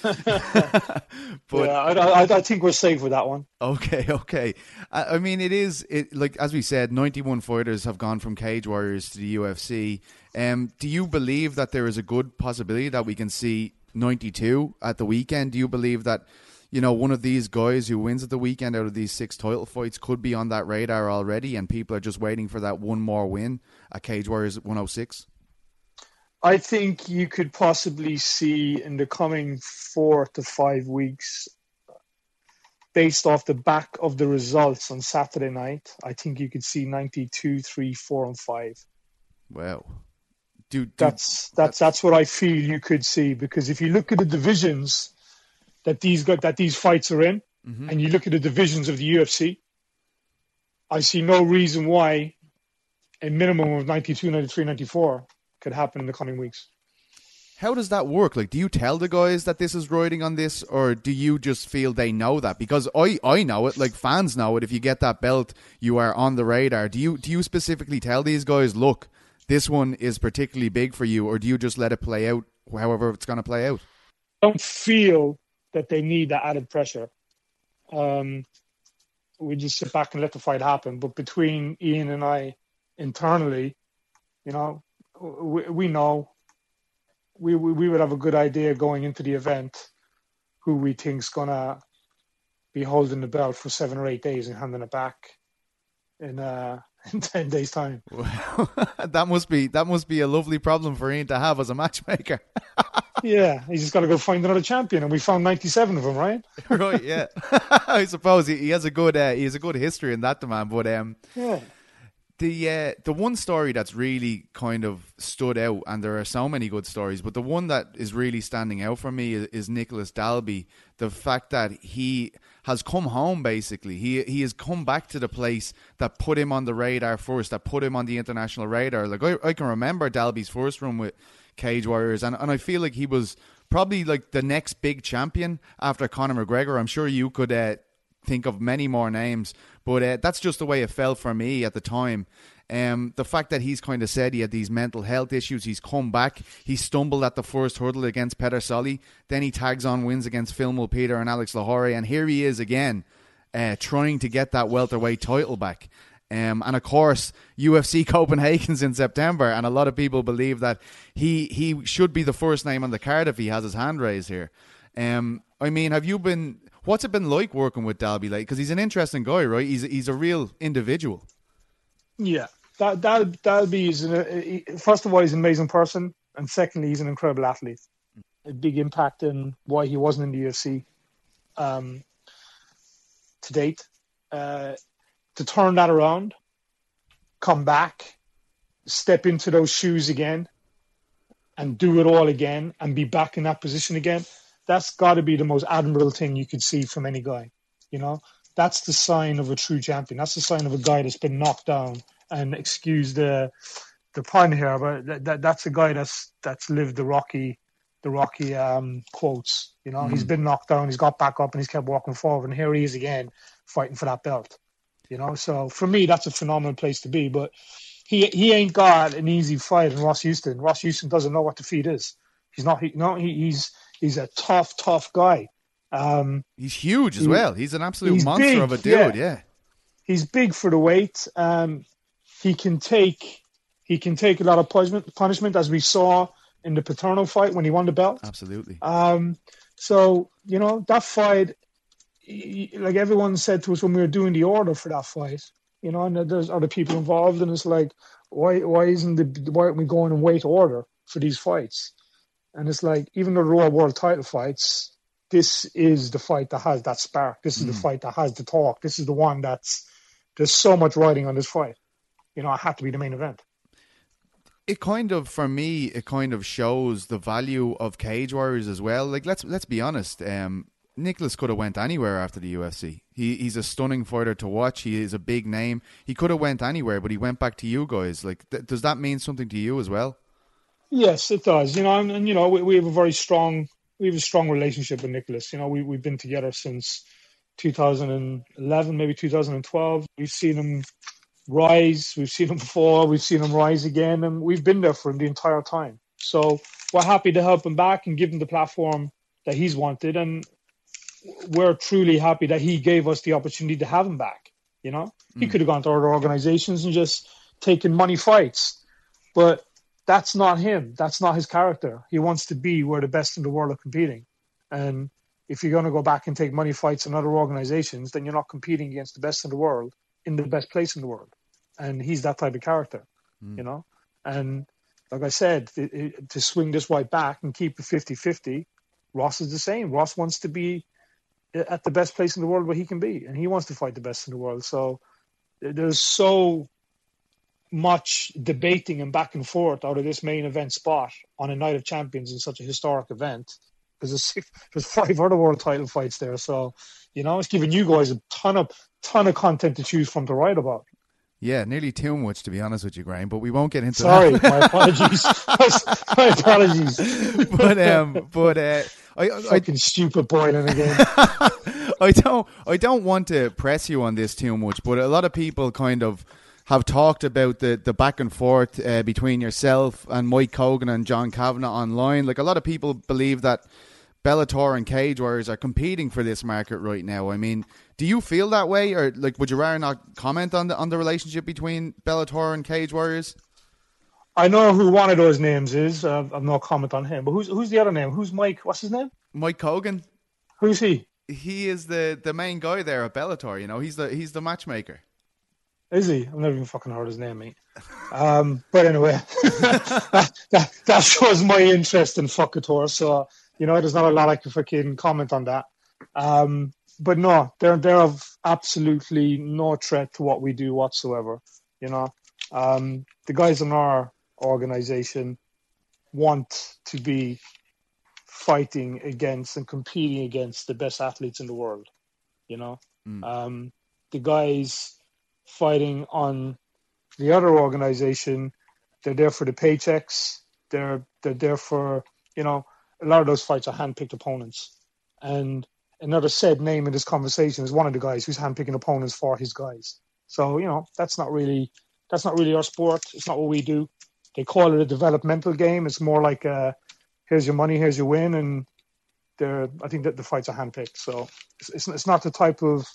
S2: um,
S6: but yeah, I, I, I think we're safe with that one.
S2: Okay, okay. I, I mean, it is it like as we said, ninety-one fighters have gone from Cage Warriors to the U F C. Um, do you believe that there is a good possibility that we can see ninety-two at the weekend? Do you believe that, you know, one of these guys who wins at the weekend out of these six title fights could be on that radar already, and people are just waiting for that one more win at Cage Warriors one oh six?
S6: I think you could possibly see in the coming four to five weeks, based off the back of the results on Saturday night, I think you could see ninety-two, three, four, and five.
S2: Wow. Do, do
S6: that's that's that's what I feel you could see, because if you look at the divisions that these got that these fights are in, mm-hmm. and you look at the divisions of the U F C, I see no reason why a minimum of ninety-two, ninety-three, ninety-four could happen in the coming weeks.
S2: How does that work? Like, do you tell the guys that this is riding on this, or do you just feel they know that? Because I, I know it, like fans know it. If you get that belt, you are on the radar. Do you do you specifically tell these guys, look, this one is particularly big for you, or do you just let it play out however it's going to play out?
S6: I don't feel that they need that added pressure. Um, we just sit back and let the fight happen. But between Ian and I internally, you know, we, we know. We, we we would have a good idea going into the event who we think's gonna be holding the belt for seven or eight days and handing it back in uh in ten days time.
S2: Well, that must be that must be a lovely problem for Ian to have as a matchmaker.
S6: Yeah, he's just got to go find another champion, and we found ninety-seven of them, right?
S2: Right, yeah. I suppose he, he has a good uh, he has a good history in that demand, but um
S6: yeah.
S2: The uh, the one story that's really kind of stood out, and there are so many good stories, but the one that is really standing out for me is, is Nicolas Dalby. The fact that he has come home, basically. He he has come back to the place that put him on the radar first, that put him on the international radar. Like I, I can remember Dalby's first run with Cage Warriors, and, and I feel like he was probably like the next big champion after Conor McGregor. I'm sure you could uh, think of many more names, but uh, that's just the way it felt for me at the time. Um, the fact that he's kind of said he had these mental health issues, he's come back, he stumbled at the first hurdle against Peter Solly, then he tags on wins against Phil Mulpeter and Alex Lahore, and here he is again, uh, trying to get that welterweight title back. Um, and of course, U F C Copenhagen's in September, and a lot of people believe that he he should be the first name on the card if he has his hand raised here. Um, I mean, have you been... What's it been like working with Dalby? Like, because he's an interesting guy, right? He's he's a real individual.
S6: Yeah, that that Dalby is an, he, first of all, he's an amazing person, and secondly, he's an incredible athlete. A big impact in why he wasn't in the U F C um, to date. Uh, to turn that around, come back, step into those shoes again, and do it all again, and be back in that position again. That's got to be the most admirable thing you could see from any guy. You know, that's the sign of a true champion. That's the sign of a guy that's been knocked down. And excuse the the pun here, but that, that that's a guy that's that's lived the Rocky the Rocky um, quotes. You know, mm. he's been knocked down, he's got back up, and he's kept walking forward. And here he is again, fighting for that belt. You know, so for me, that's a phenomenal place to be. But he he ain't got an easy fight in Ross Houston. Ross Houston doesn't know what defeat is. He's not. He, no, he, he's. He's a tough, tough guy. Um,
S2: he's huge as he, well. He's an absolute
S6: he's
S2: monster
S6: big,
S2: of a dude,
S6: yeah.
S2: yeah.
S6: He's big for the weight. Um, he can take he can take a lot of punishment, punishment, as we saw in the Paterno fight when he won the belt.
S2: Absolutely.
S6: Um, so, you know, that fight, he, like everyone said to us when we were doing the order for that fight, you know, and there's other people involved, and it's like, why why isn't the why aren't we going in weight order for these fights? And it's like, even though they're all world title fights, this is the fight that has that spark. This is mm. the fight that has the talk. This is the one that's, there's so much riding on this fight. You know, it had to be the main event.
S2: It kind of, for me, it kind of shows the value of Cage Warriors as well. Like, let's let's be honest. Um, Nicholas could have went anywhere after the U F C. He he's a stunning fighter to watch. He is a big name. He could have went anywhere, but he went back to you guys. Like, th- does that mean something to you as well?
S6: Yes, it does. You know, and, and you know, we, we have a very strong, we have a strong relationship with Nicholas. You know, we we've been together since two thousand eleven, maybe two thousand twelve. We've seen him rise. We've seen him fall. We've seen him rise again, and we've been there for him the entire time. So we're happy to help him back and give him the platform that he's wanted, and we're truly happy that he gave us the opportunity to have him back. You know, mm. he could have gone to other organizations and just taken money fights, but that's not him. That's not his character. He wants to be where the best in the world are competing. And if you're going to go back and take money fights in other organizations, then you're not competing against the best in the world in the best place in the world. And he's that type of character, mm. you know? And like I said, it, it, to swing this right back and keep it fifty-fifty, Ross is the same. Ross wants to be at the best place in the world where he can be. And he wants to fight the best in the world. So there's so much debating and back and forth out of this main event spot on a Night of Champions in such a historic event, because there's, there's five other world title fights there. So, you know, it's giving you guys a ton of ton of content to choose from to write about.
S2: Yeah, nearly too much, to be honest with you, Graham, but we won't get into
S6: Sorry,
S2: that.
S6: my apologies. My apologies.
S2: But, um, but, uh, I, I,
S6: Fucking stupid boiling again.
S2: I don't, I don't want to press you on this too much, but a lot of people kind of have talked about the, the back and forth uh, between yourself and Mike Hogan and John Kavanagh online. Like, a lot of people believe that Bellator and Cage Warriors are competing for this market right now. I mean, do you feel that way, or like, would you rather not comment on the on the relationship between Bellator and Cage Warriors?
S6: I know who one of those names is. Uh, I've no comment on him. But who's who's the other name? Who's Mike? What's his name?
S2: Mike Hogan.
S6: Who's he?
S2: He is the, the main guy there at Bellator. You know, he's the he's the matchmaker.
S6: Is he? I've never even fucking heard his name, mate. Um, but anyway, that, that that shows my interest in Fuckator. So, you know, there's not a lot I can fucking comment on that. Um, but no, they're they're of absolutely no threat to what we do whatsoever. You know, um, the guys in our organization want to be fighting against and competing against the best athletes in the world. You know, mm. um, the guys fighting on the other organization, they're there for the paychecks. They're they're there for, you know, a lot of those fights are handpicked opponents. And another said name in this conversation is one of the guys who's handpicking opponents for his guys. So, you know, that's not really that's not really our sport. It's not what we do. They call it a developmental game. It's more like uh, here's your money, here's your win, and they're I think that the fights are handpicked. So it's it's, it's not the type of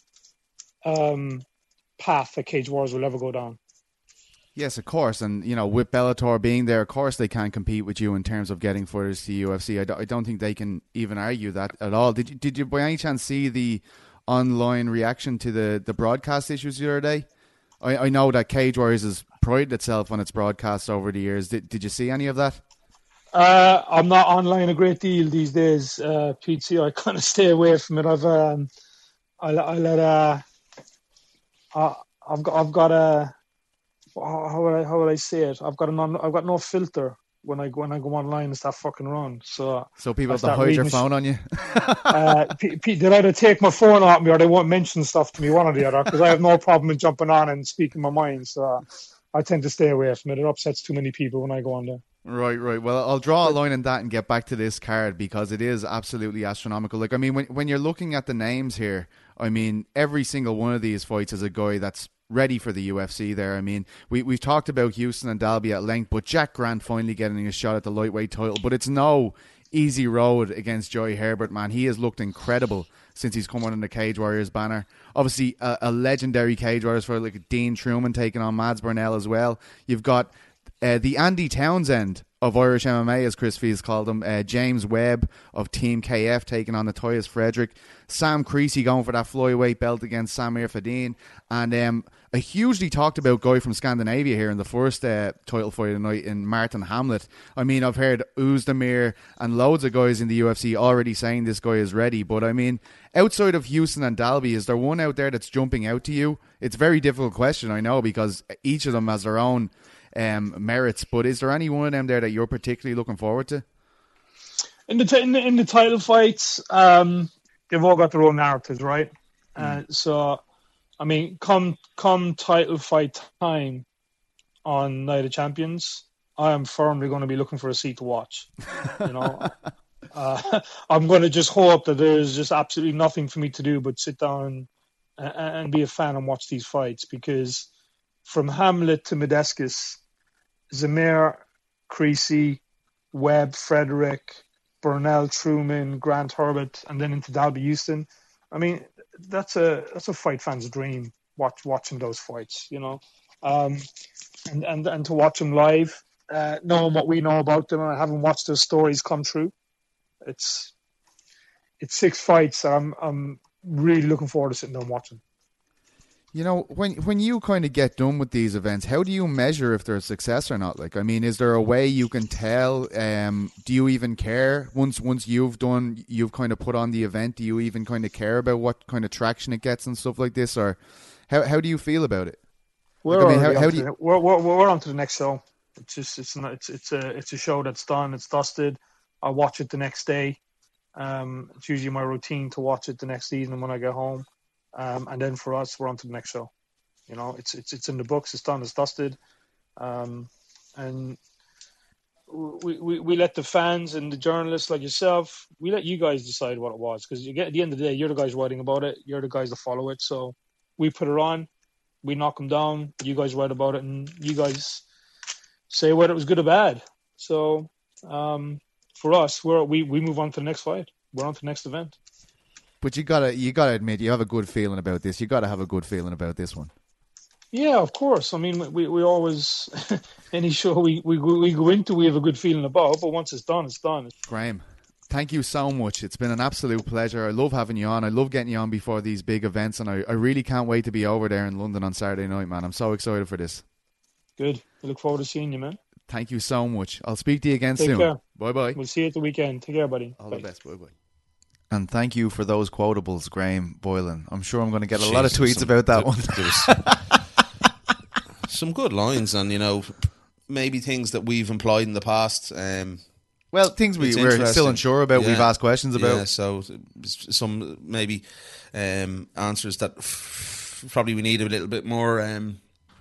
S6: um path that Cage Wars will ever go down.
S2: Yes, of course. And, you know, with Bellator being there, of course they can't compete with you in terms of getting fighters to U F C. I don't, I don't think they can even argue that at all. Did you, did you by any chance see the online reaction to the, the broadcast issues the other day? I, I know that Cage Warriors has prided itself on its broadcasts over the years. Did, did you see any of that?
S6: Uh, I'm not online a great deal these days, uh, P T. I kind of stay away from it. I've um, I, I let uh, I, I've got I've got a how would I how would I say it? I've got a non, I've got no filter when I go when I go online and start fucking run. So
S2: so people have to hide your phone on you.
S6: uh, P, P, they'll either take my phone off me or they won't mention stuff to me, one or the other, because I have no problem in jumping on and speaking my mind. So I tend to stay away from it. It upsets too many people when I go on there.
S2: Right, right. Well, I'll draw a line in that and get back to this card because it is absolutely astronomical. Like, I mean, when when you're looking at the names here, I mean, every single one of these fights is a guy that's ready for the U F C there. I mean, we, we've talked about Houston and Dalby at length, but Jack Grant finally getting a shot at the lightweight title. But it's no easy road against Joey Herbert, man. He has looked incredible since he's come under the Cage Warriors banner. Obviously, a, a legendary Cage Warriors for like Dean Truman taking on Mads Burnell as well. You've got Uh, the Andy Townsend of Irish M M A, as Chris Fees called him, uh, James Webb of Team K F taking on Notorious Frederick, Sam Creasy going for that flyweight belt against Samir Fadin, and um, a hugely talked about guy from Scandinavia here in the first uh, title fight of the night in Martin Hamlet. I mean, I've heard Ozdemir and loads of guys in the U F C already saying this guy is ready, but I mean, outside of Houston and Dalby, is there one out there that's jumping out to you? It's a very difficult question, I know, because each of them has their own Um, merits, but is there any one of them there that you're particularly looking forward to?
S6: In the t- in the, in the title fights, um, they've all got their own narratives, right? Mm. Uh, so, I mean, come come title fight time on Night of Champions, I am firmly going to be looking for a seat to watch. You know, uh, I'm going to just hope that there's just absolutely nothing for me to do but sit down and, and be a fan and watch these fights, because from Hamlet to Medeskis, Zamir, Creasy, Webb, Frederick, Burnell, Truman, Grant Herbert, and then into Dalby Houston. I mean, that's a that's a fight fan's dream. Watch watching those fights, you know, um, and and and to watch them live, uh, knowing what we know about them, and having watched their stories come true. It's it's six fights that I'm I'm really looking forward to sitting down watching.
S2: You know, when when you kind of get done with these events, how do you measure if they're a success or not? Like, I mean, is there a way you can tell? Um, do you even care once once you've done, you've kind of put on the event? Do you even kind of care about what kind of traction it gets and stuff like this, or how how do you feel about it?
S6: We're,
S2: Like, I mean,
S6: already
S2: how- how
S6: on
S2: do
S6: to
S2: you-
S6: the- we're, we're we're on to the next show. It's just it's not it's it's a it's a show that's done. It's dusted. I watch it the next day. Um, it's usually my routine to watch it the next evening when I get home. Um, and then for us, we're on to the next show. You know, it's it's it's in the books. It's done. It's dusted. Um, and we, we we let the fans and the journalists like yourself, we let you guys decide what it was, because you get at the end of the day, you're the guys writing about it. You're the guys that follow it. So we put it on. We knock them down. You guys write about it, and you guys say whether it was good or bad. So um, for us, we're, we we move on to the next fight. We're on to the next event.
S2: But you gotta you gotta admit you have a good feeling about this. You gotta have a good feeling about this one.
S6: Yeah, of course. I mean, we, we always any show we, we go- we go into, we have a good feeling about. But once it's done, it's done.
S2: Graham, thank you so much. It's been an absolute pleasure. I love having you on. I love getting you on before these big events, and I, I really can't wait to be over there in London on Saturday night, man. I'm so excited for this.
S6: Good. I look forward to seeing you, man.
S2: Thank you so much. I'll speak to you again
S6: Take
S2: soon.
S6: care.
S2: Bye bye.
S6: We'll see you at the weekend. Take care, buddy.
S2: All
S6: Bye.
S2: the best. Bye bye. And thank you for those quotables, Graham Boylan. I'm sure I'm going to get a lot of
S3: Jesus,
S2: tweets
S3: some-
S2: about that
S3: there-
S2: one.
S3: there was some good lines, and you know, maybe things that we've employed in the past. Um,
S2: Well, things we,
S3: It's
S2: we're still
S3: interesting.
S2: unsure about, we've
S3: Yeah.
S2: asked questions about.
S3: Yeah, so some maybe um, answers that f- probably we need a little bit more. Um,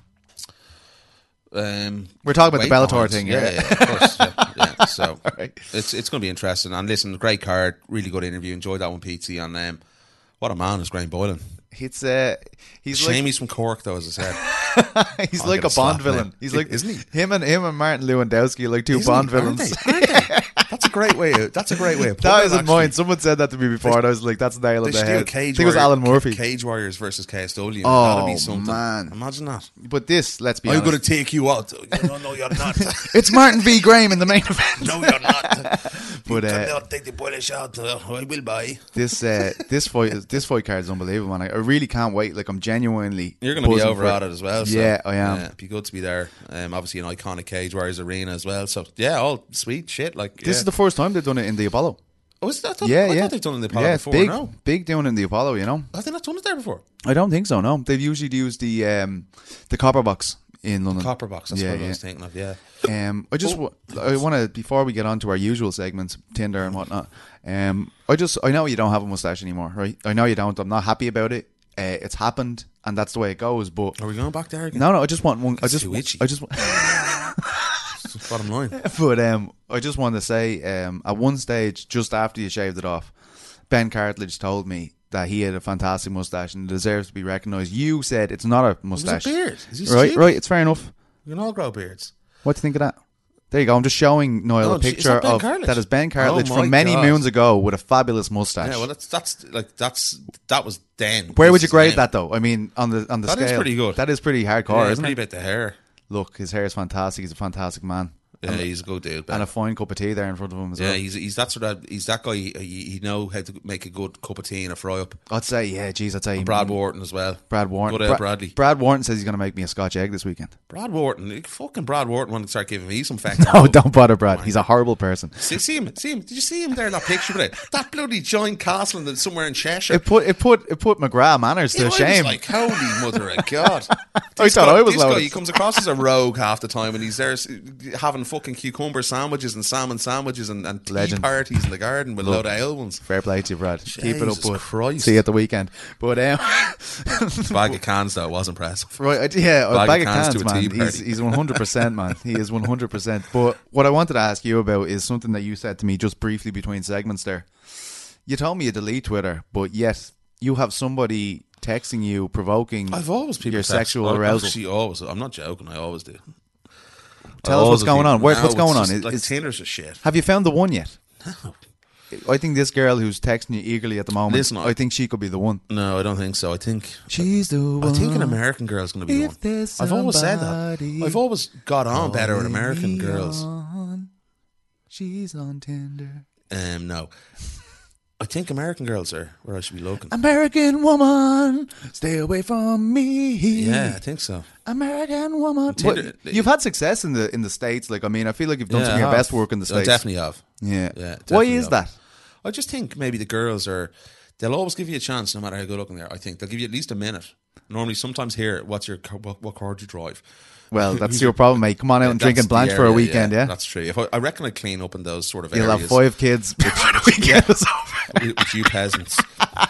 S3: um,
S2: We're talking about the
S3: weight
S2: Bellator
S3: behind.
S2: thing,
S3: yeah,
S2: yeah.
S3: yeah, of course. yeah, yeah. So
S2: right.
S3: it's it's going to be interesting. And listen, great card, really good interview. Enjoyed that one, Pete. And um, what a man is Graham Boylan.
S2: It's uh, he's
S3: Shame
S2: like
S3: he's from Cork, though, as I said.
S2: he's
S3: I'll
S2: like
S3: get
S2: a
S3: a
S2: Bond
S3: slap
S2: villain.
S3: now.
S2: He's like
S3: Isn't he?
S2: Him and him and Martin Lewandowski are like two
S3: Isn't
S2: Bond
S3: he? Aren't
S2: villains.
S3: they? Aren't they? That's a great way. Of, that's a great way. Of putting
S2: That
S3: it,
S2: isn't
S3: actually.
S2: mine. Someone said that to me before, and I was like, "That's nail
S3: They
S2: on the
S3: should do a
S2: head." I
S3: cage
S2: think it was
S3: warrior-
S2: Alan Murphy.
S3: Cage Warriors versus K S W.
S2: Oh,
S3: That'd be something.
S2: man.
S3: Imagine that.
S2: But this, let's be
S3: I'm
S2: honest,
S3: going to take you out. No, no, you're not.
S2: it's Martin v. Graham in the main event.
S3: No, you're not.
S2: But,
S3: you
S2: uh,
S3: cannot take the Polish out. Uh, I will buy.
S2: This uh, this fight is this fight card is unbelievable, man. I, I really can't wait. Like, I'm genuinely
S3: You're going to be
S2: buzzing
S3: over
S2: for
S3: at it as well. So,
S2: Yeah, I am.
S3: Yeah, it'd be good to be there. Um, obviously, an iconic Cage Warriors arena as well. So, yeah, all sweet shit. Like,
S2: This
S3: yeah.
S2: is the first time they've done it in the Apollo.
S3: Oh, is that? I thought,
S2: Yeah,
S3: I
S2: yeah.
S3: thought they've done it in the Apollo
S2: yeah,
S3: before.
S2: big,
S3: No,
S2: big doing it in the Apollo. You know,
S3: have they not done it there before?
S2: I don't think so. No, they've usually used the um, the copper box in London.
S3: Copper box. That's
S2: Yeah,
S3: what I
S2: yeah.
S3: was thinking of. Yeah.
S2: Um, I just wa- I want to before we get on to our usual segments, Tinder and whatnot. Um, I just I know you don't have a mustache anymore, right? I know you don't. I'm not happy about it. Uh, it's happened, and that's the way it goes. But
S3: Are we going back there again?
S2: no, no, I just want one. I
S3: That's
S2: just
S3: too
S2: wa-
S3: itchy.
S2: I just. wa-
S3: Bottom line.
S2: But um, I just want to say, um, at one stage, just after you shaved it off, Ben Cartledge told me that he had a fantastic mustache and deserves to be recognised. You said it's not a
S3: It was a
S2: mustache,
S3: beard. Is he
S2: right?
S3: stupid?
S2: Right, it's fair enough.
S3: We can all grow beards.
S2: What do you think of that? There you go. I'm just showing Niall
S3: Oh,
S2: a
S3: gee, is
S2: picture
S3: that Ben
S2: of
S3: Cartledge?
S2: that is Ben Cartledge
S3: Oh, my
S2: from many
S3: God.
S2: moons ago with a fabulous mustache.
S3: Yeah, well, that's that's like that's that was then.
S2: Where would
S3: This
S2: you
S3: is
S2: grade
S3: now.
S2: that though? I mean, on the on the
S3: That is
S2: scale,
S3: pretty good.
S2: That is pretty hardcore,
S3: Yeah,
S2: isn't
S3: pretty
S2: it?
S3: about the hair.
S2: Look, his hair is fantastic. He's a fantastic man.
S3: Yeah, he's a good dude. Ben.
S2: And a fine cup of tea there in front of him as
S3: yeah,
S2: well.
S3: he's he's that sort of he's that guy. He, he, he know how to make a good cup of tea and a fry up.
S2: I'd say, yeah, geez, I'd say
S3: Brad Wharton as well.
S2: Brad Wharton.
S3: Good old
S2: Bra-
S3: Bradley.
S2: Brad Wharton says he's going to make me a Scotch egg this weekend.
S3: Brad Wharton, you fucking Brad Wharton wanted to start giving me some facts.
S2: Oh, don't bother, Brad. He's a horrible person.
S3: See, see him, see him. Did you see him there in that picture today? That bloody giant castle in- somewhere in Cheshire.
S2: It put it put it put McGrath manners to
S3: Yeah, I
S2: shame.
S3: was like, holy mother of God.
S2: I
S3: This
S2: thought
S3: guy,
S2: I was
S3: this guy,
S2: loaded.
S3: he comes across as a rogue half the time, and he's there s- having fucking cucumber sandwiches and salmon sandwiches and, and tea
S2: Legend.
S3: parties in the garden with a load of ale ones.
S2: Fair play to you, Brad. Keep it up,
S3: Jesus
S2: bud.
S3: Christ.
S2: See you at the weekend. But um,
S3: Bag of cans though, it was impressive.
S2: right, I- yeah, a
S3: Bag
S2: bag,
S3: of
S2: of
S3: cans
S2: cans,
S3: to a
S2: man.
S3: tea
S2: He's
S3: party.
S2: he's one hundred percent, man. He is one hundred percent. But what I wanted to ask you about is something that you said to me just briefly between segments there. You told me you delete Twitter, but yet you have somebody texting you, provoking
S3: I've always people
S2: your
S3: text-
S2: sexual
S3: I-
S2: arousal.
S3: Actually, always. I'm not joking. I always do.
S2: Tell
S3: I
S2: us what's
S3: always
S2: going
S3: do.
S2: on. Where-
S3: No,
S2: what's
S3: it's
S2: going on?
S3: just
S2: Is-
S3: like
S2: is-
S3: Tinder's a shit.
S2: Have you found the one yet? No. I think this girl who's texting you eagerly at the moment,
S3: Listen,
S2: I think she could be the one.
S3: No, I don't think so. I think
S2: She's the one.
S3: I think an American girl's going to be the
S2: If
S3: one.
S2: there's
S3: I've always said that.
S2: somebody
S3: I've always got on better with
S2: calling
S3: American
S2: me
S3: girls.
S2: on, she's on Tinder.
S3: Um, no, I think American girls are where I should be looking.
S2: American woman, stay away from me.
S3: Yeah, I think so.
S2: American woman.
S3: Tinder-
S2: But you've had success in the in the States. Like, I mean, I feel like you've done
S3: Yeah,
S2: some
S3: I
S2: of your
S3: have.
S2: best work in the
S3: I
S2: States.
S3: definitely have.
S2: Yeah.
S3: Yeah,
S2: Why
S3: definitely
S2: is
S3: have.
S2: that?
S3: I just think maybe the girls are. They'll always give you a chance, no matter how good looking they are. I think they'll give you at least a minute. Normally, sometimes here, what's your car, what, what car do you drive?
S2: Well, that's your problem, mate. Come on out
S3: Yeah,
S2: and drink
S3: that's
S2: in Blanche
S3: the
S2: for a
S3: area,
S2: weekend, yeah?
S3: That's true. If I, I reckon I clean up in those sort of
S2: You'll
S3: areas.
S2: have five kids before the weekend is over.
S3: with, with you peasants.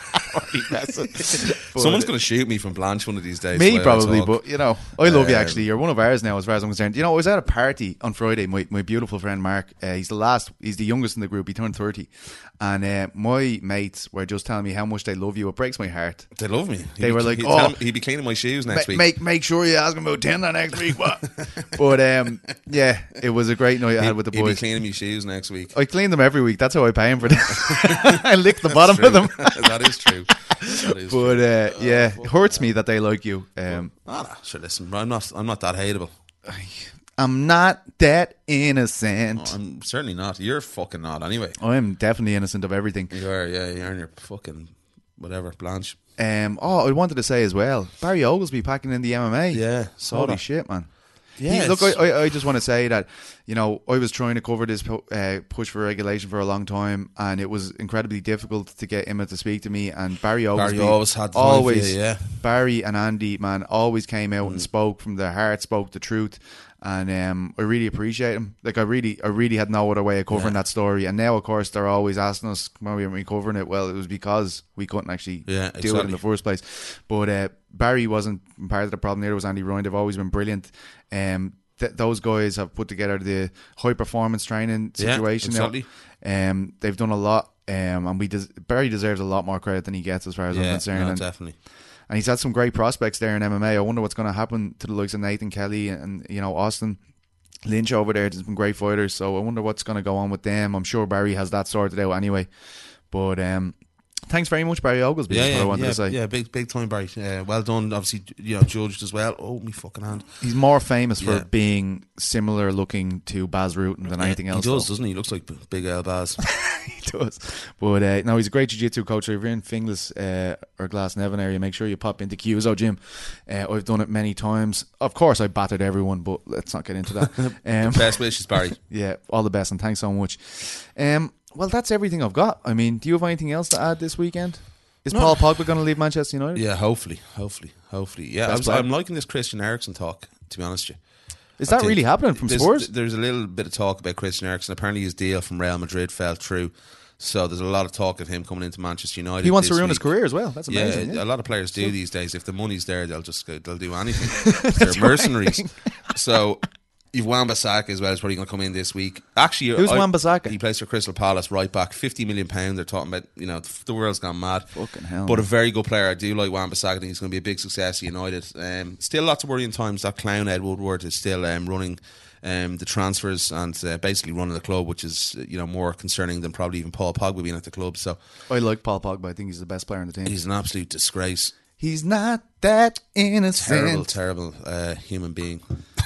S3: Someone's going to shoot me from Blanche one of these days.
S2: Me
S3: the way I
S2: probably,
S3: talk.
S2: but you know, I love you
S3: Um,
S2: actually. You're one of ours now, as far as I'm concerned. You know, I was at a party on Friday. My my beautiful friend Mark, uh, he's the last, he's the youngest in the group. He turned thirty, and uh, my mates were just telling me how much they love you. It breaks my heart.
S3: They love me.
S2: They
S3: He'd
S2: were
S3: be-
S2: like,
S3: he'd,
S2: "Oh,
S3: tell me- he'd be cleaning my shoes next
S2: Ma-
S3: week."
S2: Make make sure you ask him about Tinder next week. What? But um, yeah, it was a great night I had with the
S3: He'd be
S2: boys.
S3: cleaning my shoes next week.
S2: I clean them every week. That's how I pay him for them. I lick the bottom of them.
S3: That is true. That is
S2: But
S3: true.
S2: uh, yeah, it hurts me that they like you. Um,
S3: Ah, nah, sure, listen, I'm not. I'm not that hateable.
S2: I'm not that innocent.
S3: I'm certainly not. You're fucking not. Anyway,
S2: I'm definitely innocent of everything.
S3: you are. Yeah, you're in your fucking whatever, Blanche.
S2: Um, oh, I wanted to say as well, Barry Oglesby packing in the M M A.
S3: Yeah, saw
S2: Holy
S3: that.
S2: shit, man.
S3: Yeah,
S2: He- look,
S3: it's-
S2: I, I, I just want to say that, you know, I was trying to cover this pu- uh, push for regulation for a long time, and it was incredibly difficult to get Emma to speak to me. And Barry Oglesby
S3: Barry always had the time for
S2: always,
S3: you, yeah.
S2: Barry and Andy, man, always came out and spoke from their heart, spoke the truth, and um, I really appreciate him. Like I really, I really had no other way of covering
S3: Yeah.
S2: that story. And now, of course, they're always asking us, "Come on, we aren't covering it?" Well, it was because we couldn't actually
S3: Yeah,
S2: do it in
S3: exactly.
S2: the first place. But uh, Barry wasn't part of the problem. Neither was Andy Ryan. They've always been brilliant. Um, th- those guys have put together the high performance training
S3: Yeah,
S2: situation. now.
S3: exactly.
S2: Um, they've done a lot. Um, and we des- Barry deserves a lot more credit than he gets, as far as I'm
S3: Yeah,
S2: concerned.
S3: no,
S2: and,
S3: definitely.
S2: and he's had some great prospects there in M M A. I wonder what's going to happen to the likes of Nathan Kelly and, you know, Austin Lynch over there. There's been great fighters, so I wonder what's going to go on with them. I'm sure Barry has that sorted out anyway. But um, thanks very much, Barry Oglesby.
S3: Yeah,
S2: is what
S3: yeah,
S2: I wanted
S3: yeah,
S2: to say.
S3: yeah, big, big time, Barry. Uh, well done. Obviously, you know, judged as well. Oh, me fucking hand.
S2: He's more famous for
S3: Yeah.
S2: being similar looking to Baz Rutten than anything else.
S3: He does,
S2: though.
S3: doesn't he? He looks like B- Big Al Baz.
S2: He does. But uh, no, he's a great jiu-jitsu coach. If you're in Finglas uh, or Glasnevin area, make sure you pop into Q S O Gym. Uh, I've done it many times. Of course, I battered everyone, but let's not get into that. Um,
S3: Best wishes, Barry.
S2: yeah, all the best, and thanks so much. Um, well, that's everything I've got. I mean, do you have anything else to add this weekend? Is
S3: No.
S2: Paul Pogba going to leave Manchester United?
S3: Yeah, hopefully, hopefully, hopefully. Yeah, I
S2: Best
S3: was,
S2: player.
S3: I'm liking this Christian Eriksen talk, to be honest with you.
S2: Is
S3: I
S2: that
S3: think
S2: really happening from
S3: there's,
S2: Spurs?
S3: There's a little bit of talk about Christian Eriksen. Apparently, his deal from Real Madrid fell through, so there's a lot of talk of him coming into Manchester United.
S2: He wants to
S3: this
S2: ruin his
S3: week.
S2: career as well. That's amazing.
S3: Yeah,
S2: Yeah,
S3: a lot of players do these days. If the money's there, they'll just go, they'll do anything. They're mercenaries. So you've Wan-Bissaka as well. Is probably going to come in this week. Actually,
S2: Who's
S3: I-
S2: Wan-Bissaka?
S3: He plays for Crystal Palace, right back, fifty million pounds. They're talking about. You know, the world's gone mad.
S2: Fucking hell,
S3: But a
S2: man.
S3: very good player. I do like Wan-Bissaka. I think he's going to be a big success at United. Um, still lots of worrying times. That clown Ed Woodward is still um, running. Um, the transfers and uh, basically running the club, which is uh, you know more concerning than probably even Paul Pogba being at the club. So
S2: I like Paul Pogba. I think he's the best player in the team.
S3: he's an absolute disgrace.
S2: He's not that innocent.
S3: Terrible, terrible uh, human being.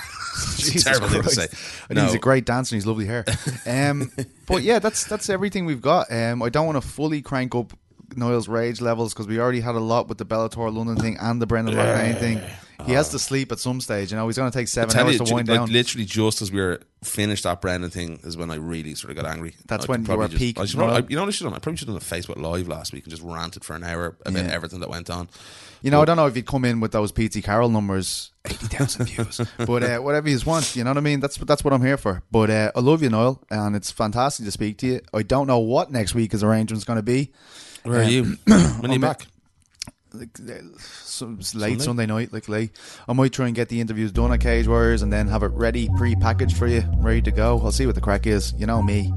S2: Jesus
S3: terrible thing to
S2: Christ.
S3: say.
S2: I think
S3: No.
S2: he's a great dancer and he's lovely hair. Um, but yeah, that's that's everything we've got. Um, I don't want to fully crank up Niall's rage levels because we already had a lot with the Bellator London thing and the Brendan Loughnane thing. He has to sleep at some stage. You know, he's going to take seven
S3: Tell
S2: hours
S3: you,
S2: to
S3: ju-
S2: wind
S3: like,
S2: down.
S3: literally just as we were finished that Brendan thing is when I really sort of got angry.
S2: That's
S3: I
S2: when
S3: could
S2: you were
S3: probably just-
S2: peak
S3: I should,
S2: Niall.
S3: I, you know what I should have done? I probably should have done a Facebook Live last week and just ranted for an hour about
S2: Yeah.
S3: everything that went on.
S2: You know, I don't know if you'd come in with those P T Carroll numbers, eighty thousand views, but uh, whatever you want, you know what I mean? That's that's what I'm here for. But uh, I love you, Niall, and it's fantastic to speak to you. I don't know what next week's arrangement's going to be.
S3: Where are
S2: Um,
S3: you? When are you
S2: I'm-
S3: back?
S2: Like, uh, so it's late
S3: Sunday?
S2: Sunday night, like late. I might try and get the interviews done at Cage Warriors and then have it ready, pre-packaged for you, ready to go. I'll see what the crack is. You know me.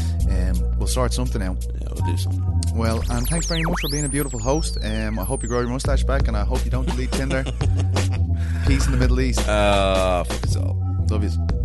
S2: Um, we'll sort something out.
S3: Yeah, we'll do something.
S2: Well, and thanks very much for being a beautiful host. Um, I hope you grow your mustache back, and I hope you don't delete Tinder. Peace in the Middle East.
S3: Uh, fuck it all.
S2: Love you.